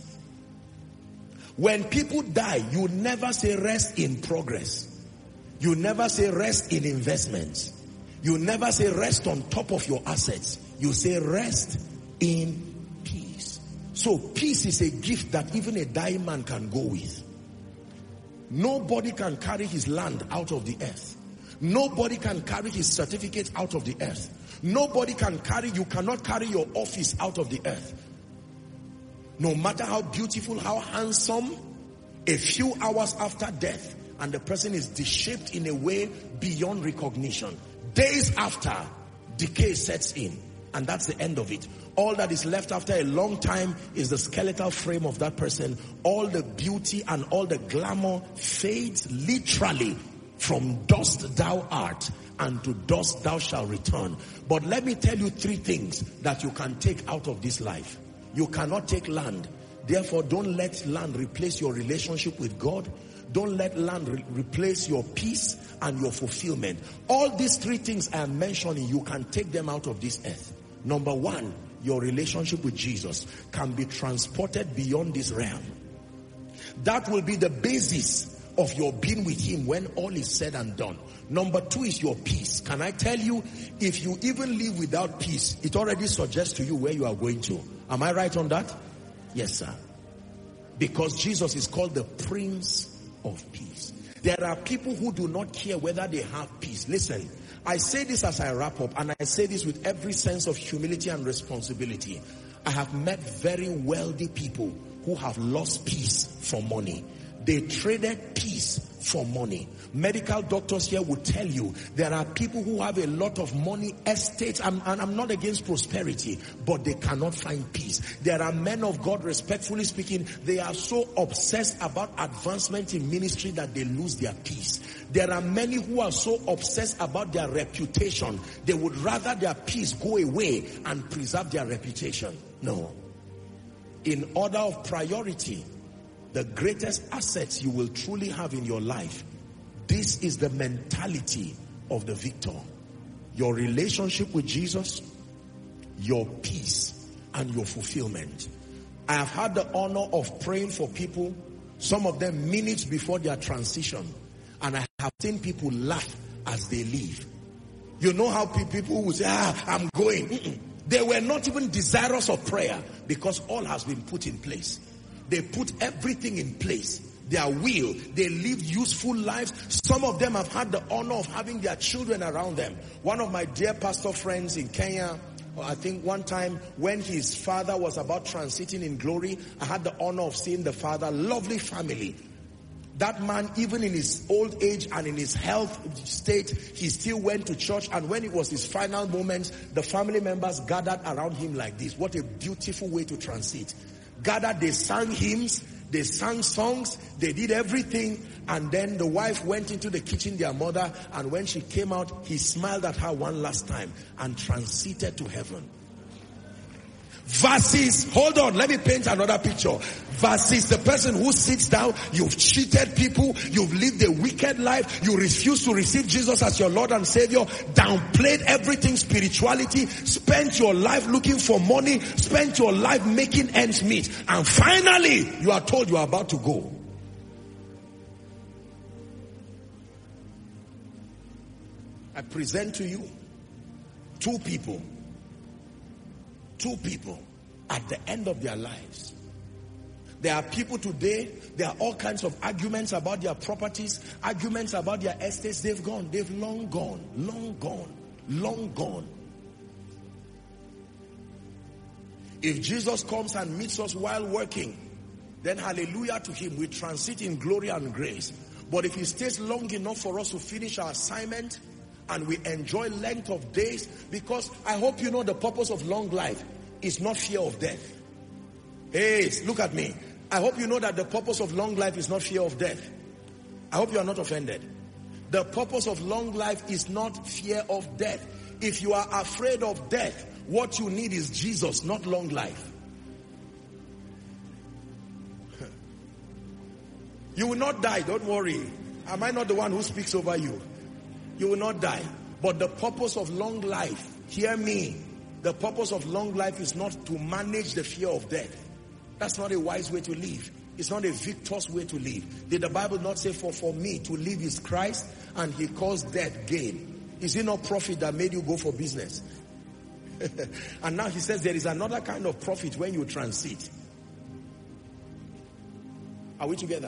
When people die, you never say rest in progress. You never say rest in investments. You never say rest on top of your assets. You say rest in peace. So peace is a gift that even a dying man can go with. Nobody can carry his land out of the earth. Nobody can carry his certificate out of the earth. Nobody can carry, you cannot carry your office out of the earth. No matter how beautiful, how handsome, a few hours after death, and the person is deshaped in a way beyond recognition. Days after, decay sets in, and that's the end of it. All that is left after a long time is the skeletal frame of that person. All the beauty and all the glamour fades literally. From dust thou art, and to dust thou shalt return. But let me tell you three things that you can take out of this life. You cannot take land. Therefore, don't let land replace your relationship with God. Don't let land re replace your peace and your fulfillment. All these three things I am mentioning, you can take them out of this earth. Number one, your relationship with Jesus can be transported beyond this realm. That will be the basis of your being with him when all is said and done. Number two is your peace. Can I tell you, if you even live without peace, it already suggests to you where you are going to. Am I right on that? Yes, sir. Because Jesus is called the Prince of Peace. There are people who do not care whether they have peace. Listen, I say this as I wrap up, and I say this with every sense of humility and responsibility. I have met very wealthy people who have lost peace for money. They traded peace for money. Medical doctors here will tell you there are people who have a lot of money, estates, and, and I'm not against prosperity, but they cannot find peace. There are men of God, respectfully speaking, they are so obsessed about advancement in ministry that they lose their peace. There are many who are so obsessed about their reputation, they would rather their peace go away and preserve their reputation. No. In order of priority, the greatest assets you will truly have in your life, this is the mentality of the victor. Your relationship with Jesus, your peace, and your fulfillment. I have had the honor of praying for people, some of them minutes before their transition, and I have seen people laugh as they leave. You know how people will say, ah, I'm going. Mm-mm. They were not even desirous of prayer because all has been put in place. They put everything in place. Their will. They lived useful lives. Some of them have had the honor of having their children around them. One of my dear pastor friends in Kenya, I think one time when his father was about transiting in glory, I had the honor of seeing the father. Lovely family. That man, even in his old age and in his health state, he still went to church. And when it was his final moments, the family members gathered around him like this. What a beautiful way to transit. Gathered, they sang hymns, they sang songs, they did everything. And then the wife went into the kitchen, their mother, and when she came out, he smiled at her one last time and transited to heaven. Versus, hold on, let me paint another picture. Versus the person who sits down, you've cheated people, you've lived a wicked life, you refuse to receive Jesus as your Lord and Savior, downplayed everything spirituality, spent your life looking for money, spent your life making ends meet, and finally you are told you are about to go. I present to you two people. Two people at the end of their lives. There are people today, there are all kinds of arguments about their properties, arguments about their estates. They've gone, they've long gone, long gone, long gone. If Jesus comes and meets us while working, then hallelujah to him, we transit in glory and grace. But if he stays long enough for us to finish our assignment, and we enjoy length of days, because I hope you know the purpose of long life is not fear of death. Hey, look at me. I hope you know that the purpose of long life is not fear of death. I hope you are not offended. The purpose of long life is not fear of death. If you are afraid of death, what you need is Jesus, not long life. You will not die, don't worry. Am I not the one who speaks over you? You will not die. But the purpose of long life, hear me, the purpose of long life is not to manage the fear of death. That's not a wise way to live. It's not a victorious way to live. Did the Bible not say, for, for me to live is Christ, and he calls death gain? Is it not profit that made you go for business? And now he says there is another kind of profit when you transit. Are we together?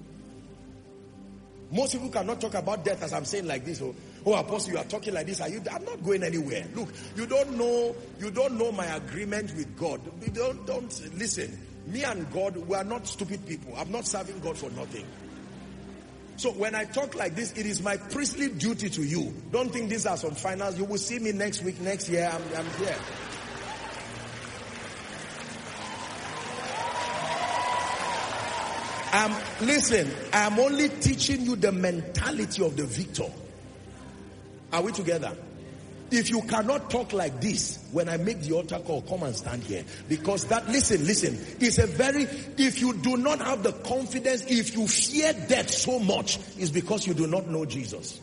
Most people cannot talk about death as I'm saying like this. Oh, oh, Apostle, you are talking like this. Are you? I'm not going anywhere. Look, you don't know. You don't know my agreement with God. You don't. Don't listen. Me and God, we are not stupid people. I'm not serving God for nothing. So when I talk like this, it is my priestly duty to you. Don't think these are some finals. You will see me next week, next year. I'm, I'm here. Um, listen, I'm only teaching you the mentality of the victor. Are we together? If you cannot talk like this, when I make the altar call, come and stand here. Because that, listen, listen, it's a very, if you do not have the confidence, if you fear death so much, it's because you do not know Jesus.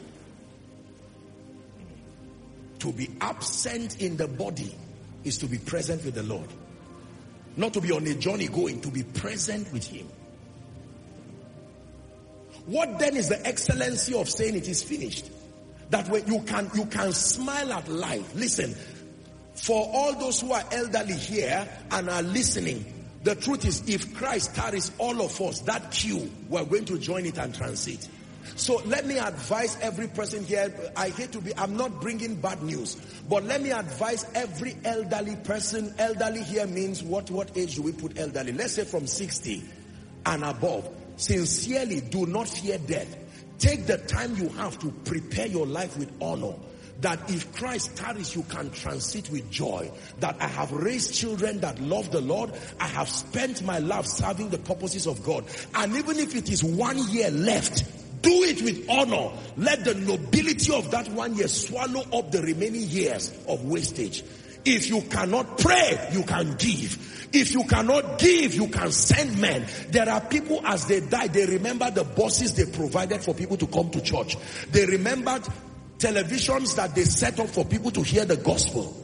To be absent in the body is to be present with the Lord. Not to be on a journey going, to be present with him. What then is the excellency of saying it is finished? That way you can, you can smile at life. Listen, for all those who are elderly here and are listening, the truth is, if Christ tarries, all of us, that queue, we're going to join it and transit. So let me advise every person here. I hate to be, I'm not bringing bad news, but let me advise every elderly person. Elderly here means what, what age do we put elderly? Let's say from sixty and above. Sincerely, do not fear death. Take the time you have to prepare your life with honor. That if Christ tarries, you can transit with joy. That I have raised children that love the Lord. I have spent my life serving the purposes of God. And even if it is one year left, do it with honor. Let the nobility of that one year swallow up the remaining years of wastage. If you cannot pray, you can give. If you cannot give, you can send men. There are people, as they die, they remember the buses they provided for people to come to church. They remembered televisions that they set up for people to hear the gospel.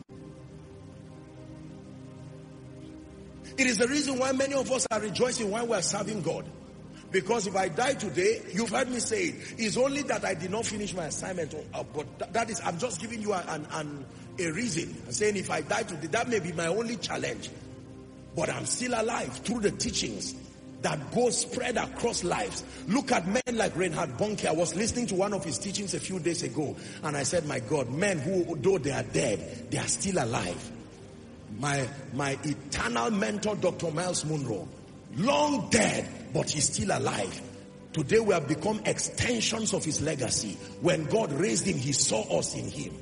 It is the reason why many of us are rejoicing while we are serving God. Because if I die today, you've heard me say it, it's only that I did not finish my assignment. Uh, but th that is, I'm just giving you an, an, a reason. I'm saying if I die today, that may be my only challenge. But I'm still alive through the teachings that go spread across lives. Look at men like Reinhard Bonnke. I was listening to one of his teachings a few days ago, and I said, my God, men who, though they are dead, they are still alive. My, my eternal mentor, Doctor Miles Monroe, long dead, but he's still alive. Today we have become extensions of his legacy. When God raised him, he saw us in him.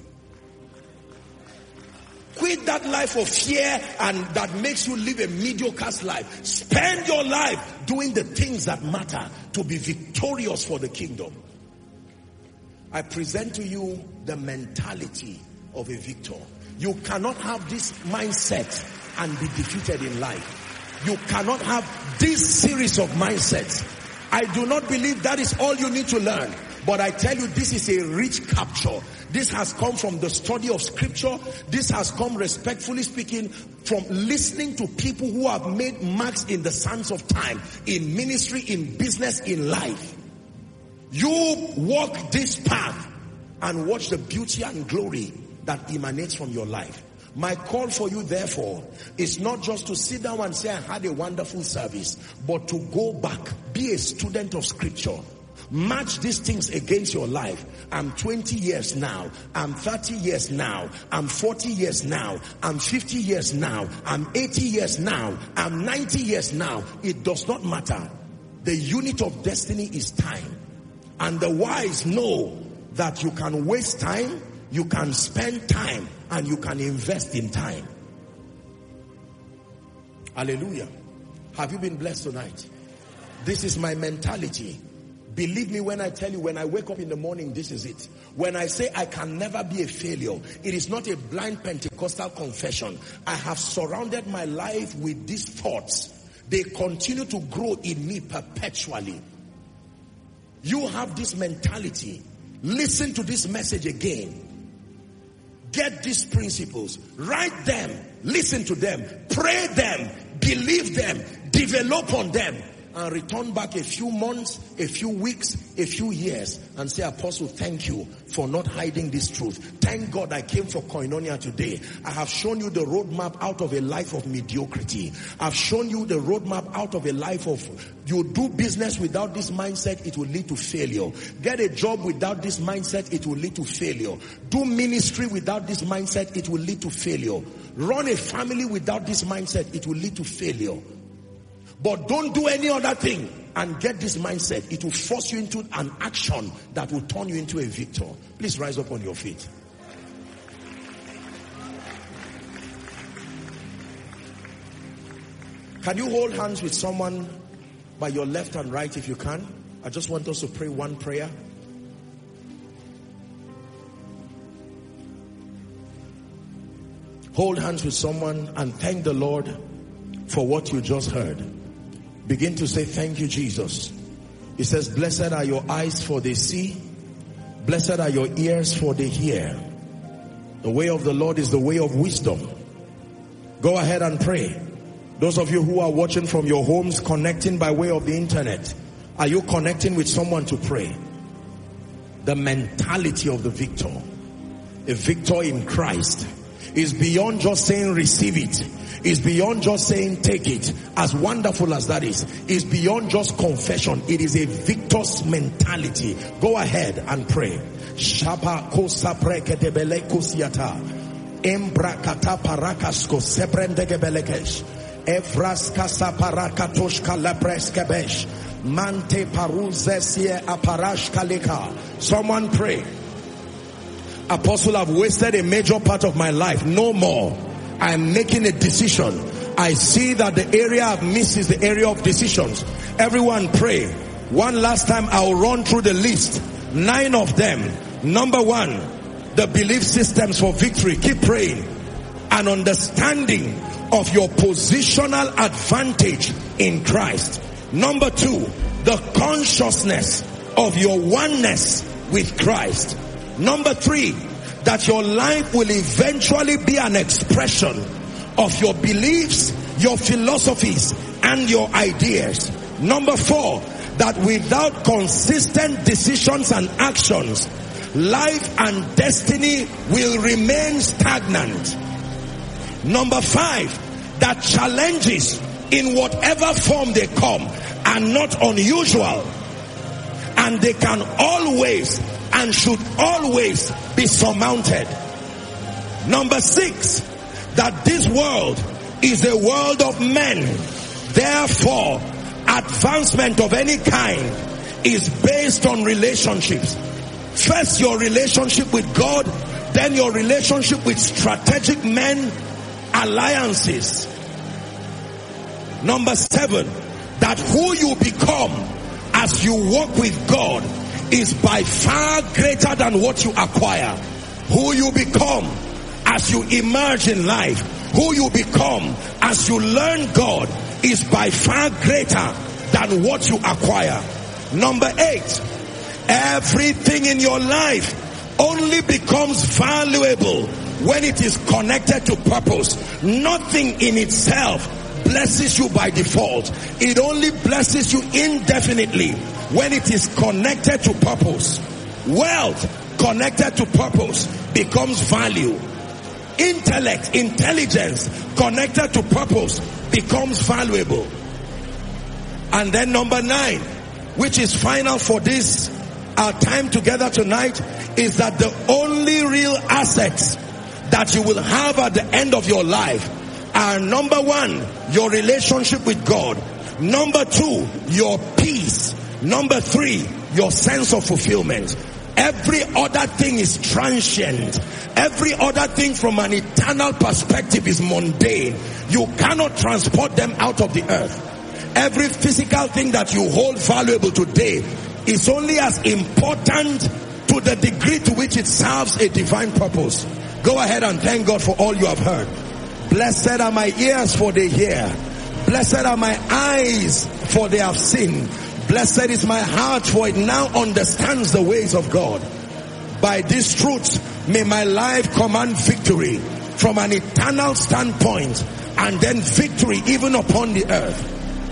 Quit that life of fear and that makes you live a mediocre life. Spend your life doing the things that matter to be victorious for the kingdom. I present to you the mentality of a victor. You cannot have this mindset and be defeated in life. You cannot have this series of mindsets. I do not believe that is all you need to learn. But I tell you, this is a rich capture. This has come from the study of scripture. This has come, respectfully speaking, from listening to people who have made marks in the sands of time, in ministry, in business, in life. You walk this path and watch the beauty and glory that emanates from your life. My call for you, therefore, is not just to sit down and say, I had a wonderful service, but to go back, be a student of scripture. Match these things against your life. I'm twenty years now. I'm thirty years now. I'm forty years now. I'm fifty years now. I'm eighty years now. I'm ninety years now. It does not matter. The unit of destiny is time. And the wise know that you can waste time, you can spend time, and you can invest in time. Hallelujah. Have you been blessed tonight? This is my mentality. Believe me when I tell you, when I wake up in the morning, this is it. When I say I can never be a failure, it is not a blind Pentecostal confession. I have surrounded my life with these thoughts. They continue to grow in me perpetually. You have this mentality. Listen to this message again. Get these principles. Write them. Listen to them. Pray them. Believe them. Develop on them. And return back a few months, a few weeks, a few years and say, Apostle, thank you for not hiding this truth. Thank God I came for Koinonia today. I have shown you the roadmap out of a life of mediocrity. I've shown you the roadmap out of a life of, you do business without this mindset, it will lead to failure. Get a job without this mindset, it will lead to failure. Do ministry without this mindset, it will lead to failure. Run a family without this mindset, it will lead to failure. But don't do any other thing and get this mindset. It will force you into an action that will turn you into a victor. Please rise up on your feet. Can you hold hands with someone by your left and right if you can? I just want us to pray one prayer. Hold hands with someone and thank the Lord for what you just heard. Begin to say, thank you, Jesus. It says, blessed are your eyes for they see. Blessed are your ears for they hear. The way of the Lord is the way of wisdom. Go ahead and pray. Those of you who are watching from your homes, connecting by way of the internet, Are you connecting with someone to pray? The mentality of the victor. A victor in Christ is beyond just saying receive it. Is beyond just saying take it. As wonderful as that is, is beyond just confession. It is a victor's mentality. Go ahead and pray. Shaba kosa preketebele kusiata. Embrakata parakasko sebrendegebelekesh. Evraska parakatoshka lepreskebesh. Mante paruzesie aparash kalika. Someone pray. Apostle, I've wasted a major part of my life. No more. I'm making a decision. I see that the area I've missed is the area of decisions. Everyone pray. One last time I'll run through the list. Nine of them. Number one, the belief systems for victory. Keep praying. An understanding of your positional advantage in Christ. Number two, the consciousness of your oneness with Christ. Number three, that your life will eventually be an expression of your beliefs, your philosophies, and your ideas. Number four, that without consistent decisions and actions, life and destiny will remain stagnant. Number five, that challenges in whatever form they come are not unusual, and they can always and should always be surmounted. Number six, that this world is a world of men. Therefore, advancement of any kind is based on relationships. First, your relationship with God, then your relationship with strategic men, alliances. Number seven, that who you become as you walk with God is by far greater than what you acquire. Who you become as you emerge in life, who you become as you learn God is by far greater than what you acquire. Number eight, everything in your life only becomes valuable when it is connected to purpose. Nothing in itself blesses you by default. It only blesses you indefinitely when it is connected to purpose. Wealth connected to purpose becomes value. Intellect, intelligence connected to purpose becomes valuable. And then number nine, which is final for this our time together tonight, is that the only real assets that you will have at the end of your life are, number one, your relationship with God. Number two, your peace. Number three, your sense of fulfillment. Every other thing is transient. Every other thing from an eternal perspective is mundane. You cannot transport them out of the earth. Every physical thing that you hold valuable today is only as important to the degree to which it serves a divine purpose. Go ahead and thank God for all you have heard. Blessed are my ears, for they hear. Blessed are my eyes, for they have seen. Blessed is my heart, for it now understands the ways of God. By these truths, may my life command victory from an eternal standpoint, and then victory even upon the earth.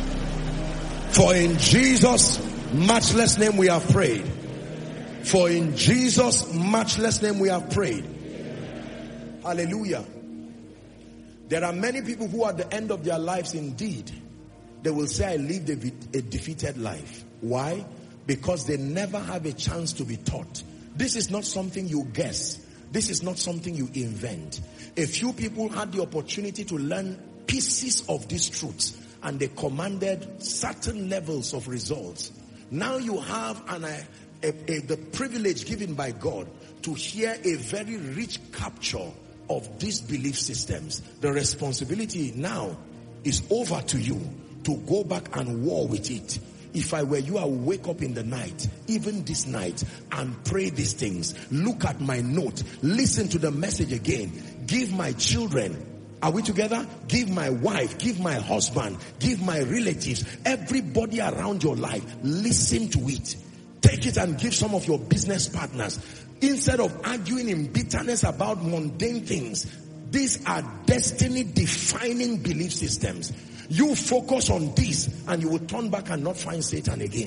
For in Jesus' matchless name we have prayed. For in Jesus' matchless name we have prayed. Hallelujah. There are many people who at the end of their lives, indeed, they will say, I lived a, a defeated life. Why? Because they never have a chance to be taught. This is not something you guess. This is not something you invent. A few people had the opportunity to learn pieces of these truths, and they commanded certain levels of results. Now you have an, a, a, a, the privilege given by God to hear a very rich capture of these belief systems. The responsibility now is over to you to go back and war with it. If I were you, I would wake up in the night, even this night, and pray these things. Look at my note. Listen to the message again. Give my children. Are we together? Give my wife, give my husband, give my relatives, everybody around your life. Listen to it. Take it and give some of your business partners. Instead of arguing in bitterness about mundane things, these are destiny-defining belief systems. You focus on this and you will turn back and not find Satan again.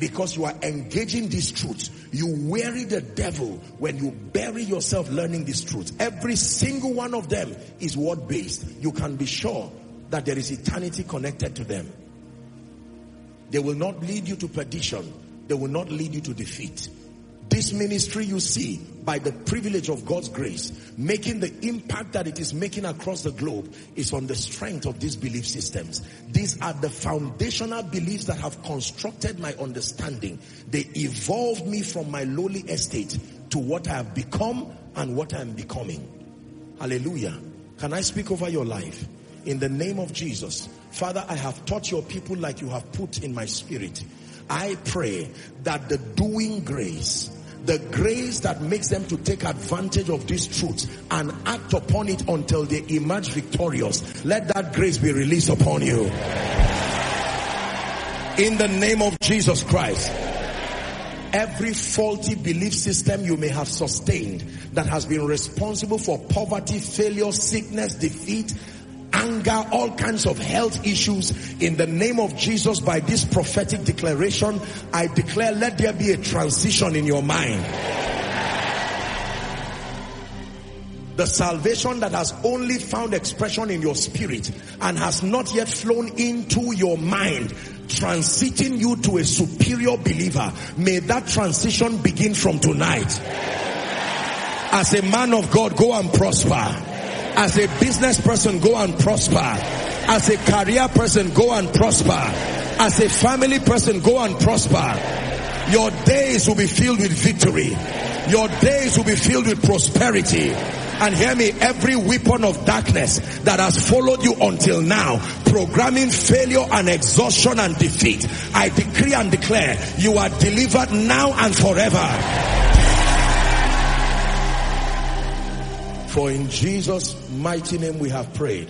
because you are engaging these truths. You weary the devil when you bury yourself learning these truths. Every single one of them is word-based. You can be sure that there is eternity connected to them. They will not lead you to perdition. They will not lead you to defeat. This ministry you see, by the privilege of God's grace, making the impact that it is making across the globe, is on the strength of these belief systems. These are the foundational beliefs that have constructed my understanding. They evolved me from my lowly estate to what I have become and what I am becoming. Hallelujah. Can I speak over your life? In the name of Jesus. Father, I have taught your people like you have put in my spirit. I pray that the doing grace, the grace that makes them to take advantage of this truth and act upon it until they emerge victorious, let that grace be released upon you. In the name of Jesus Christ. Every faulty belief system you may have sustained that has been responsible for poverty, failure, sickness, defeat, anger, all kinds of health issues, in the name of Jesus, by this prophetic declaration, I declare, let there be a transition in your mind. The salvation that has only found expression in your spirit and has not yet flown into your mind, transiting you to a superior believer, may that transition begin from tonight. As a man of God, go and prosper. As a business person, go and prosper. As a career person, go and prosper. As a family person, go and prosper. Your days will be filled with victory. Your days will be filled with prosperity. And hear me, every weapon of darkness that has followed you until now, programming failure and exhaustion and defeat, I decree and declare, you are delivered now and forever. For in Jesus' mighty name we have prayed.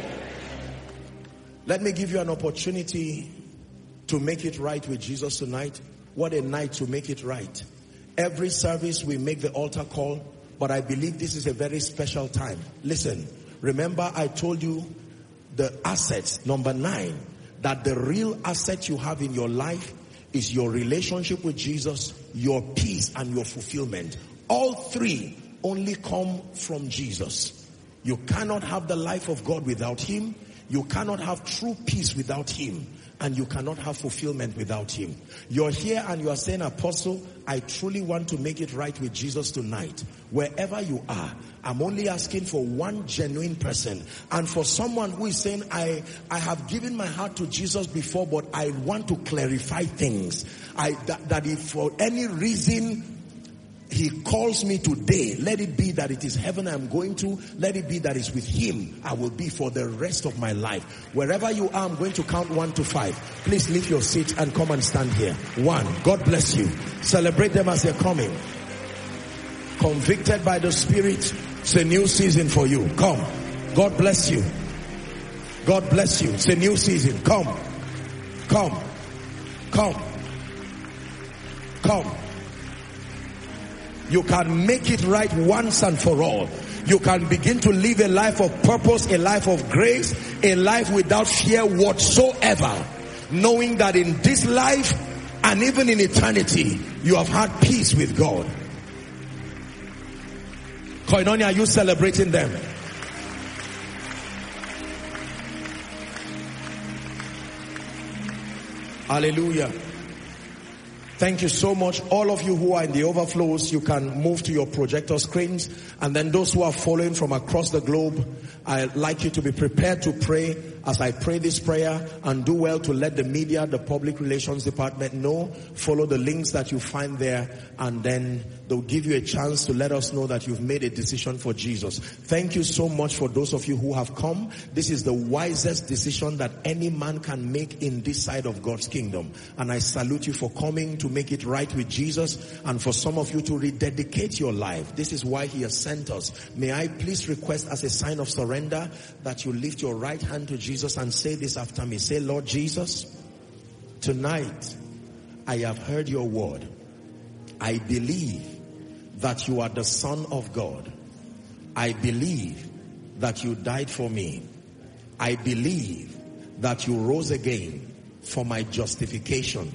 Let me give you an opportunity to make it right with Jesus tonight. What a night to make it right. Every service we make the altar call, but I believe this is a very special time. Listen, remember I told you the assets, number nine, that the real asset you have in your life is your relationship with Jesus, your peace and your fulfillment. All three only come from Jesus. You cannot have the life of God without him. You cannot have true peace without him. And you cannot have fulfillment without him. You're here and you are saying, Apostle, I truly want to make it right with Jesus tonight. Wherever you are, I'm only asking for one genuine person. And for someone who is saying, I, I have given my heart to Jesus before, but I want to clarify things. I, that, that if for any reason he calls me today, let it be that it is heaven I'm going to. Let it be that it's with him I will be for the rest of my life. Wherever you are, I'm going to count one to five. Please leave your seat and come and stand here. One. God bless you. Celebrate them as they're coming. Convicted by the Spirit, it's a new season for you. Come. God bless you. God bless you. It's a new season. Come. Come. Come. Come. You can make it right once and for all. You can begin to live a life of purpose, a life of grace, a life without fear whatsoever. Knowing that in this life and even in eternity, you have had peace with God. Koinonia, are you celebrating them? Hallelujah. Thank you so much. All of you who are in the overflows, you can move to your projector screens. And then those who are following from across the globe, I'd like you to be prepared to pray as I pray this prayer, and do well to let the media, the public relations department know. Follow the links that you find there, and then they'll give you a chance to let us know that you've made a decision for Jesus. Thank you so much for those of you who have come. This is the wisest decision that any man can make in this side of God's kingdom. And I salute you for coming to make it right with Jesus, and for some of you to rededicate your life. This is why he has sent us. May I please request, as a sign of surrender, that you lift your right hand to Jesus and say this after me. Say, Lord Jesus, tonight I have heard your word. I believe that you are the Son of God. I believe that you died for me. I believe that you rose again for my justification.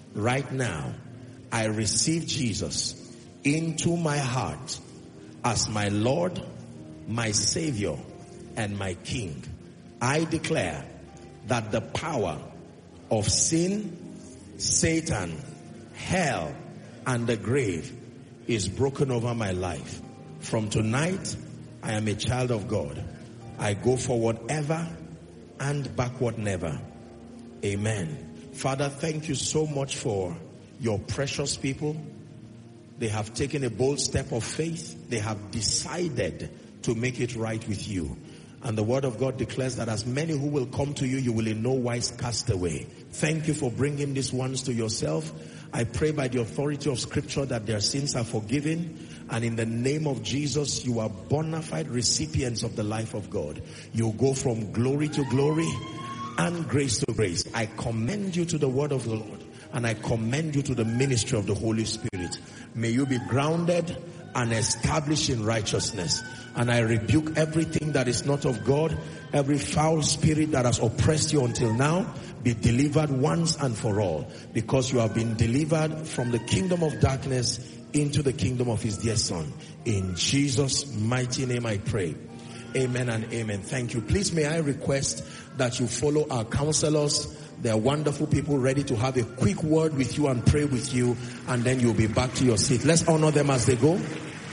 right now, I receive Jesus into my heart as my Lord, my Savior, and my King. I declare that the power of sin, Satan, hell, and the grave is broken over my life. From tonight, I am a child of God. I go forward ever and backward never. Amen. Father, thank you so much for your precious people. They have taken a bold step of faith. They have decided to make it right with you. And the word of God declares that as many who will come to you, you will in no wise cast away. Thank you for bringing these ones to yourself. I pray by the authority of scripture that their sins are forgiven. And in the name of Jesus, you are bona fide recipients of the life of God. You go from glory to glory and grace to grace. I commend you to the word of the Lord. And I commend you to the ministry of the Holy Spirit. May you be grounded and established in righteousness. And I rebuke everything that is not of God, every foul spirit that has oppressed you until now, be delivered once and for all, because you have been delivered from the kingdom of darkness into the kingdom of his dear Son. In Jesus' mighty name I pray. Amen and amen. Thank you. Please may I request that you follow our counselors. They are wonderful people ready to have a quick word with you and pray with you, and then you'll be back to your seat. Let's honor them as they go.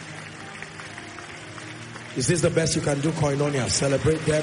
Is this the best you can do, Koinonia? Celebrate them.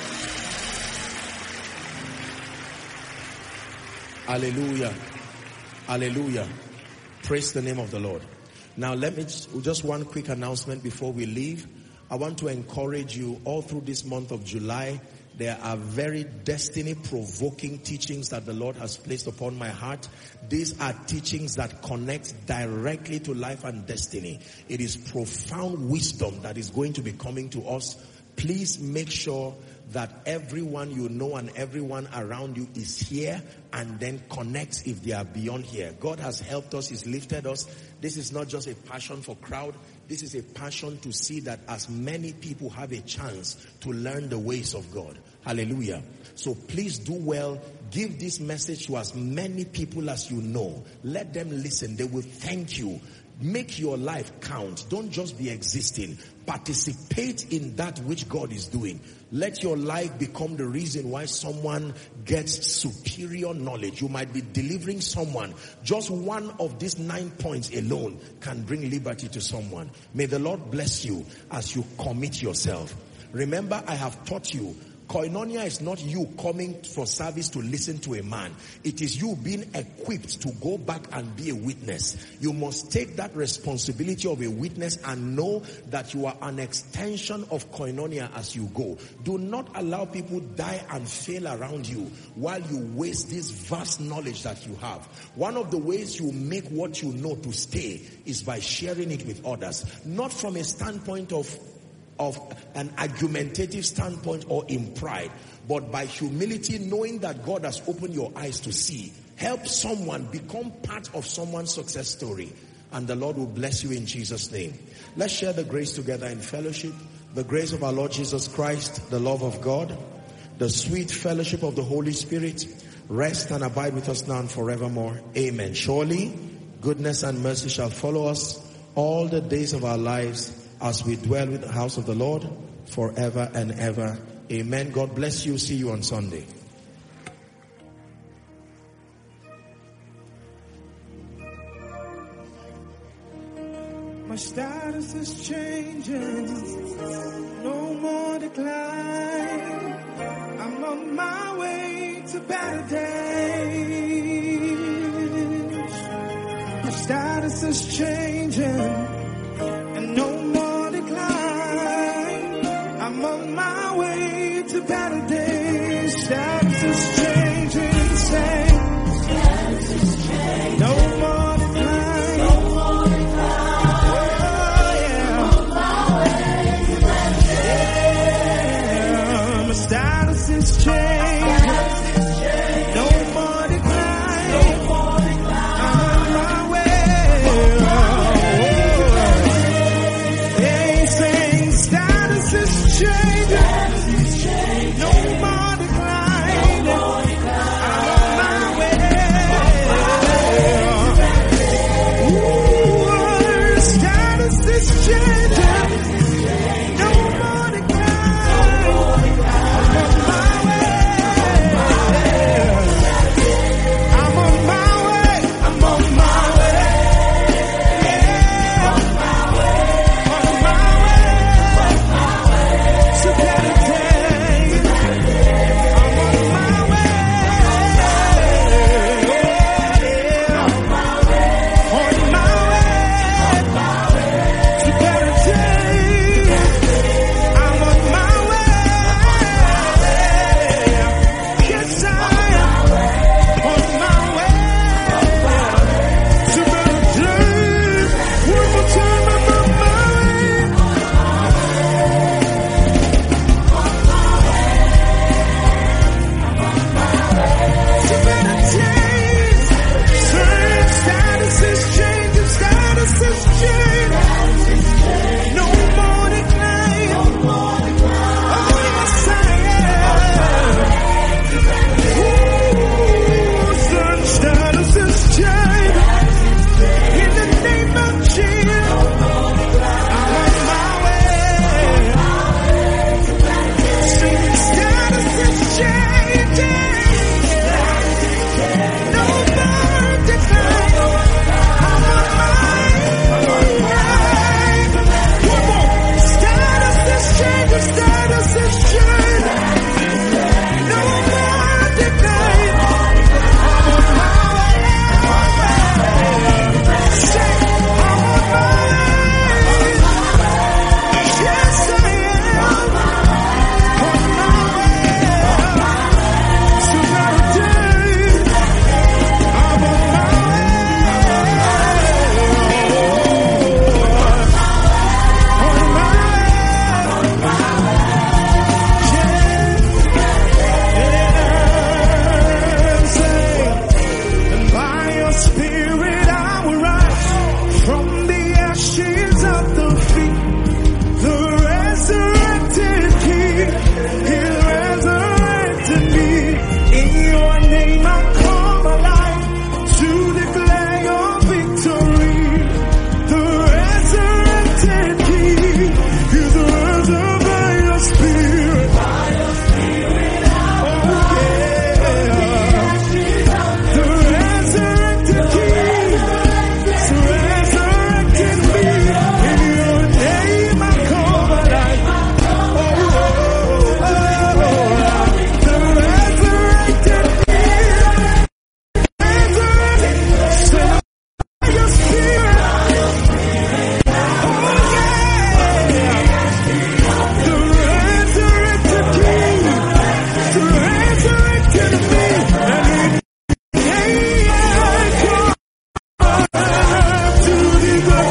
Hallelujah. Hallelujah. Praise the name of the Lord. Now let me just one quick announcement before we leave. I want to encourage you all through this month of July. There are very destiny-provoking teachings that the Lord has placed upon my heart. These are teachings that connect directly to life and destiny. It is profound wisdom that is going to be coming to us. Please make sure that everyone you know and everyone around you is here, and then connects if they are beyond here. God has helped us. He's lifted us. This is not just a passion for crowd. This is a passion to see that as many people have a chance to learn the ways of God. Hallelujah. So please do well. Give this message to as many people as you know. Let them listen. They will thank you. Make your life count. Don't just be existing. Participate in that which God is doing. Let your life become the reason why someone gets superior knowledge. You might be delivering someone. Just one of these nine points alone can bring liberty to someone. May the Lord bless you as you commit yourself. Remember, I have taught you, Koinonia is not you coming for service to listen to a man. It is you being equipped to go back and be a witness. You must take that responsibility of a witness and know that you are an extension of Koinonia as you go. Do not allow people die and fail around you while you waste this vast knowledge that you have. One of the ways you make what you know to stay is by sharing it with others. Not from a standpoint of of an argumentative standpoint or in pride, but by humility, knowing that God has opened your eyes to see. Help someone, become part of someone's success story, and the Lord will bless you in Jesus' name. Let's share the grace together in fellowship. The grace of our Lord Jesus Christ, the love of God, the sweet fellowship of the Holy Spirit, rest and abide with us now and forevermore. Amen. Surely, goodness and mercy shall follow us all the days of our lives, as we dwell with the house of the Lord forever and ever. Amen. God bless you. See you on Sunday. My status is changing, no more decline. I'm on my way to better days. My status is changing.